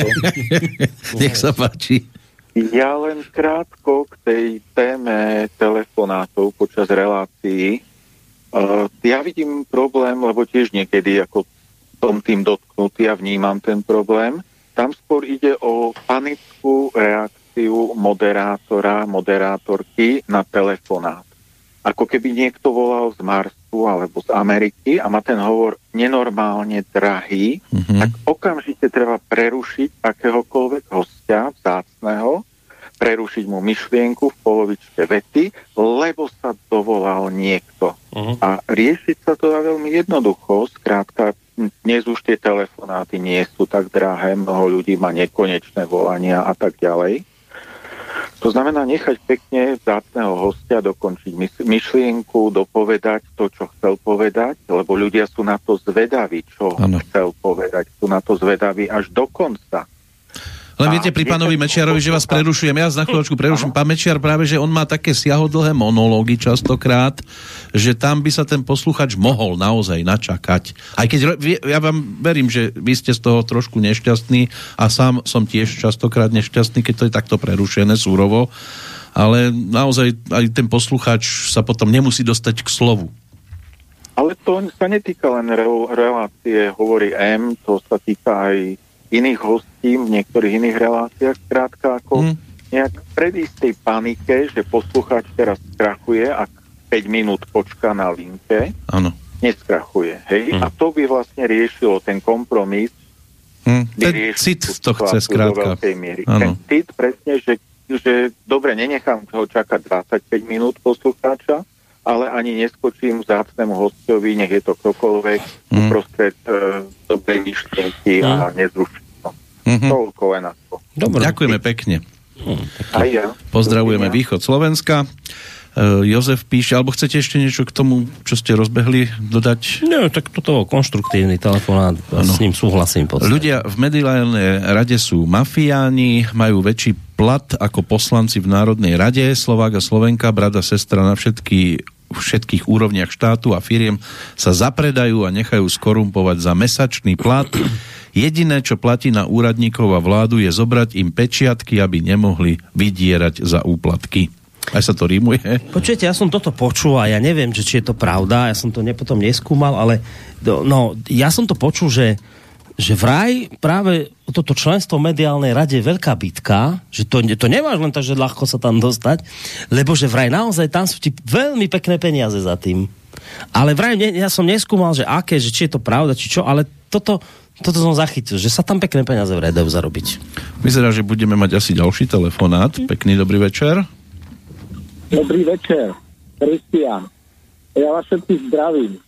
Nech sa páči. Ja len krátko k tej téme telefonátov počas relácií. Ja vidím problém, lebo tiež niekedy ako som tým dotknutý a vnímam ten problém. Tam skôr ide o panickú reakciu moderátora, moderátorky na telefonát. ako keby niekto volal z Marsu alebo z Ameriky a má ten hovor nenormálne drahý, tak okamžite treba prerušiť akéhokoľvek hostia vzácneho, prerušiť mu myšlienku v polovičke vety, lebo sa dovolal niekto. A riešiť sa to dá veľmi jednoducho, skrátka, dnes už tie telefonáty nie sú tak drahé, mnoho ľudí má nekonečné volania a tak ďalej. To znamená nechať pekne vzácneho hostia dokončiť myšlienku, dopovedať to, čo chcel povedať, lebo ľudia sú na to zvedaví, čo chcel povedať. Sú na to zvedaví až do konca. Len viete, pri pánovi Mečiarovi, že vás prerušujem, ja na chvíľočku preruším. Pán Mečiar práve, že on má také siahodlhé monológy častokrát, že tam by sa ten posluchač mohol naozaj načakať. Aj keď ja vám verím, že vy ste z toho trošku nešťastní a sám som tiež častokrát nešťastný, keď to je takto prerušené súrovo, ale naozaj aj ten posluchač sa potom nemusí dostať k slovu. Ale to sa netýka len relácie Hovorí M, to sa týka aj iných hostí v niektorých iných reláciách, skrátka ako nejak predísť tej panike, že poslucháč teraz skrachuje a 5 minút počká na linke, neskrachuje. Hej? A to by vlastne riešilo ten kompromis. Ten cit to chce skrátka. Ten cit presne, že dobre, nenechám ho čakať 25 minút poslucháča, ale ani neskočím vzácnemu hostovi, nech je to ktokoľvek, uprostred dobrej myšlienky a nezruším to. Toľko len na to. Dobre. Ďakujeme pekne. Aj ja. Pozdravujeme východ Slovenska. Jozef píše, alebo chcete ešte niečo k tomu, čo ste rozbehli, dodať? No, tak toto konštruktívny telefonát, s ním súhlasím. Ľudia v mediálnej rade sú mafiáni, majú väčší plat ako poslanci v Národnej rade. Slovák a Slovenka, brat a sestra na všetkých úrovniach štátu a firiem sa zapredajú a nechajú skorumpovať za mesačný plat. Jediné, čo platí na úradníkov a vládu, je zobrať im pečiatky, aby nemohli vydierať za úplatky. Aj sa to rímuje. Počujete, ja som toto počul a ja neviem, či je to pravda, ja som to potom neskúmal, ale ja som to počul, že vraj práve toto členstvo v mediálnej rade je veľká bitka, že to nemáš len tak, že ľahko sa tam dostať, lebo že vraj naozaj tam sú ti veľmi pekné peniaze za tým. Ale vraj ja som neskúmal, že aké, že či je to pravda, či čo, ale toto som zachytil, že sa tam pekné peniaze vraj dajú zarobiť. Vyzerá, že budeme mať asi ďalší telefonát. Pekný dobrý večer. Dobrý večer, Kristián. Ja vás všetkých zdravím.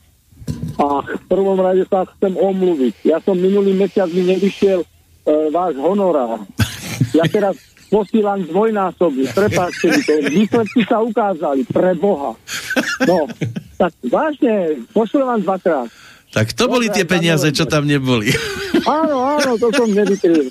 A v prvom rade sa chcem omluviť. Ja som minulý mesiac mi nevyšiel váš honorár. Ja teraz posílam dvojnásobne. Prepáčte mi to. Výsledky sa ukázali. Pre Boha. No, tak vážne, pošlem vám 2-krát. Tak to boli tie peniaze, čo tam neboli. Áno, to som nevykryl.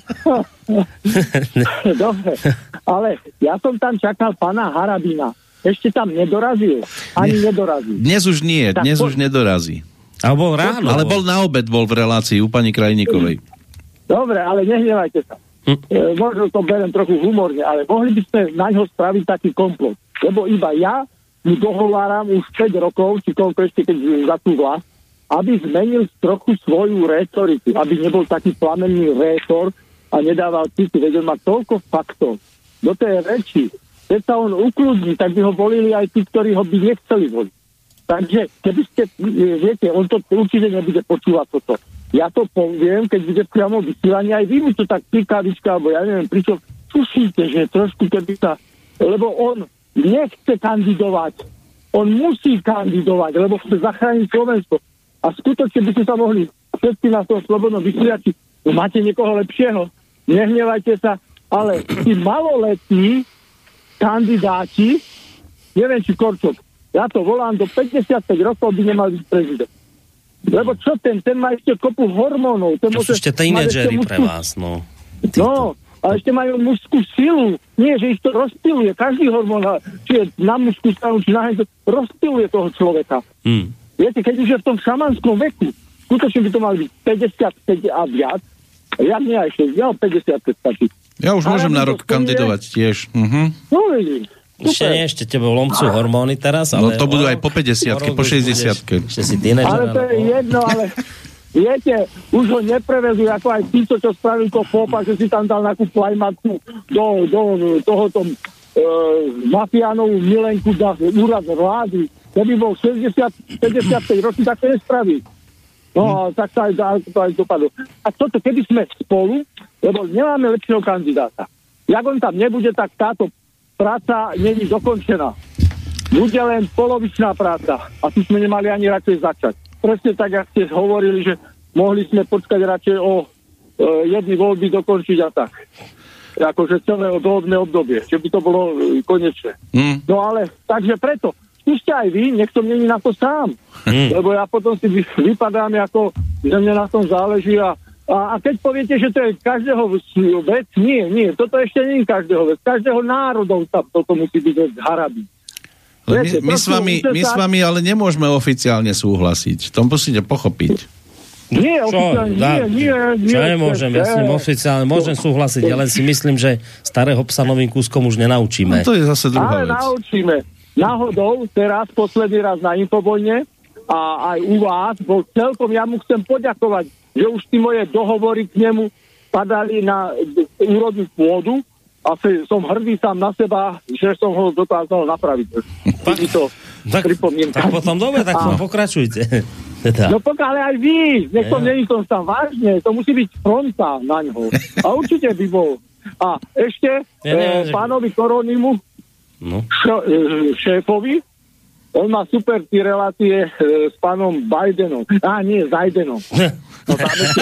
Dobre, ale ja som tam čakal pána Harabina. Ešte tam nedorazil. Nedorazil. Dnes už nie, dnes už nedorazí. Ale bol ráno. Ale bol na obed, bol v relácii u pani Krajníkovej. Dobre, ale nehnevajte sa. Možno to beriem trochu humorne, ale mohli by sme na ňo spraviť taký komplot. Lebo iba ja mu dohováram už 5 rokov, či koľko ešte, keď za tú vlast, aby zmenil trochu svoju rétoriku, aby nebol taký plamenný rétor a nedával city, veď on má toľko faktov do tej reči. Keď sa on ukludní, tak by ho volili aj tí, ktorí ho by nechceli voliť. Takže, keby ste, viete, on to určite nebude počúvať toto. Ja to poviem, keď bude v priamom vysielaní, aj vy mu to tak pikavička, alebo ja neviem, pričom tušíte, že trošku keby sa, lebo on nechce kandidovať. On musí kandidovať, lebo chce zachrániť Slovensko. A skutočne by ste sa mohli všetci na tom slobodnom vysielači, máte niekoho lepšieho, nehnevajte sa, ale tí maloletní kandidáti, neviem, či Korčok, ja to volám, do 55 rokov by nemal byť prezident. Lebo čo ten má ešte kopu hormónov. To sú ešte tínedžeri pre vás, no. No, a ešte majú mužskú silu. Nie, že ich to rozpiluje. Každý hormón, či je na mužskú stranu, či na hento, rozpiluje toho človeka. Viete, keď už je v tom šamanskom veku, skutočne by to mali byť 55 a viac. Ja nie aj 6, ja 55 stačí. Ja už môžem na rok kandidovať tiež. No vidím. Ešte tebe lomcú hormóny teraz, ale... No to budú aj po 50-ke, po 60-ke. Ale to je jedno, ale viete, už ho neprevezú, ako aj týto, čo spravil to Popa, že si tam dal nejakú plajmatku do tohoto mafiánovú milenku za úrad vlády. Keby bol 55 ročný, tak to nespraví. No, tak sa to aj dopadlo. A toto, keby sme spolu, lebo nemáme lepšieho kandidáta. Jak on tam nebude, tak táto práca není dokončená. Bude len polovičná práca. A tu sme nemali ani radšej začať. Presne tak, jak ste hovorili, že mohli sme počkať radšej o jedny voľby dokončiť a tak. Akože celé volebné obdobie. Že by to bolo konečné. No ale, takže preto, skúste aj vy, nech to není na to sám. Lebo ja potom si vypadám ako, že mne na tom záleží a keď poviete, že to je každého vec, nie, toto ešte nie je každého vec. Každého národov tam toto musí byť vec harabí. My s vami ale nemôžeme oficiálne súhlasiť. To musíte pochopiť. Nie, oficiálne, nie. Čo nemôžem, ja s ním oficiálne môžem súhlasiť, ja len si myslím, že starého psa novým kúskom už nenaučíme. No to je zase druhá vec. Ale naučíme. Náhodou, teraz, posledný raz na Infovojne a aj u vás, bol celkom, ja mu chcem poďakovať, že už tí moje dohovory k nemu padali na úrodnú pôdu a som hrdý sám na seba, že som ho dokázal napraviť. Tak potom dobre, tak pokračujte. No pokiaľ aj vy, nech to není som tam vážne, to musí byť fronta na ňo. A určite by bol. A ešte pánovi Koronimu, šéfovi, on má super tie relácie s pánom Bidenom. Nie, Zajdenom. No,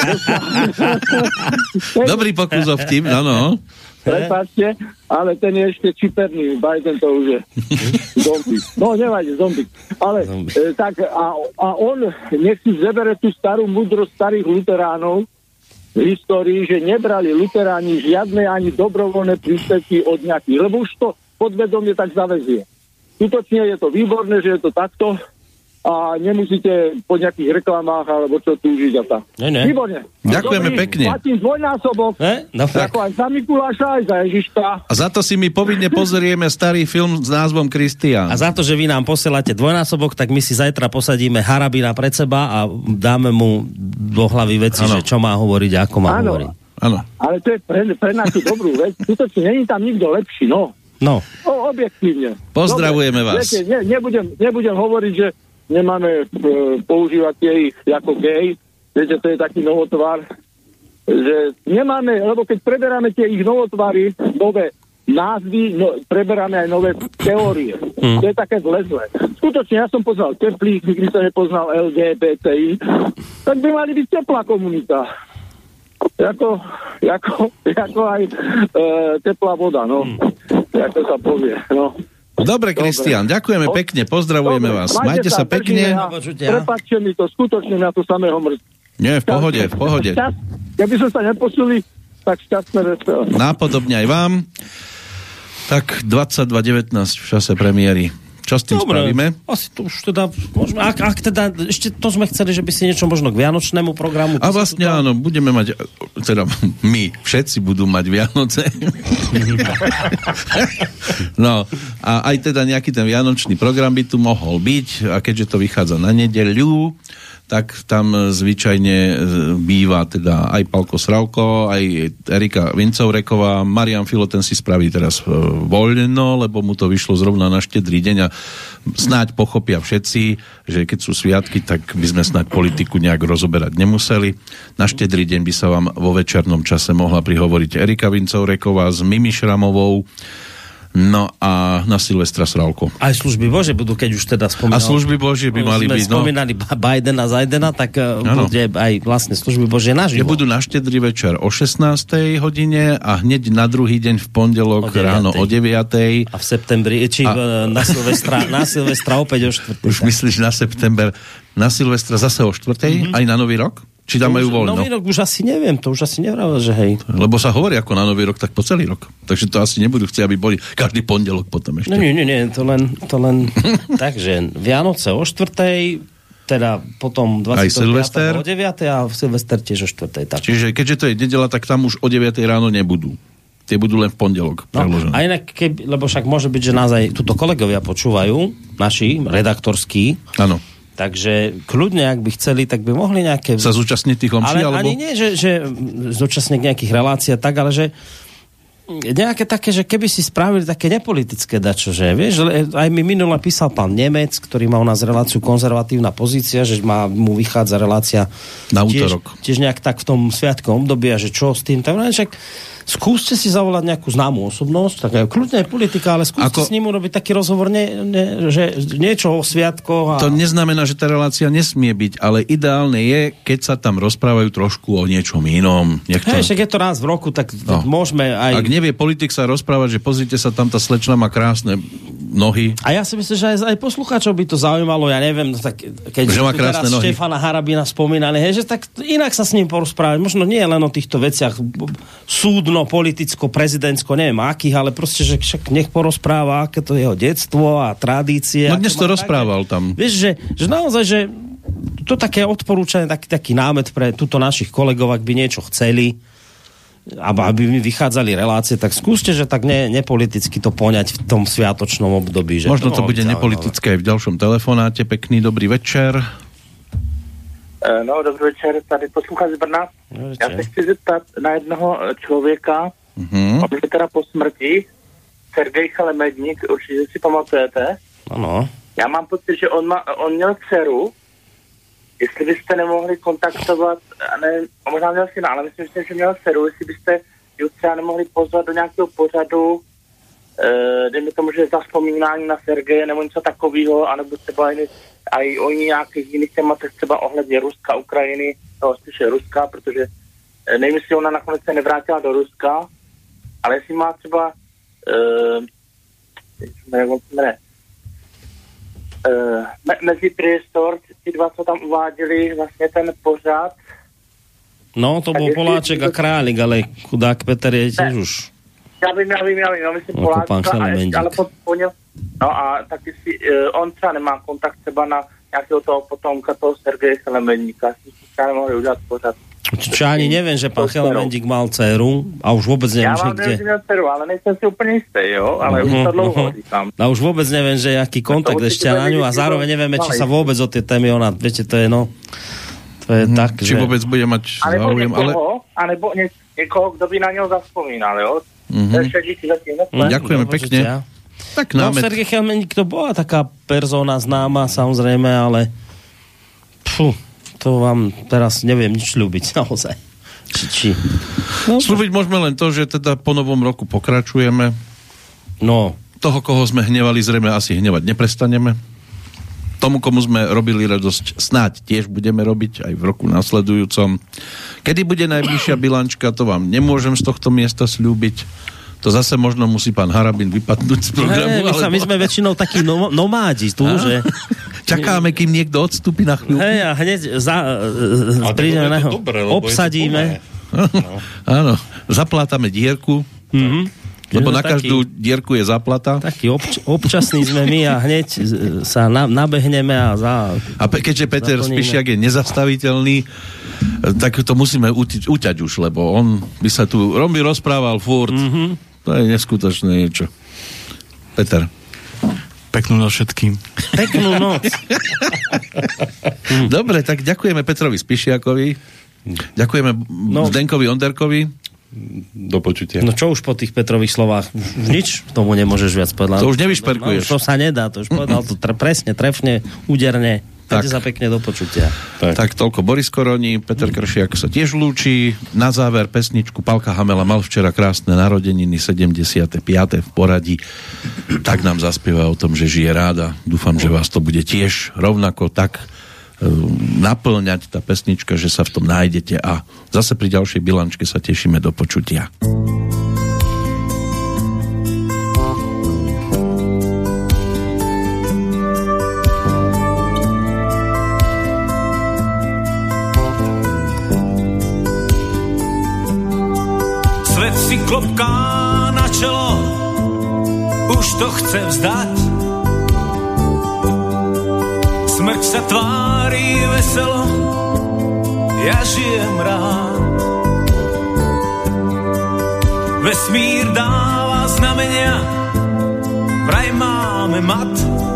dobrý pokus o vtip, no. Prepáčte, ale ten je ešte čiperný. Biden to už je zombie. No, nevadí, zombie. Ale tak, a on nech si zebere tú starú múdrosť starých luteránov v histórii, že nebrali luteráni žiadne ani dobrovoľné príspevky od nejakých, lebo už to podvedomie tak zavezie. Skutočne je to výborné, že je to takto a nemusíte po nejakých reklamách alebo čo túžiť a tak. Výborne. Ďakujeme pekne. Platím dvojnásobok. Ako aj za Mikuláša, aj za Ježiška. A za to si my povinne pozrieme starý film s názvom Kristián. A za to, že vy nám posielate dvojnásobok, tak my si zajtra posadíme Harabina pred seba a dáme mu do hlavy veci, že čo má hovoriť a ako má hovoriť. Áno. Ale to je pre našu dobrú vec. Skutočne není tam nikto lepší, no. Objektívne. Pozdravujeme vás. Viete, nebudem hovoriť, že nemáme používať tie ich ako gej. Viete, to je taký novotvar. Že nemáme, lebo keď preberáme tie ich novotvary, nové názvy, preberáme aj nové teórie. To je také zle. Skutočne, ja som poznal teplík, nikdy som nepoznal LGBTI, tak by mali byť teplá komunita. Ako aj teplá voda, no. Ako sa povie, no. Dobre, Kristián, ďakujeme pekne, pozdravujeme vás. Majte sa pekne. Prepáčte mi to, skutočne na to samého mŕtve. Nie, v pohode. Keby sme sa neposuli, tak šťastné veselé. Nápodobne aj vám. Tak 22.19 v čase premiéry. Čo s tým spravíme? Asi to už teda môžeme, ak teda, ešte to sme chceli, že by si niečo možno k vianočnému programu. A vlastne áno, budeme mať, teda my, všetci budú mať Vianoce. No, a aj teda nejaký ten vianočný program by tu mohol byť, a keďže to vychádza na nedeľu, tak tam zvyčajne býva teda aj Palko Sravko, aj Erika Vincovreková. Marian Filo, ten si spraví teraz voľno, lebo mu to vyšlo zrovna na Štedrý deň a snáď pochopia všetci, že keď sú sviatky, tak by sme snáď politiku nejak rozoberať nemuseli. Na Štedrý deň by sa vám vo večernom čase mohla prihovoriť Erika Vincovreková s Mimi Šramovou. No a na Silvestra Sravko. Aj služby Božie budú, keď už teda spomínal. A služby Božie by mali byť. Spomínali Bidena, Zajdena, tak bude aj vlastne služby Božie naživo. Budú na Štedrý večer o 16. hodine a hneď na druhý deň v pondelok ráno o 9. A v septembri, na Silvestra opäť o 4. Už myslíš na september, na Silvestra zase o 4. Aj na Nový rok? Či tam majú voľno? Nový rok už asi neviem, to už asi nevravil, že hej. Lebo sa hovorí ako na Nový rok, tak po celý rok. Takže to asi nebudú chcieť, aby boli každý pondelok potom ešte. No nie, to len takže Vianoce o 4. teda potom 25. o 9. a Silvester tiež o 4. Tak. Čiže keďže to je nedeľa, tak tam už o 9. ráno nebudú. Tie budú len v pondelok. No, a inak, lebo však môže byť, že nás aj tuto kolegovia počúvajú, naši, redaktorskí. Áno. Takže kľudne, ak by chceli, tak by mohli nejaké... Sa zúčastniť tých omší, alebo... ani nie, že zúčastniť nejakých relácií tak, ale že nejaké také, že keby si spravili také nepolitické dačo, že vieš, aj mi minule písal pán Nemec, ktorý má u nás reláciu Konzervatívna pozícia, že mu vychádza relácia na útorok. Tiež nejak tak v tom sviatkom období a že čo s tým, tak však skúste si zavolať nejakú známú osobnosť, tak kľudne politika, ale skúste s ním urobiť taký rozhovor, že niečo o sviatkoch. To neznamená, že tá relácia nesmie byť, ale ideálne je, keď sa tam rozprávajú trošku o niečom inom. Však je to raz v roku, tak môžeme aj... Ak nevie politik sa rozprávať, že pozrite sa, tam tá slečna má krásne nohy. A ja si myslím, že aj poslucháčov by to zaujímalo, ja neviem, tak keď že má krásne nohy. Štefana Harabina spomínané, že tak inak sa s ním porozprávať. Možno nie len o týchto veciach súdno, politicko, prezidentsko, neviem akých, ale proste, že však nech porozpráva, aké to je jeho detstvo a tradície. No dnes to rozprával tam. Vieš, že naozaj, že to také odporúčanie, taký námet pre túto našich kolegov, ak by niečo chceli, aby mi vychádzali relácie, tak skúste, že tak nepoliticky to poňať v tom sviatočnom období. Že možno to bude nepolitické aj v ďalšom telefonáte. Pekný dobrý večer. No, dobrý večer, tady posluchač z Brna. Já se chci zeptat na jednoho člověka, on je teda po smrti, Sergej Chalemedník, určitě si pamatujete. Ano. Já mám pocit, že on měl dceru, jestli byste nemohli kontaktovat, možná měl syna, ale myslím, že měl dceru, jestli byste ji třeba nemohli pozvat do nějakého pořadu, dejme tomu, že zavzpomínání na Sergeje nebo něco takového, anebo třeba i o nějakých jiných tématech, třeba ohledně Ruska, Ukrajiny, no spíše Ruska, protože nevím, jestli ona nakonec se nevrátila do Ruska, ale jestli má třeba mezi priestor, ti dva, co tam uváděli vlastně ten pořad. No, to byl Poláček a Králik, ale chudák Peter je tiež už. Já vím, myslím Poláčka, ale po něm. No a taky si, on třeba nemá kontakt třeba na nějakého toho potomka, toho Sergeje Chalemedníka. Si třeba nemohli udělat pořád. Čo ani neviem, že pán Chalemendík mal dceru a už vôbec neviem, že kde. Ja mám dceru, ale nejsem si úplne istý, jo? Ale už to dlouho říkám. A už vôbec neviem, že aký kontakt ešte na ňu a zároveň nevieme, či sa vôbec o tie témy ona, viete, to je to je tak, či vôbec bude mať záujem, ale... Alebo niekoho, kto by na ňo zaspomínal, jo? Ďakujeme pekne. Tak námet. Sergej Chalemendík to bola taká persona známa, samozrejme, ale to vám teraz neviem nič ľúbiť, naozaj. Slúbiť môžeme len to, že teda po novom roku pokračujeme. No. Toho, koho sme hnevali, zrejme asi hnevať neprestaneme. Tomu, komu sme robili radosť, snáď tiež budeme robiť aj v roku nasledujúcom. Kedy bude najbližšia bilančka, to vám nemôžem z tohto miesta sľúbiť. To zase možno musí pán Harabin vypadnúť z programu. My sme väčšinou takí nomádi tu, že... Čakáme, kým niekto odstúpi na chvíľu. A hneď prídeme na ho, obsadíme. Áno, zaplátame dierku. Lebo na každú dierku je zaplata. Taký občasný sme my a hneď sa nabehneme a keďže Peter Spišiak je nezastaviteľný, tak to musíme uťať už, lebo on by sa tu rozprával furt. To je neskutočné niečo. Peter. Peknú noc všetkým. Peknú noc. Dobre, tak ďakujeme Petrovi Spišiakovi. Ďakujeme Zdenkovi Onderkovi. Do počutia. No čo už po tých Petrových slovách? Nič tomu nemôžeš viac povedať. To už nevyšperkuješ. To sa nedá, to už povedal to presne, trefne, úderne. Dajte sa pekne do počutia. Tak toľko Boris Koroni, Peter Kršiak sa tiež lúči. Na záver pesničku Palka Hamela mal včera krásne narodeniny, 75. v poradí. Tak nám zaspieva o tom, že žije ráda. Dúfam, že vás to bude tiež rovnako tak naplňať tá pesnička, že sa v tom nájdete a zase pri ďalšej bilančke sa tešíme do počutia. Svet si klopká na čelo, už to chce vzdať. Smrť sa tvári veselo, ja žijem rád. Vesmír dáva znamenia, vraj máme mat.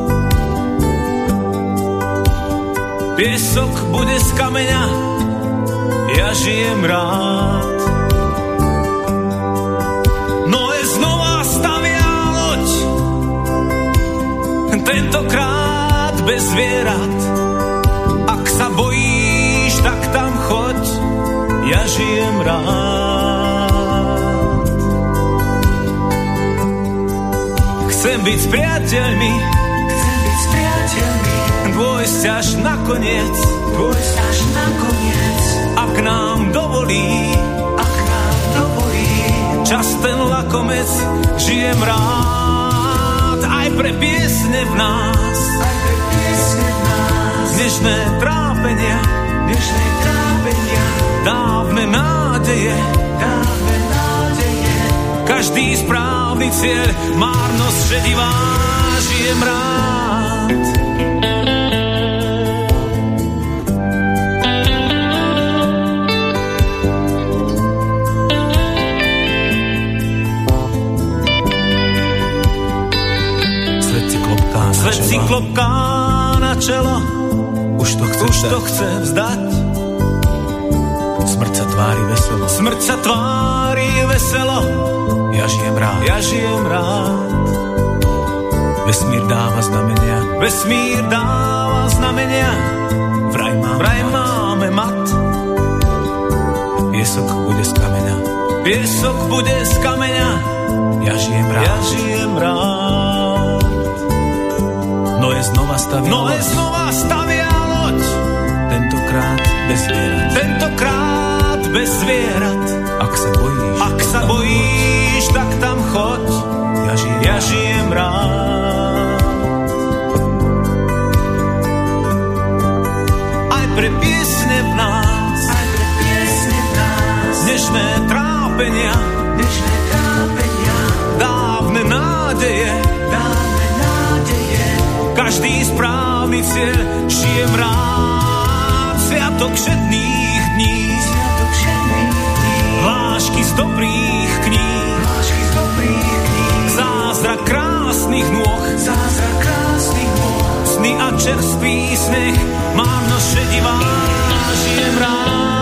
Piesok bude z kameňa, ja žijem rád. No tentokrát bez zvierat. Ak sa bojíš, tak tam choď, ja žijem rád. Chcem byť s priateľmi, dôjsť až nakoniec, ak nám dovolí, čas ten lakomec, žijem rád, aj pre piesne v nás, dnešné trápenia, dávne nádeje, každý správny cieľ, márnosť šedivá, žijem rád. Svet si klopká na čelo, už to chce vzdať. Smrť sa tvári veselo, ja žijem rád. Vesmír dáva znamenia, vraj máme mat. Piesok bude z kameňa, ja žijem rád. Noé znova stavia loď, tentokrát bez zvierat. Ak sa bojíš, tak tam choď, ja žijem rád. Aj pre piesne v nás, dnešné trápenia, dávne nádeje, každý správny cieľ, žijem rád. Sviatok všetných dní, hlášky z dobrých kníh, zázrak krásnych nôh, sny a čerstvý sneh, márnosť šedivá, žijem rád.